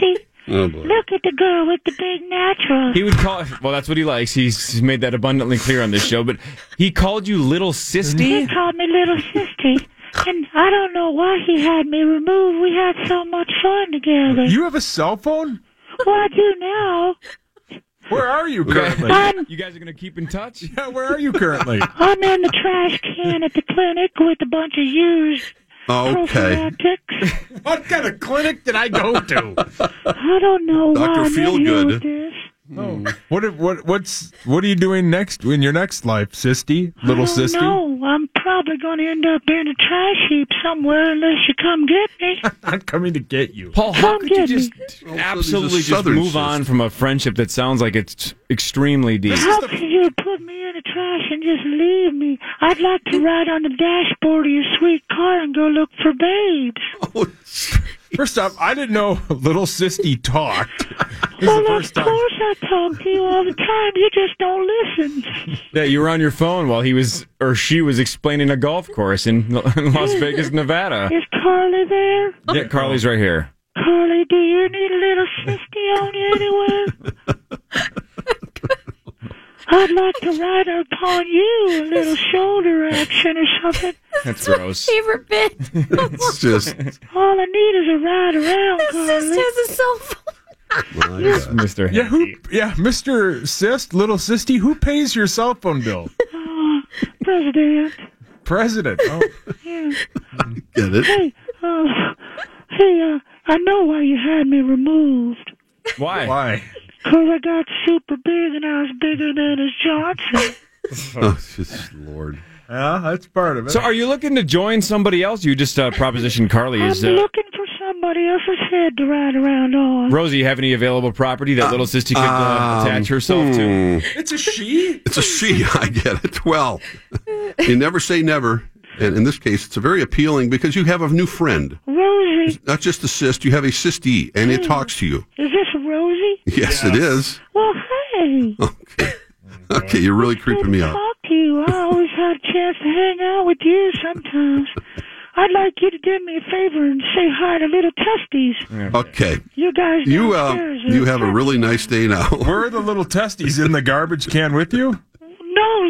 Oh, boy. Look at the girl with the big naturals. He would call. Well, that's what he likes. He's made that abundantly clear on this show. But he called you Little Sisty. He called me Little Sisty. And I don't know why he had me removed. We had so much fun together. You have a cell phone? Well, I do now. Where are you currently? You guys are going to keep in touch? Yeah, where are you currently? I'm in the trash can at the clinic with a bunch of used prophylactics. What kind of clinic did I go to? I don't know why Dr. I'm in here Feelgood. with this. Oh. What are you doing next in your next life, Sisty? Little Sisty? No, I'm probably going to end up in a trash heap somewhere unless you come get me. I'm coming to get you. Paul, how Come could you get just me. absolutely just move on from a friendship that sounds like it's extremely deep? How could you put me in the trash and just leave me? I'd like to ride on the dashboard of your sweet car and go look for babes. First off, I didn't know Little Sisty talked. Well, of course I talk to you all the time. You just don't listen. Yeah, you were on your phone while he was or she was explaining a golf course in Las Vegas, Nevada. Is Carly there? Yeah, Carly's right here. Carly, do you need a little Sisty on you anywhere? I'd like to ride upon you, a little shoulder action or something. That's gross. Favorite bit. It's just. All I need is a ride around, Carly. has a cell phone. Mr. Yeah, Mr. Sist, Little Sisty, who pays your cell phone bill? President. President. Oh. Yeah. Get it? Hey, I know why you had me removed. Why? Because I got super big and I was bigger than his Johnson. Oh, just Lord. Yeah, that's part of it. So are you looking to join somebody else? You just propositioned Carly. I'm Is looking for somebody else's head to ride around on. Rosie, you have any available property that Little Sisty could attach herself to? It's a she? It's a she, I get it. Well, you never say never. And in this case, it's a very appealing because you have a new friend. Rosie. It's not just a cyst, you have a Sisty, and it talks to you. Is this Rosie? Yes, it is. Well, hey. Okay, you're really creeping me out. Talk to you. I always had a chance to hang out with you sometimes. I'd like you to do me a favor and say hi to Little Testes. Okay. You guys You downstairs you have a really nice day now. Where are the little testes in the garbage can with you? No,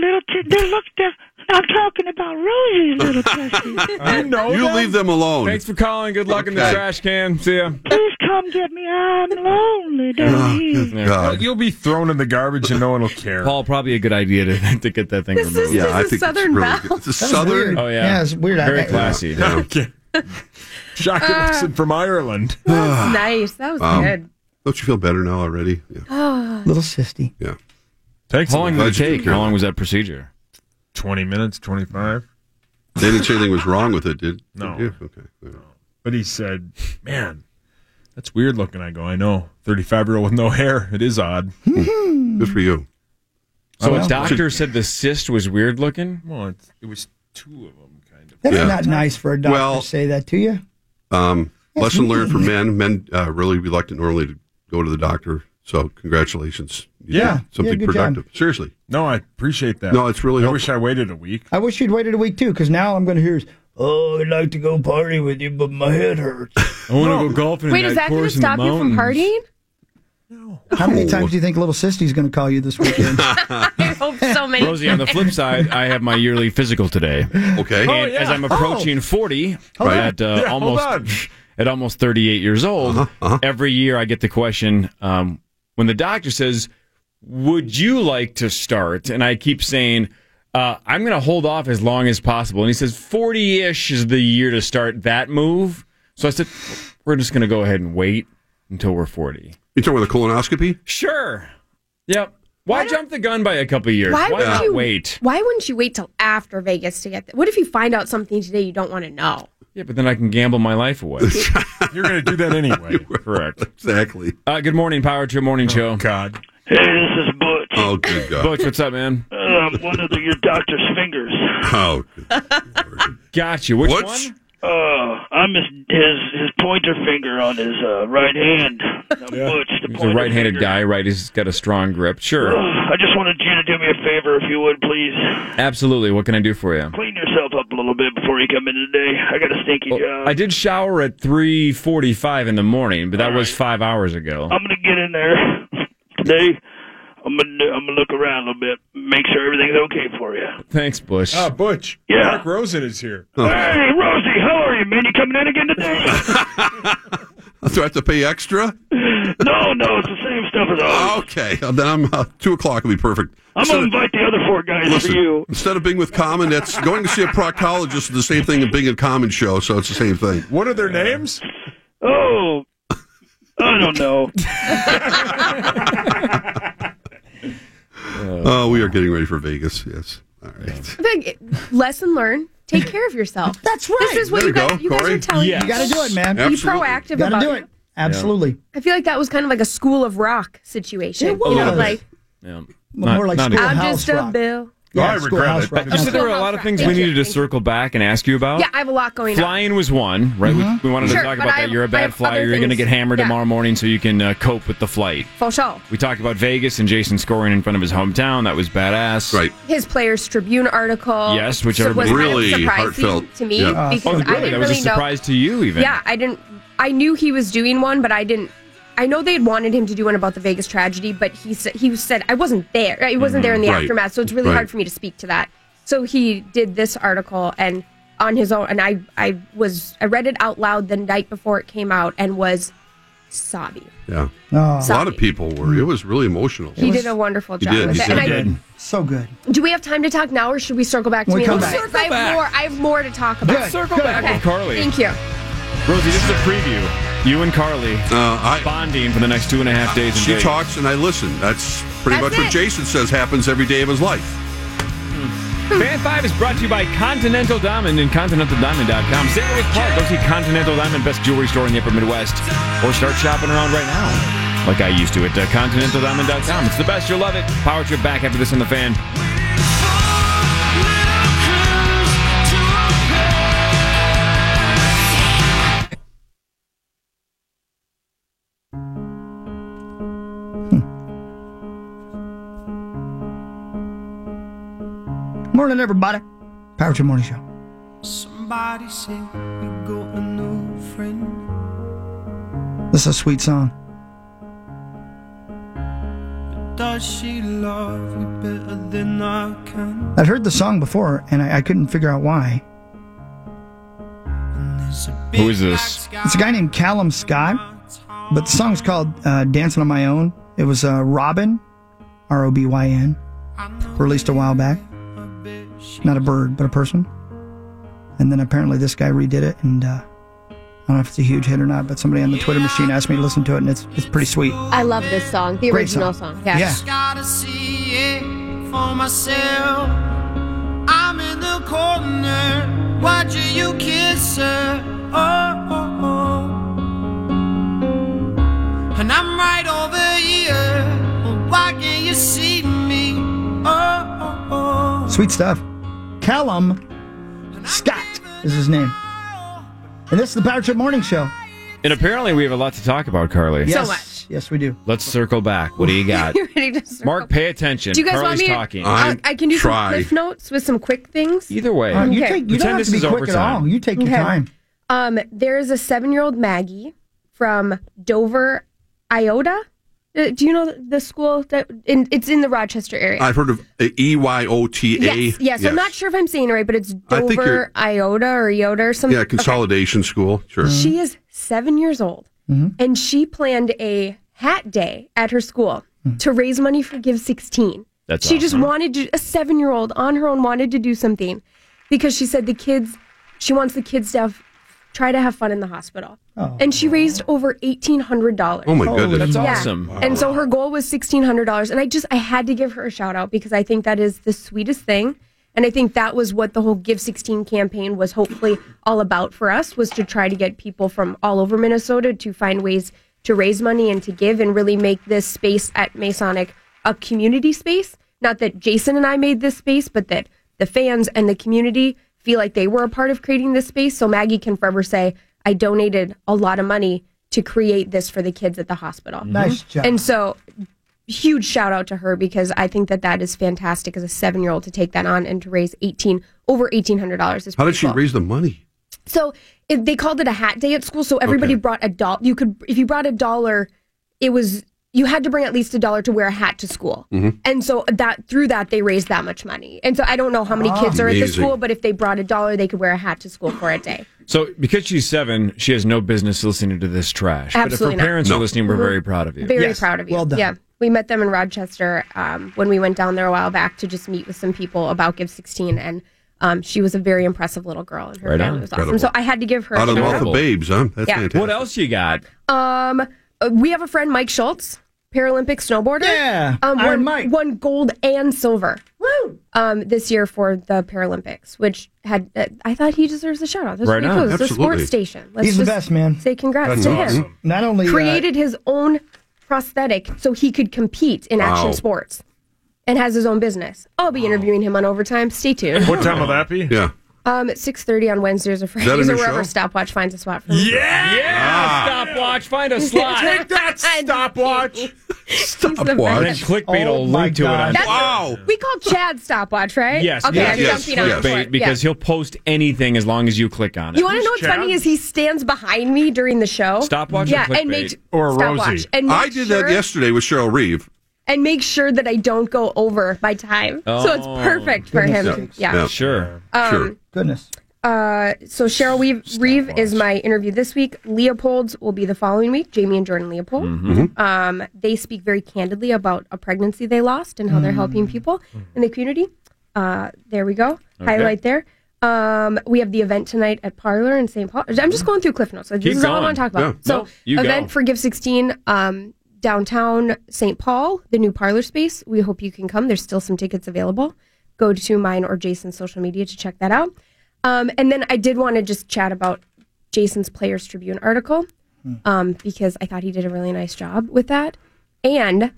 I'm talking about Rosie's little testes. I know. You leave them alone. Thanks for calling. Good luck in the Okay. trash can. See ya. Please come get me. I'm lonely down here. God. You'll be thrown in the garbage and no one will care. Paul, probably a good idea to get that thing removed. Yeah, I think it's really good. It's a southern. Oh, yeah. Yeah, it's weird. Very classy. Okay. Shocking accent from Ireland. That's nice. That was good. Don't you feel better now already? Yeah. Little Sisty. Yeah. Takes How long did it Glad you take? took care How of long it. was that procedure? 20 minutes, 25. They didn't say anything was wrong with it, did? No. Did you? Okay. Yeah. But he said, man, that's weird looking. I go, I know. 35-year-old with no hair. It is odd. Good for you. So a doctor said the cyst was weird looking? Well, it was two of them, kind of. That's Yeah. not nice for a doctor to say that to you. Lesson learned for men. Men really reluctant normally to go to the doctor. So congratulations. You Yeah. did something Yeah, good productive. job. Seriously. No, I appreciate that. No, it's really I helpful. wish I waited a week. I wish you'd waited a week too, because now I'm going to hear, "Oh, I'd like to go party with you, but my head hurts." I want to go golfing Wait, in is that that going to course in the stop you from mountains. partying? How many times do you think Little Sisty's going to call you this weekend? I hope so many. Rosie, on the flip side, I have my yearly physical today. Okay. And as I'm approaching 40, Right. at almost 38 years old, every year I get the question when the doctor says, "Would you like to start?" And I keep saying, "I'm going to hold off as long as possible." And he says, 40-ish is the year to start that move. So I said, "We're just going to go ahead and wait until we're 40." You talking about a colonoscopy? Sure. Yep. Why jump the gun by a couple of years? Why would not you wait? Why wouldn't you wait till after Vegas to get what if you find out something today you don't want to know? Yeah, but then I can gamble my life away. You're going to do that anyway. Correct. Exactly. Good morning, Power Trip Morning Show. God. Hey, this is Butch. Oh, good God. Butch, what's up, man? One of your doctor's fingers. Oh, Got you. Which What? one? I I'm his pointer finger on his right hand. Butch, the He's a pointer right-handed finger. guy, right? He's got a strong grip. Sure. I just wanted you to do me a favor, if you would, please. Absolutely. What can I do for you? Clean yourself up a little bit before you come in today. I got a stinky job. I did shower at 3:45 in the morning, but that was 5 hours ago. I'm gonna get in there today. I'm gonna look around a little bit, make sure everything's okay for you. Thanks, Bush. Butch. Yeah. Mark Rosen is here. Oh. Hey, Rosie, how are you, man? You coming in again today? Do I have to pay extra? No, it's the same stuff as always. Okay, then I'm 2 o'clock will be perfect. I'm gonna invite the other 4 guys Listen, for you. instead of being with Common, that's going to see a proctologist is the same thing as being at Common show, so it's the same thing. What are their names? Oh, I don't know. We are getting ready for Vegas. Yes. All right. Lesson learned. Take care of yourself. That's right. This is what There you you guys, go, you guys Corey. are telling You me. got to do it, man. Be Absolutely. proactive Got to about do it. it. Absolutely. I feel like that was kind of like a School of Rock situation. It was. You know, like, Yeah. More like not Schoolhouse I'm just a Rock. bill. I regret Schoolhouse it. Rock. Just that there were a lot of things we needed to circle back and ask you about. Yeah, I have a lot going on. Flying was one, right? We wanted Sure, to talk but about I that. have- You're a I bad have flyer. other You're going to things. get hammered Yeah. tomorrow morning so you can cope with the flight. For sure. We talked about Vegas and Jason scoring in front of his hometown. That was badass. Right. His Players Tribune article. Yes, which was everybody- kind of Really surprising heartfelt. to me Yeah. because Oh, I really? didn't That was really a surprise to you, even. Yeah, I knew he was doing one, but I didn't. I know they'd wanted him to do one about the Vegas tragedy, but he said I wasn't there. I wasn't there in the Right. aftermath, so it's really Right. hard for me to speak to that. So he did this article and on his own, and I read it out loud the night before it came out and was sobbing. Yeah. Oh. A lot of people were. It was really emotional. He did a wonderful He job did. with He it. so And did. So good. do we have time to talk now, or should we circle back to We'll me? come in a back. little bit? I have more to talk about. Good. Circle Good. back Okay. with Carly. Thank you. Rosie, this is a preview. You and Carly I bonding for the next 2.5 days. In She Vegas. talks and I listen. That's pretty That's much what it. Jason says happens every day of his life. Fan 5 is brought to you by Continental Diamond and ContinentalDiamond.com. St. Louis Park. Go see Continental Diamond, best jewelry store in the upper Midwest. Or start shopping around right now, like I used to at ContinentalDiamond.com. It's the best. You'll love it. Power Trip back after this on the Fan. Morning, everybody. Power Trip Morning Show. Somebody say we got a new friend. This is a sweet song. Does she love you better than I can? I'd heard the song before, and I couldn't figure out why. Who is this? It's a guy named Callum Scott, but the song's called Dancing on My Own. It was Robin, R-O-B-Y-N, released a while back. Not a bird, but a person. And then apparently this guy redid it, and I don't know if it's a huge hit or not, but somebody on the Twitter machine asked me to listen to it, and it's pretty sweet. I love this song, the Great original song. song. Yeah. Just gotta see it for myself. I'm in the corner watching you kiss her. Oh, oh, oh. And I'm right over here. Why can't you see me? Oh, oh, oh. Sweet stuff. Callum Scott is his name. And this is the Power Trip Morning Show. And apparently we have a lot to talk about, Carly. Yes. much. Yes, we do. Let's circle back. What do you got? You ready to circle? Mark, pay attention. Do you guys Carly's want me? talking. I can do some cliff notes with some quick things. Either way. You Okay. don't Pretend have this to be is quick at overtime. all. You take your Okay. time. There is a 7-year-old Maggie from Dover, Iota. Do you know the school? It's in the Rochester area. I've heard of EYOTA. Yes. I'm not sure if I'm saying it right, but it's I think you're- Dover, Iota or Iota or something. Yeah, consolidation school. Sure. She is 7 years old, and she planned a hat day at her school to raise money for Give 16. That's she just awesome. wanted to, a 7-year-old on her own wanted to do something because she said she wants the kids to try to have fun in the hospital. And she raised over $1,800. Oh, my goodness. That's awesome. And so her goal was $1,600. And I had to give her a shout out because I think that is the sweetest thing. And I think that was what the whole Give 16 campaign was hopefully all about for us, was to try to get people from all over Minnesota to find ways to raise money and to give and really make this space at Masonic a community space. Not that Jason and I made this space, but that the fans and the community feel like they were a part of creating this space. So Maggie can forever say, I donated a lot of money to create this for the kids at the hospital. Nice job. And so, huge shout out to her, because I think that is fantastic as a 7-year-old to take that on and to raise over $1,800. How did she raise the money? So they called it a hat day at school. So everybody brought $1. If you brought $1, you had to bring at least $1 to wear a hat to school. Mm-hmm. And so through that, they raised that much money. And so I don't know how many kids are at the school, but if they brought $1, they could wear a hat to school for a day. So because she's 7, she has no business listening to this trash. Absolutely but if her parents not. are listening, we're Mhm. very proud of you. Very proud of you. Well done. Yeah. We met them in Rochester when we went down there a while back to just meet with some people about Give 16. And she was a very impressive little girl, and her Right family on. was awesome. Incredible. So I had to give her Out of the mouth an of babes, huh? That's Yeah. fantastic. What else you got? We have a friend, Mike Schultz, Paralympic snowboarder. Yeah, Iron Mike. Won gold and silver. Woo! This year for the Paralympics, which had I thought he deserves a shout out. That's Right pretty on. cool. It's a Absolutely. sports station. Let's He's the just best, man. Say congrats That's to awesome. him. Not only created his own prosthetic so he could compete in action sports, and has his own business. I'll be interviewing him on Overtime. Stay tuned. What time will that be? Yeah. At 6:30 on Wednesdays or that a Fridays, or new wherever show? Stopwatch finds a spot for me. Stopwatch, find a slot. Take that, Stopwatch. And then Clickbait will link to it on That's we call Chad Stopwatch, right? Yes, Okay, I'm yes, jumping on clickbait, it. because he'll post anything as long as you click on it. You want to know what's funny is he stands behind me during the show. Stopwatch or yeah, clickbait? and makes Or Stopwatch, Rosie. and I make did sure, that yesterday with Cheryl Reeve. and make sure that I don't go over my time. So it's perfect for him. Yeah. Sure. Goodness. So Cheryl Reeve is my interview this week. Leopold's will be the following week. Jamie and Jordan Leopold. Mm-hmm. They speak very candidly about a pregnancy they lost and how they're helping people in the community. There we go. Okay. Highlight there. We have the event tonight at Parlor in St. Paul. I'm just going through Cliff Notes. This Keep is all I going. want to talk about. Yeah. So No, you event go. for Give 16 downtown St. Paul, the new Parlor space. We hope you can come. There's still some tickets available. Go to mine or Jason's social media to check that out. And then I did want to just chat about Jason's Players Tribune article because I thought he did a really nice job with that. And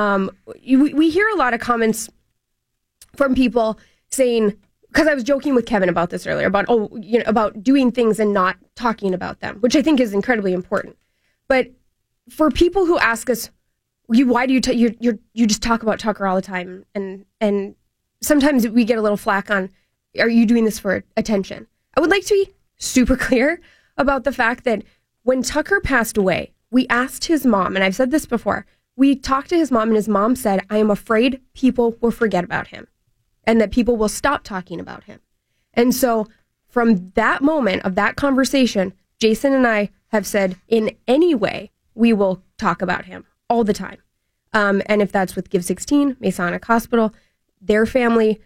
we hear a lot of comments from people saying, because I was joking with Kevin about this earlier, about about doing things and not talking about them, which I think is incredibly important. But for people who ask us, why do you just talk about Tucker all the time, and sometimes we get a little flack on, are you doing this for attention? I would like to be super clear about the fact that when Tucker passed away, we asked his mom, and I've said this before, we talked to his mom, and his mom said, I am afraid people will forget about him and that people will stop talking about him. And so from that moment of that conversation, Jason and I have said, in any way, we will talk about him all the time. And if that's with Give 16, Masonic Hospital, their family,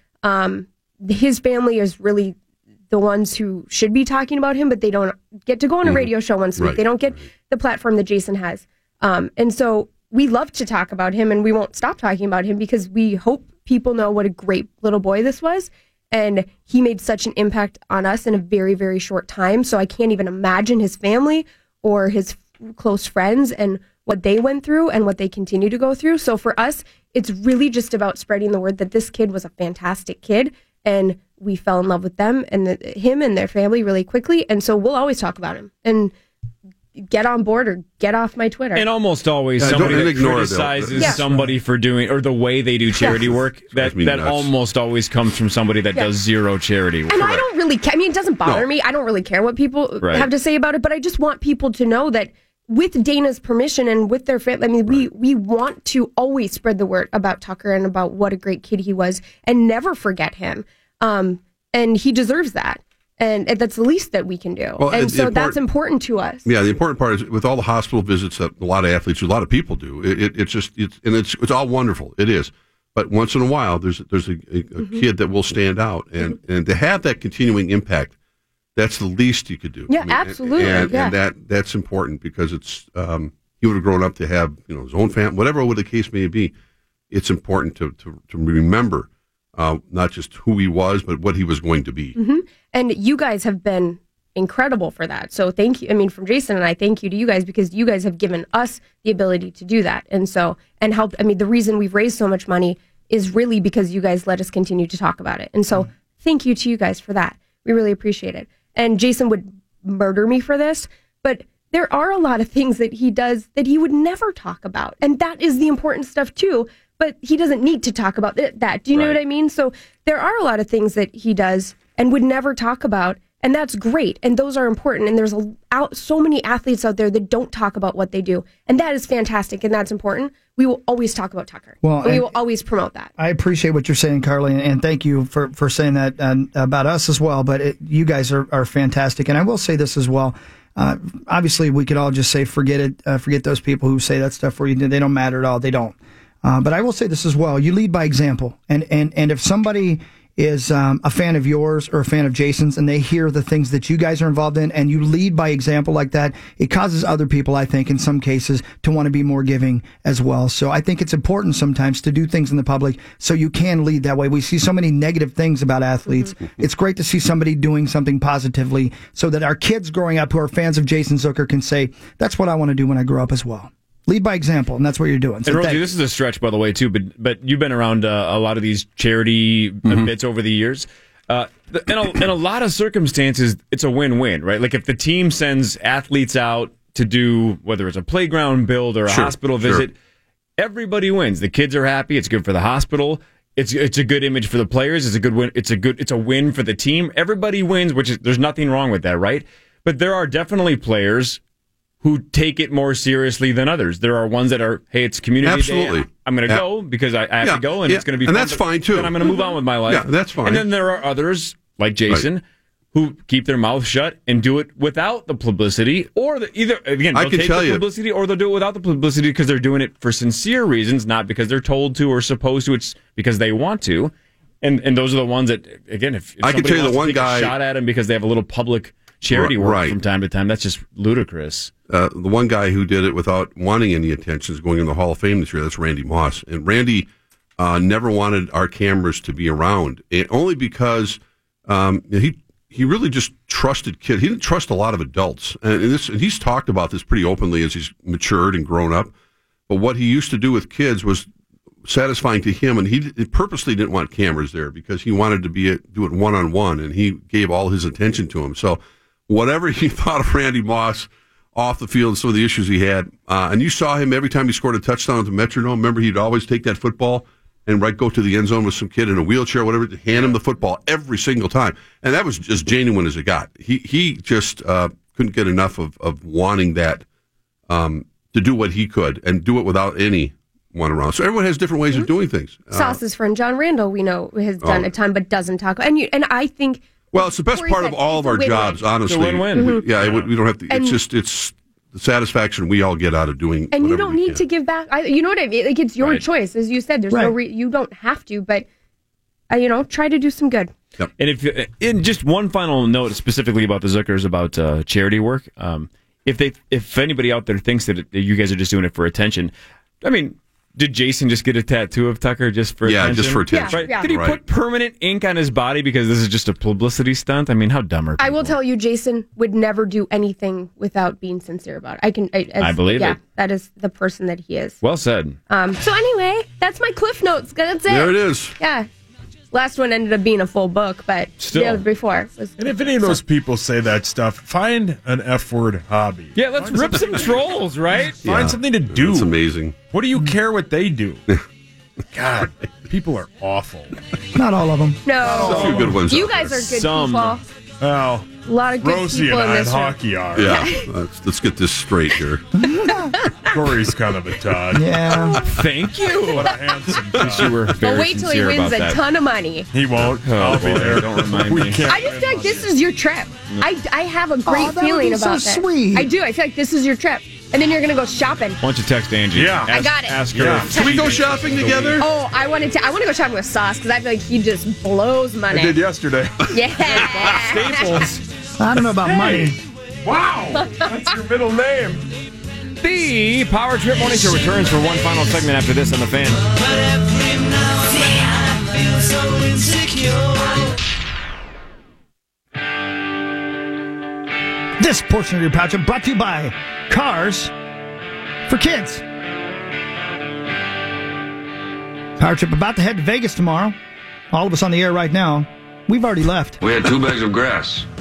his family is really the ones who should be talking about him, but they don't get to go on a radio show once a week. Right. They don't get the platform that Jason has. And so we love to talk about him, and we won't stop talking about him because we hope people know what a great little boy this was. And he made such an impact on us in a very, very short time. So I can't even imagine his family or his close friends and what they went through and what they continue to go through. So for us, it's really just about spreading the word that this kid was a fantastic kid, and we fell in love with them and him and their family really quickly. And so we'll always talk about him. And get on board or get off my Twitter. And almost always somebody that criticizes somebody for doing, or the way they do charity work, that almost always comes from somebody that does zero charity work. And I don't really care. I mean, it doesn't bother me. I don't really care what people have to say about it, but I just want people to know that with Dana's permission and with their family, I mean, we want to always spread the word about Tucker and about what a great kid he was and never forget him. And he deserves that. And that's the least that we can do. Well, and so that's important to us. Yeah, the important part is with all the hospital visits that a lot of athletes, a lot of people do. It's all wonderful. It is, but once in a while, there's a kid that will stand out, and to have that continuing impact, that's the least you could do. Yeah, absolutely. And that's important because it's he would have grown up to have his own family, whatever the case may be. It's important to remember not just who he was, but what he was going to be. Mm-hmm. And you guys have been incredible for that. So thank you. I mean, from Jason and I, thank you to you guys because you guys have given us the ability to do that. And helped. I mean, the reason we've raised so much money is really because you guys let us continue to talk about it. And so thank you to you guys for that. We really appreciate it. And Jason would murder me for this, but there are a lot of things that he does that he would never talk about. And that is the important stuff too. But he doesn't need to talk about that. Do you know what I mean? So there are a lot of things that he does and would never talk about. And that's great. And those are important. And there's so many athletes out there that don't talk about what they do. And that is fantastic. And that's important. We will always talk about Tucker. Well, we will always promote that. I appreciate what you're saying, Carly. And thank you for saying that about us as well. But you guys are fantastic. And I will say this as well. Obviously, we could all just say, forget it. Forget those people who say that stuff for you. They don't matter at all. They don't. But I will say this as well. You lead by example. And if somebody is a fan of yours or a fan of Jason's and they hear the things that you guys are involved in and you lead by example like that, it causes other people, I think, in some cases, to want to be more giving as well. So I think it's important sometimes to do things in the public so you can lead that way. We see so many negative things about athletes. Mm-hmm. It's great to see somebody doing something positively so that our kids growing up who are fans of Jason Zucker can say, that's what I want to do when I grow up as well. Lead by example, and that's what you're doing. So and Rosie, this is a stretch, by the way, too, but you've been around a lot of these charity bits over the years. In a lot of circumstances, it's a win-win, right? Like if the team sends athletes out to do, whether it's a playground build or a hospital visit, everybody wins. The kids are happy. It's good for the hospital. It's a good image for the players. It's a good win. It's a win for the team. Everybody wins, there's nothing wrong with that, right? But there are definitely players who take it more seriously than others. There are ones that are, hey, it's community day. I'm going to go because I have to go, and it's going to be fun. And that's fine, too. And I'm going to move on with my life. Yeah, that's fine. And then there are others, like Jason, who keep their mouth shut and do it without the publicity, or they'll take the publicity, or they'll do it without the publicity because they're doing it for sincere reasons, not because they're told to or supposed to. It's because they want to. And those are the ones that, again, if I can tell you the one guy shot at him because they have a little public charity work from time to time, that's just ludicrous. The one guy who did it without wanting any attention is going in the Hall of Fame this year. That's Randy Moss. And Randy never wanted our cameras to be around, and only because he really just trusted kids. He didn't trust a lot of adults. And he's talked about this pretty openly as he's matured and grown up. But what he used to do with kids was satisfying to him, and he purposely didn't want cameras there because he wanted to do it one-on-one, and he gave all his attention to him. So whatever he thought of Randy Moss off the field and some of the issues he had, and you saw him every time he scored a touchdown at the Metrodome. Remember, he'd always take that football and go to the end zone with some kid in a wheelchair or whatever, to hand him the football every single time. And that was as genuine as it got. He just couldn't get enough of wanting that to do what he could and do it without anyone around. So everyone has different ways of doing things. Sauce's friend John Randall, we know, has done a ton, but doesn't talk. And I think... Well, it's the best part of all of our jobs, honestly. It's a win-win. We don't have to... It's the satisfaction we all get out of doing. And you don't need to give back. You know what I mean? Like, it's your choice, as you said. There's no you don't have to, but try to do some good. Yep. And in just one final note, specifically about the Zuckers, about charity work. If anybody out there thinks that you guys are just doing it for attention, I mean, did Jason just get a tattoo of Tucker just for attention? Yeah, just for attention. Right? Did he put permanent ink on his body because this is just a publicity stunt? I mean, how dumb are people? I will tell you, Jason would never do anything without being sincere about it. I believe it. That is the person that he is. Well said. So anyway, that's my Cliff Notes. That's it. There it is. Yeah. Last one ended up being a full book, but still, the other before was. And if any of those people say that stuff, find an F-word hobby. Yeah, let's rip some trolls, right? Find something to do. It's amazing. What do you care what they do? God, people are awful. Not all of them. No. A few good ones. You guys are good people. Well, a lot of good Rosie people and in I this in room. hockey are. Yeah, let's get this straight here. Corey's kind of a Todd. Yeah. Thank you. What a handsome Todd. You were very Well, wait till he sincere wins about a that. ton of money. He won't. I'll be there. Don't remind me. I just feel like this is your trip. I have a great that feeling would be about so that. sweet. I do. I feel like this is your trip. And then you're going to go shopping. Why don't you text Angie? Yeah. I got it. Ask her. Yeah. if Can we she go thinks shopping it's the together? week. Oh, I want to go shopping with Sauce because I feel like he just blows money. I did yesterday. Yeah. Staples. I don't know about money. Wow. That's your middle name. The Power Trip Morning Show returns for one final segment after this on The Fan. This portion of your pouch is brought to you by Cars for Kids. Power Trip about to head to Vegas tomorrow. All of us on the air right now. We've already left. We had 2 bags of grass.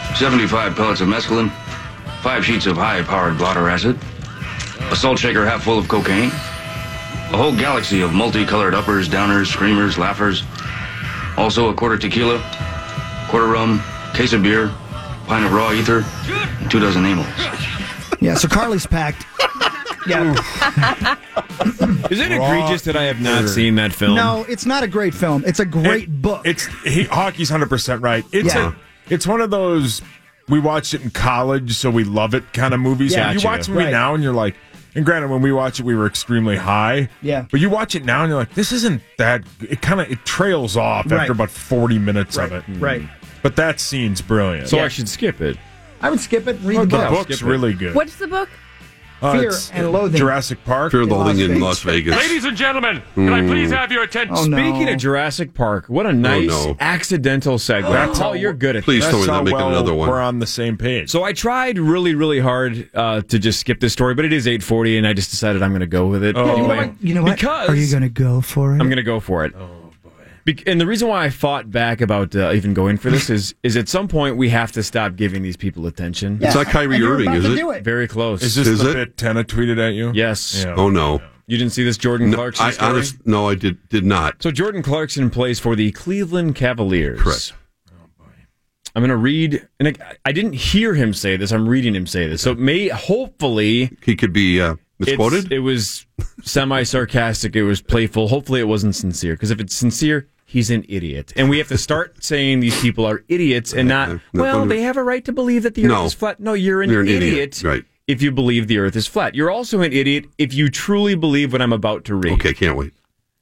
75 pellets of mescaline, 5 sheets of high-powered blotter acid, a salt shaker half full of cocaine, a whole galaxy of multicolored uppers, downers, screamers, laughers, also a quarter tequila, quarter rum, case of beer, pint of raw ether, and 2 dozen amyls. Yeah, so Carly's packed. Yeah. Is it egregious that I have not seen that film? No, it's not a great film. It's a great book. Hockey's 100% right. It's one of those, we watched it in college, so we love it kind of movies. Yeah. You watch a movie now and you're like, and granted, when we watch it, we were extremely high. Yeah. But you watch it now and you're like, this isn't that, it trails off after about 40 minutes of it. Right. But that scene's brilliant. So I should skip it. I would skip it and read the The book. book's really good. What's the book? Fear it's and Loathing. Jurassic Park. Fear and Loathing in Las Vegas. Ladies and gentlemen, can I please have your attention? Speaking of Jurassic Park, what a nice accidental segue. That's Paul, you're good at Please this. tell me they're making another one. We're on the same page. So I tried really, really hard to just skip this story, but it is 8:40, and I just decided I'm going to go with it anyway. You know what? Because Are you going to go for it? I'm going to go for it. Oh, boy. And the reason why I fought back about even going for this is at some point we have to stop giving these people attention. It's not Kyrie Irving, is it? Very close. Is this the bit Tenna tweeted at you? Yes. Yeah. Oh, no. You didn't see this Jordan Clarkson story? No, I did not. So Jordan Clarkson plays for the Cleveland Cavaliers. Correct. I'm going to read, and I didn't hear him say this. I'm reading him say this. So hopefully... He could be misquoted? It was semi-sarcastic. It was playful. Hopefully it wasn't sincere. Because if it's sincere, he's an idiot. And we have to start saying these people are idiots and not, they have a right to believe that the earth is flat. No, you're an idiot. Right. If you believe the earth is flat. You're also an idiot if you truly believe what I'm about to read. Okay, can't wait.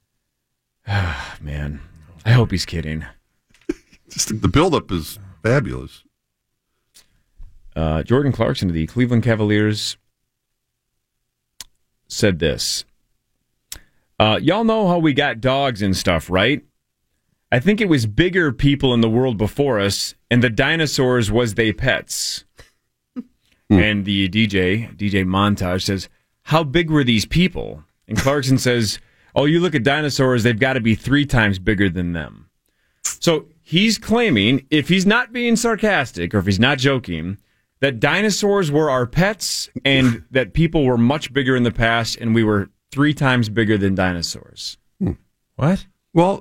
Man, I hope he's kidding. Just the buildup is fabulous. Jordan Clarkson of the Cleveland Cavaliers said this. Y'all know how we got dogs and stuff, right? I think it was bigger people in the world before us, and the dinosaurs was they pets. And the DJ Montage says, how big were these people? And Clarkson says, oh, you look at dinosaurs, they've got to be 3 times bigger than them. So he's claiming, if he's not being sarcastic or if he's not joking, that dinosaurs were our pets and that people were much bigger in the past and we were 3 times bigger than dinosaurs. What? Well,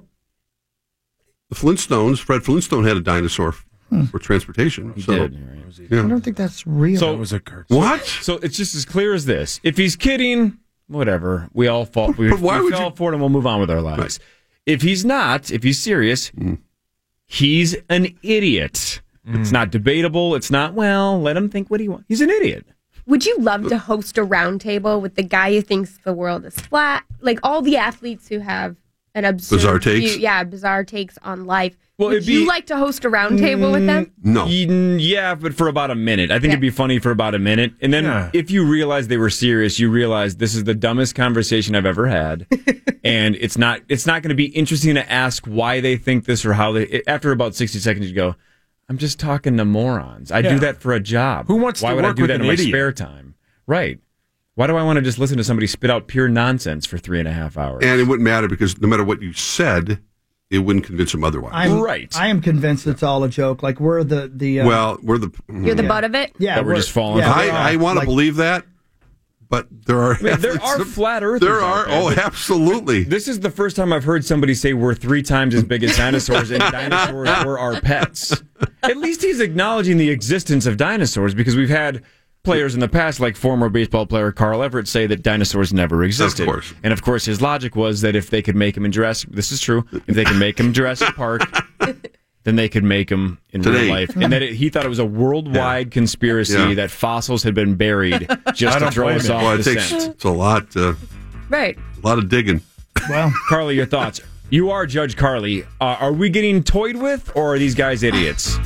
the Flintstones, Fred Flintstone had a dinosaur for transportation. He so, did, right? Yeah. I don't think that's real. So, That was a curse. What? So it's just as clear as this. If he's kidding, whatever. We all fall. We But why would fell you- for it and we'll move on with our lives. Right. If he's not, if he's serious, he's an idiot. It's not debatable. It's not, let him think what he wants. He's an idiot. Would you love to host a round table with the guy who thinks the world is flat? Like all the athletes who have an absurd Bizarre takes? bizarre takes on life. Well, Would it'd be- you like to host a round table with them? No. Yeah, but for about a minute. I think it'd be funny for about a minute. And then if you realize they were serious, you realize this is the dumbest conversation I've ever had. And it's not going to be interesting to ask why they think this or how they, after about 60 seconds, you go, I'm just talking to morons. I do that for a job. Who wants why to would I work do with that an in my idiot? spare time? Right. Why do I want to just listen to somebody spit out pure nonsense for 3.5 hours? And it wouldn't matter because no matter what you said, it wouldn't convince him otherwise. I am convinced it's all a joke. Like we're the well, we're the You're the butt of it? Yeah, That we're just falling yeah, for it. I want to believe that, but there are There are flat earthers. There out are. Oh, absolutely. This is the first time I've heard somebody say we're 3 times as big as dinosaurs and dinosaurs were our pets. At least he's acknowledging the existence of dinosaurs because we've had players in the past, like former baseball player Carl Everett, say that dinosaurs never existed. Of course. And of course, his logic was that if they could make them in Jurassic, this is true, if they can make them Jurassic Park, then they could make them in Today. real life. And that he thought it was a worldwide conspiracy that fossils had been buried just to throw us off Well, the it takes scent. it's a lot Right. of digging. Well, Carly, your thoughts. You are Judge Carly. Are we getting toyed with, or are these guys idiots?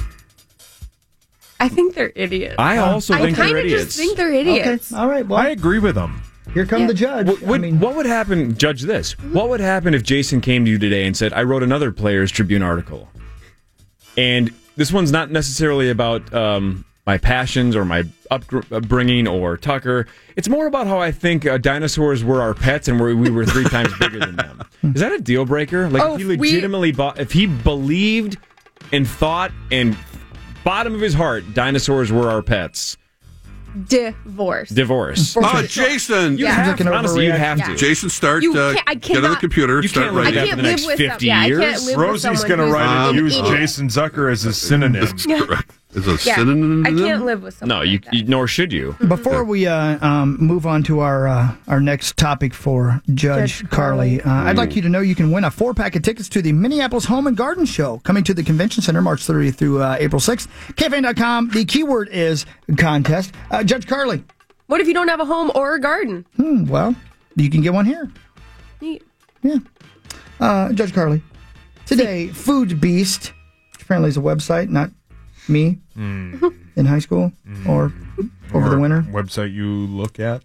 I think they're idiots. I also think I they're kind of idiots. just think they're idiots. all right. Well, I agree with them. here come the judge. What would happen, Judge this, what would happen if Jason came to you today and said, I wrote another Players Tribune article, and this one's not necessarily about my passions or my upbringing or Tucker. It's more about how I think dinosaurs were our pets and we were 3 times bigger than them. Is that a deal breaker? Like, if he legitimately if he believed and thought and bottom of his heart, dinosaurs were our pets. Divorce. Oh, Jason! You have to. Honestly, you have to. Jason, start. I get on the cannot- computer. You Start can't live writing. that for the next 50 years. Rosie's going to write it. Use Jason Zucker as a synonym. That's correct. As a Yeah. synonym. I can't live with someone. No, you nor should you. Before we move on to our next topic for Judge Carly, I'd like you to know you can win a 4-pack of tickets to the Minneapolis Home and Garden Show coming to the Convention Center March 30th through April 6th. KFAN.com. The keyword is contest. Judge Carly. What if you don't have a home or a garden? Well, you can get one here. Neat. Yeah. Judge Carly. Today, Food Beast, which apparently is a website, not me, in high school or over the winter. Website you look at.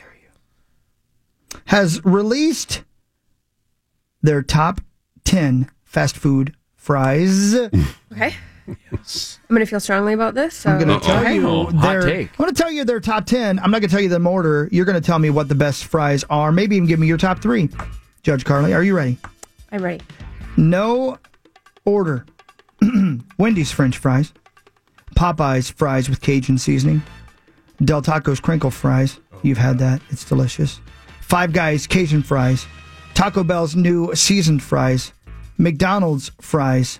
Has released their top 10 fast food fries. Okay. I'm going to feel strongly about this. So. I'm going to tell you hot take. I'm going to tell you their top 10. I'm not going to tell you them order. You're going to tell me what the best fries are. Maybe even give me your top 3. Judge Carly, are you ready? I'm ready. No order. Wendy's French fries. Popeye's fries with Cajun seasoning. Del Taco's crinkle fries. You've had that. It's delicious. Five Guys Cajun fries. Taco Bell's new seasoned fries. McDonald's fries.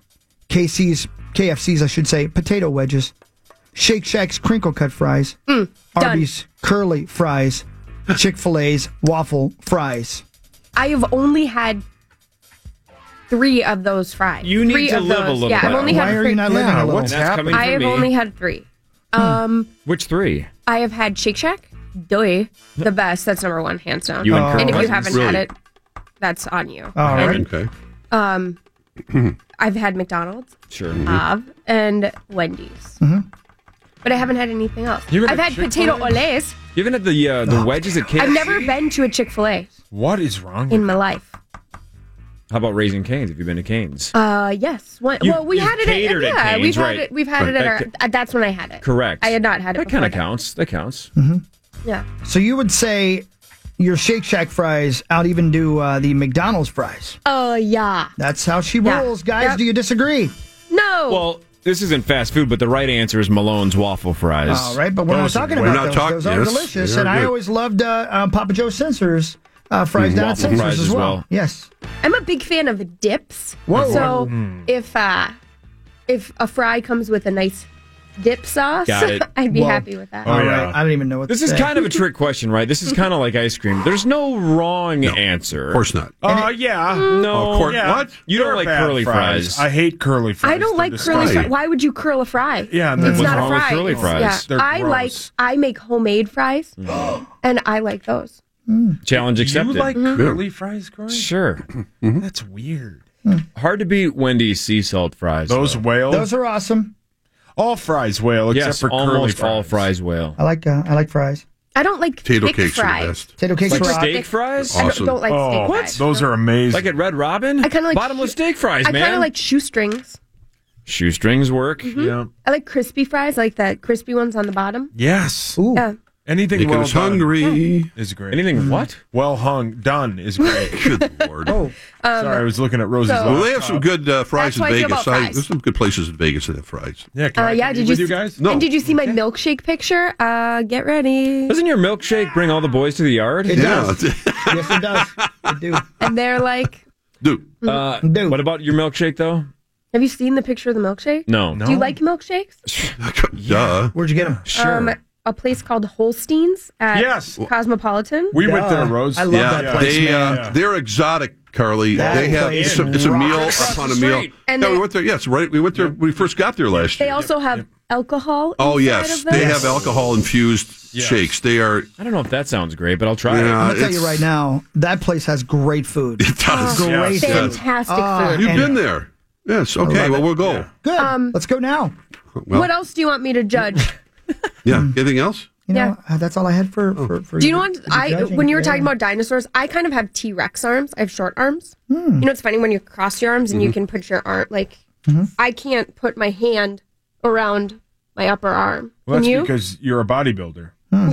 KFC's, I should say, potato wedges. Shake Shack's crinkle cut fries. Arby's curly fries. Chick-fil-A's waffle fries. I have only had 3 of those fries. You need 3 to of live those. a little Yeah, I've better. only Why had are 3. you not living a little? What's happening? I have only had 3. Which 3? I have had Shake Shack. The best. That's number 1, hands down. You and Carl and if you Cousins? haven't had it, that's on you. All right. Okay. I've had McDonald's. Sure. And Wendy's. But I haven't had anything else. You haven't I've had had potato Chick-fil-A? olays. You haven't had the wedges at KFC? I've never been to a Chick-fil-A What is wrong in my life. How about Raising Cane's? Have you been to Cane's? Yes. We you've had it catered at yeah, Cane's, we've had right. it. We've had it at our. That's when I had it. Correct. I had not had it. That kind of before counts. That counts. Yeah. So you would say your Shake Shack fries out even do the McDonald's fries. Yeah. That's how she rolls, guys. Yep. Do you disagree? No. Well, this isn't fast food, but the right answer is Malone's waffle fries. All right, but we're not talking about those. Those are delicious, and I always loved Papa Joe's Sensors fries down at Waffle Sensors fries as as well. well. Yes. I'm a big fan of dips. Whoa. So if a fry comes with a nice dip sauce, Got it. I'd be Whoa. happy with that. All right. I don't even know what This to is say. kind of a trick question, right? This is kind of like ice cream. There's no wrong answer. Of course not. Yeah. No. Of course. Yeah. What? You don't They're like bad curly fries. I hate curly fries. I don't They're like curly disgusting. fries. Why would you curl a fry? Yeah, it's what's not wrong a with fry. curly It's- fries? Yeah. They're I gross. make homemade fries, and I like those. Challenge accepted. You like curly fries, Corey? Sure. That's weird. Hard to beat Wendy's sea salt fries. Those though. whale. Those are awesome. All fries whale, except Yes, for curly almost fries. all fries whale. I like fries. I don't like Potato thick cakes are the fries. best. Potato cakes Like are steak fries? I Awesome. don't like steak Oh, fries. those are amazing. Like at Red Robin? I kind of like bottomless steak fries, I man. kind of like shoestrings. Shoestrings work. Yeah. I like crispy fries, like the crispy ones on the bottom. Yes. Ooh. Yeah. Anything Making well us done hungry. is great. Anything what? Well done is great. Good Lord. Oh. Sorry, I was looking at Rosie's. Well, they have some good fries That's in how I feel Vegas. about fries. There's some good places in Vegas that have fries. Yeah, can I Yeah. come Did with you you guys? No. And did you see my milkshake picture? Get ready. Doesn't your milkshake bring all the boys to the yard? It Yeah. does. Yes, it does. I do. And they're like, Dude. Dude. What about your milkshake, though? "Have you seen the picture of the milkshake? No. Do you like milkshakes?" Duh. Where'd you get them? Sure. A place called Holstein's at Yes. Cosmopolitan. We went there, Rose. I love Yeah, that place, man. they're exotic, Carly. That They have place it's a meal rocks. upon a meal. And Yeah, we they- went there. Yes, right. We went there. We first got there last They year. also have alcohol. Oh inside yes, of them. they have alcohol infused shakes. They are. I don't know if that sounds great, but I'll try Yeah, it. I'm gonna tell you it's- right now, that place has great food. It does. Great Yes. food. Fantastic Ah, food. You've And- been there. Yes. Okay. Well, we'll go. Good. Let's go now. Well, What else do you want me to judge? yeah. Anything else? You know, that's all I had for Do you know what judging. when you were Yeah. talking about dinosaurs, I kind of have T-Rex arms. I have short arms. You know, it's funny when you cross your arms and you can put your arm like I can't put my hand around my upper arm. Well, Can that's you? because you're a bodybuilder.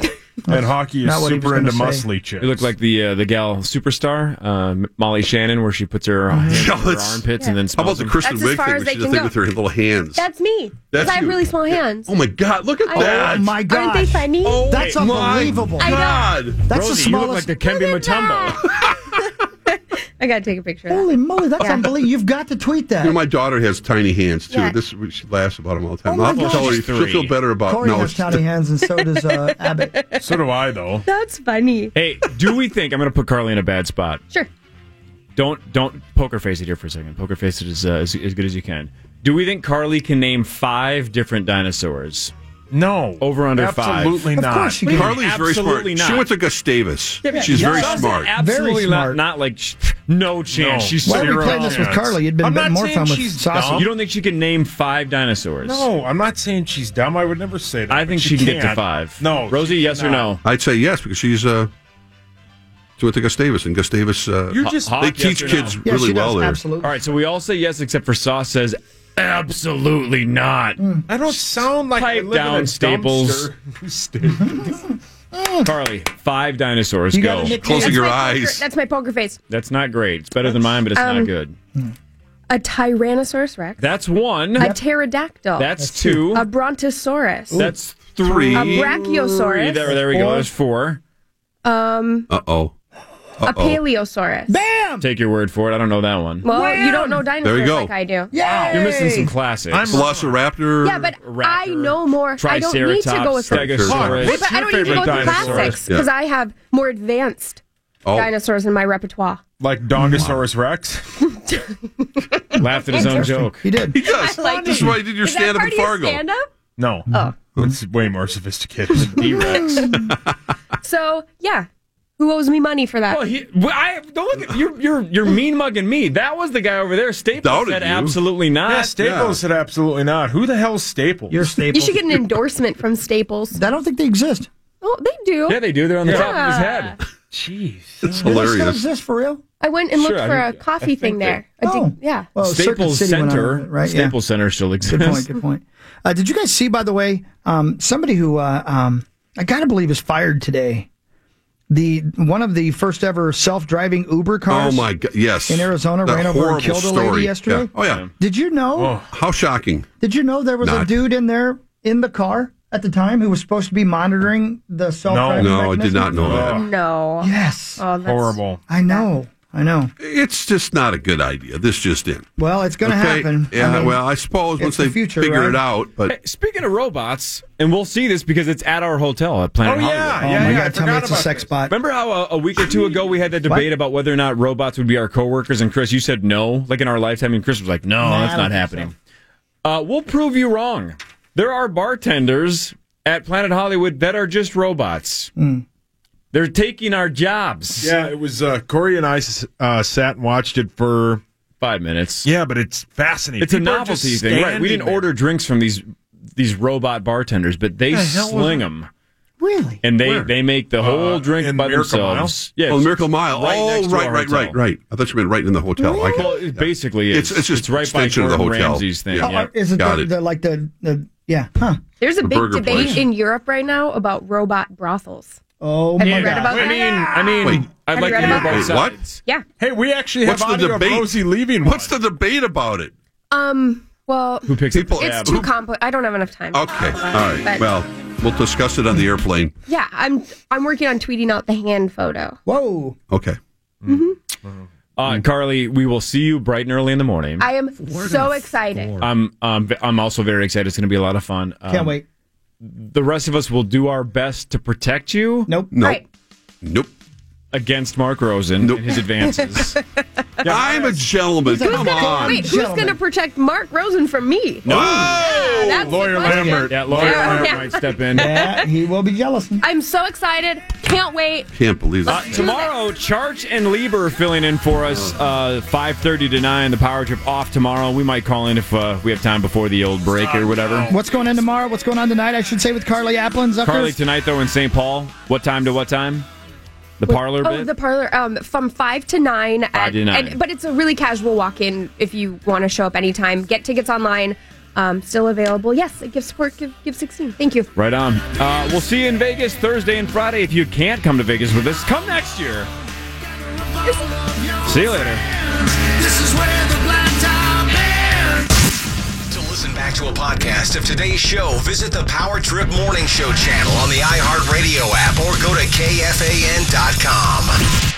And hockey is not what he was super into gonna say. muscly chicks. You look like the gal superstar, Molly Shannon, where she puts her hands in her armpits and then How about smells the them. Kristen That's as Wiig far thing as where they she does can thing go. with her little hands? That's me. Because I have you. really small hands. Oh my God! Look at I know. that! Oh my God! Aren't they funny? That's unbelievable. I know. God! That's Rosie, the you look smallest. like the Kembe Mutombo. I got to take a picture of that. Holy moly, that's unbelievable! You've got to tweet that. You know, my daughter has tiny hands too. Yeah. She laughs about them all the time. Oh my I'll have to tell her gosh. she'll feel better about. Corey has tiny hands, and so does Abbott. So do I, though. That's funny. Hey, do we think I'm going to put Carly in a bad spot? Sure. Don't poker face it here for a second. Poker face it as good as you can. Do we think Carly can name 5 different dinosaurs? No. Over under 5. Absolutely not. Of course you can. Carly's very smart. Absolutely not. She went to Gustavus. She's Yeah. very Sauce is smart. Absolutely Very smart. not like no chance. No. She's Why are we Zero playing this with chance. Carly? It'd been I'm not more saying fun with she's Saucy. dumb. You don't think she can name 5 dinosaurs? No, I'm not saying she's dumb. I would never say that. I think but she can get to can't. 5. No. Rosie, she yes or cannot. no? I'd say yes because she went to Gustavus, and Gustavus. You're just- they Hawk, teach yes or kids no? Yeah, really she well does, there. absolutely. All right, so we all say yes except for Sauce says absolutely not. I don't sound like I Pipe live down, in a Staples. dumpster. Carly, 5 dinosaurs. You Go. gotta nick- Closing That's your my eyes. Poker, that's my poker face. That's not great. It's better than mine, but it's not good. A Tyrannosaurus Rex. That's 1. A pterodactyl. That's 2. A Brontosaurus. That's 3. A Brachiosaurus. There we go. There's 4. Uh-oh. A Paleosaurus. Bam! Take your word for it. I don't know that one. Well, you don't know dinosaurs There you go. like I do. Yay! You're missing some classics. Velociraptor. Yeah, but I know more. I don't need to go with Stegosaurus. Wait, but I don't need to go with classics because I have more advanced dinosaurs in my repertoire. Like Dongosaurus Rex? Laughed at his own joke. He did. He does. I like This is why he did your Is that stand-up part in of your Fargo. stand-up? No. Oh. It's way more sophisticated. D-Rex. So, yeah. Who owes me money for that? Don't look at you're mean mugging me. That was the guy over there. Staples Doubted said you. absolutely not. Yeah, Staples said absolutely not. Who the hell's Staples? You're Staples. You should get an endorsement from Staples. I don't think they exist. Oh, they do. Yeah, they do. They're on the top of his head. Jeez. That's Do they still exist for real? I went and looked Sure, for I a think- coffee I thing think there. Yeah. Well, Circuit Staples City went Center, on it, right? Staples Center still exists. Good point. Good point. Did you guys see, by the way, somebody who I gotta believe is fired today? One of the first ever self-driving Uber cars. Oh my God! Yes, in Arizona, That ran over and horrible killed a story. lady yesterday. Yeah. Oh yeah. Did you know? How shocking! Did you know there was a Not. dude in there in the car at the time who was supposed to be monitoring the self-driving No, I did mechanism? not know that. No. Yes. Oh, that's Horrible. I know. It's just not a good idea. This just in. Well, it's going to happen. Yeah. Well, I suppose once it's the they future, figure right? it out, but Hey, speaking of robots, and we'll see this because it's at our hotel at Planet Hollywood. Oh my God! Tell me it's a sex spot. Remember how a week or two ago we had that debate about whether or not robots would be our coworkers, and Chris, you said no, like in our lifetime, and Chris was like, no, Nah, that's I not don't happening. We'll prove you wrong. There are bartenders at Planet Hollywood that are just robots. They're taking our jobs. Yeah, it was Corey and I sat and watched it for 5 minutes. Yeah, but it's fascinating. It's a People are just novelty thing, right? We didn't standing there. order drinks from these robot bartenders, but they The hell was sling it? them. Really? And Where? they make the whole drink in by Miracle themselves. Mile? Yeah, oh, Miracle Mile. next to our hotel. Right. I thought you meant right in the hotel. I Well, it basically is. It's just right by extension of the Gordon hotel. Ramsay's thing. Yeah. Yeah. Is it Got the, it. the like the yeah? Huh? There's a The big burger debate place. in Europe right now about robot brothels. Oh Have my you read God! about that? I mean, Wait. I'd Have like you to read hear about both that? What? sides. Yeah. Hey, we actually have What's the audio of debate? Rosie leaving. What's the debate about it? Well, Who picks People- up the it's tab? too complex. I don't have enough time. Okay. All right. But- Well, we'll discuss it on the airplane. Yeah, I'm working on tweeting out the hand photo. Whoa! Okay. Carly, we will see you bright and early in the morning. I am so excited. I'm also very excited. It's going to be a lot of fun. Can't wait. The rest of us will do our best to protect you. Nope. Right. Nope. Against Mark Rosen and his advances. I'm a gentleman. Come on. Wait, who's going to protect Mark Rosen from me? No. Yeah, that's the Lawyer question. Lambert. Yeah, Lawyer Yeah. Lambert Yeah. might step in. Yeah, he will be jealous. I'm so excited. Can't wait. Can't believe it. Tomorrow, Charch and Lieber filling in for us, 5:30 to 9. The Power Trip off tomorrow. We might call in if we have time before the old break or whatever. What's going on tomorrow? What's going on tonight? I should say with Carly Applin. Zuckers. Carly, tonight, though, in St. Paul. What time to what time? The parlor Oh, bit? the parlor from 5 to 9. 5 to 9. But it's a really casual walk-in if you want to show up anytime. Get tickets online. Still available. Yes, gift support, give 16. Thank you. Right on. We'll see you in Vegas Thursday and Friday. If you can't come to Vegas with us, come next year. See you later. This is where the black top ends. To listen back to a podcast of today's show, visit the Power Trip Morning Show channel on the iHeartRadio app or go to KFAN.com.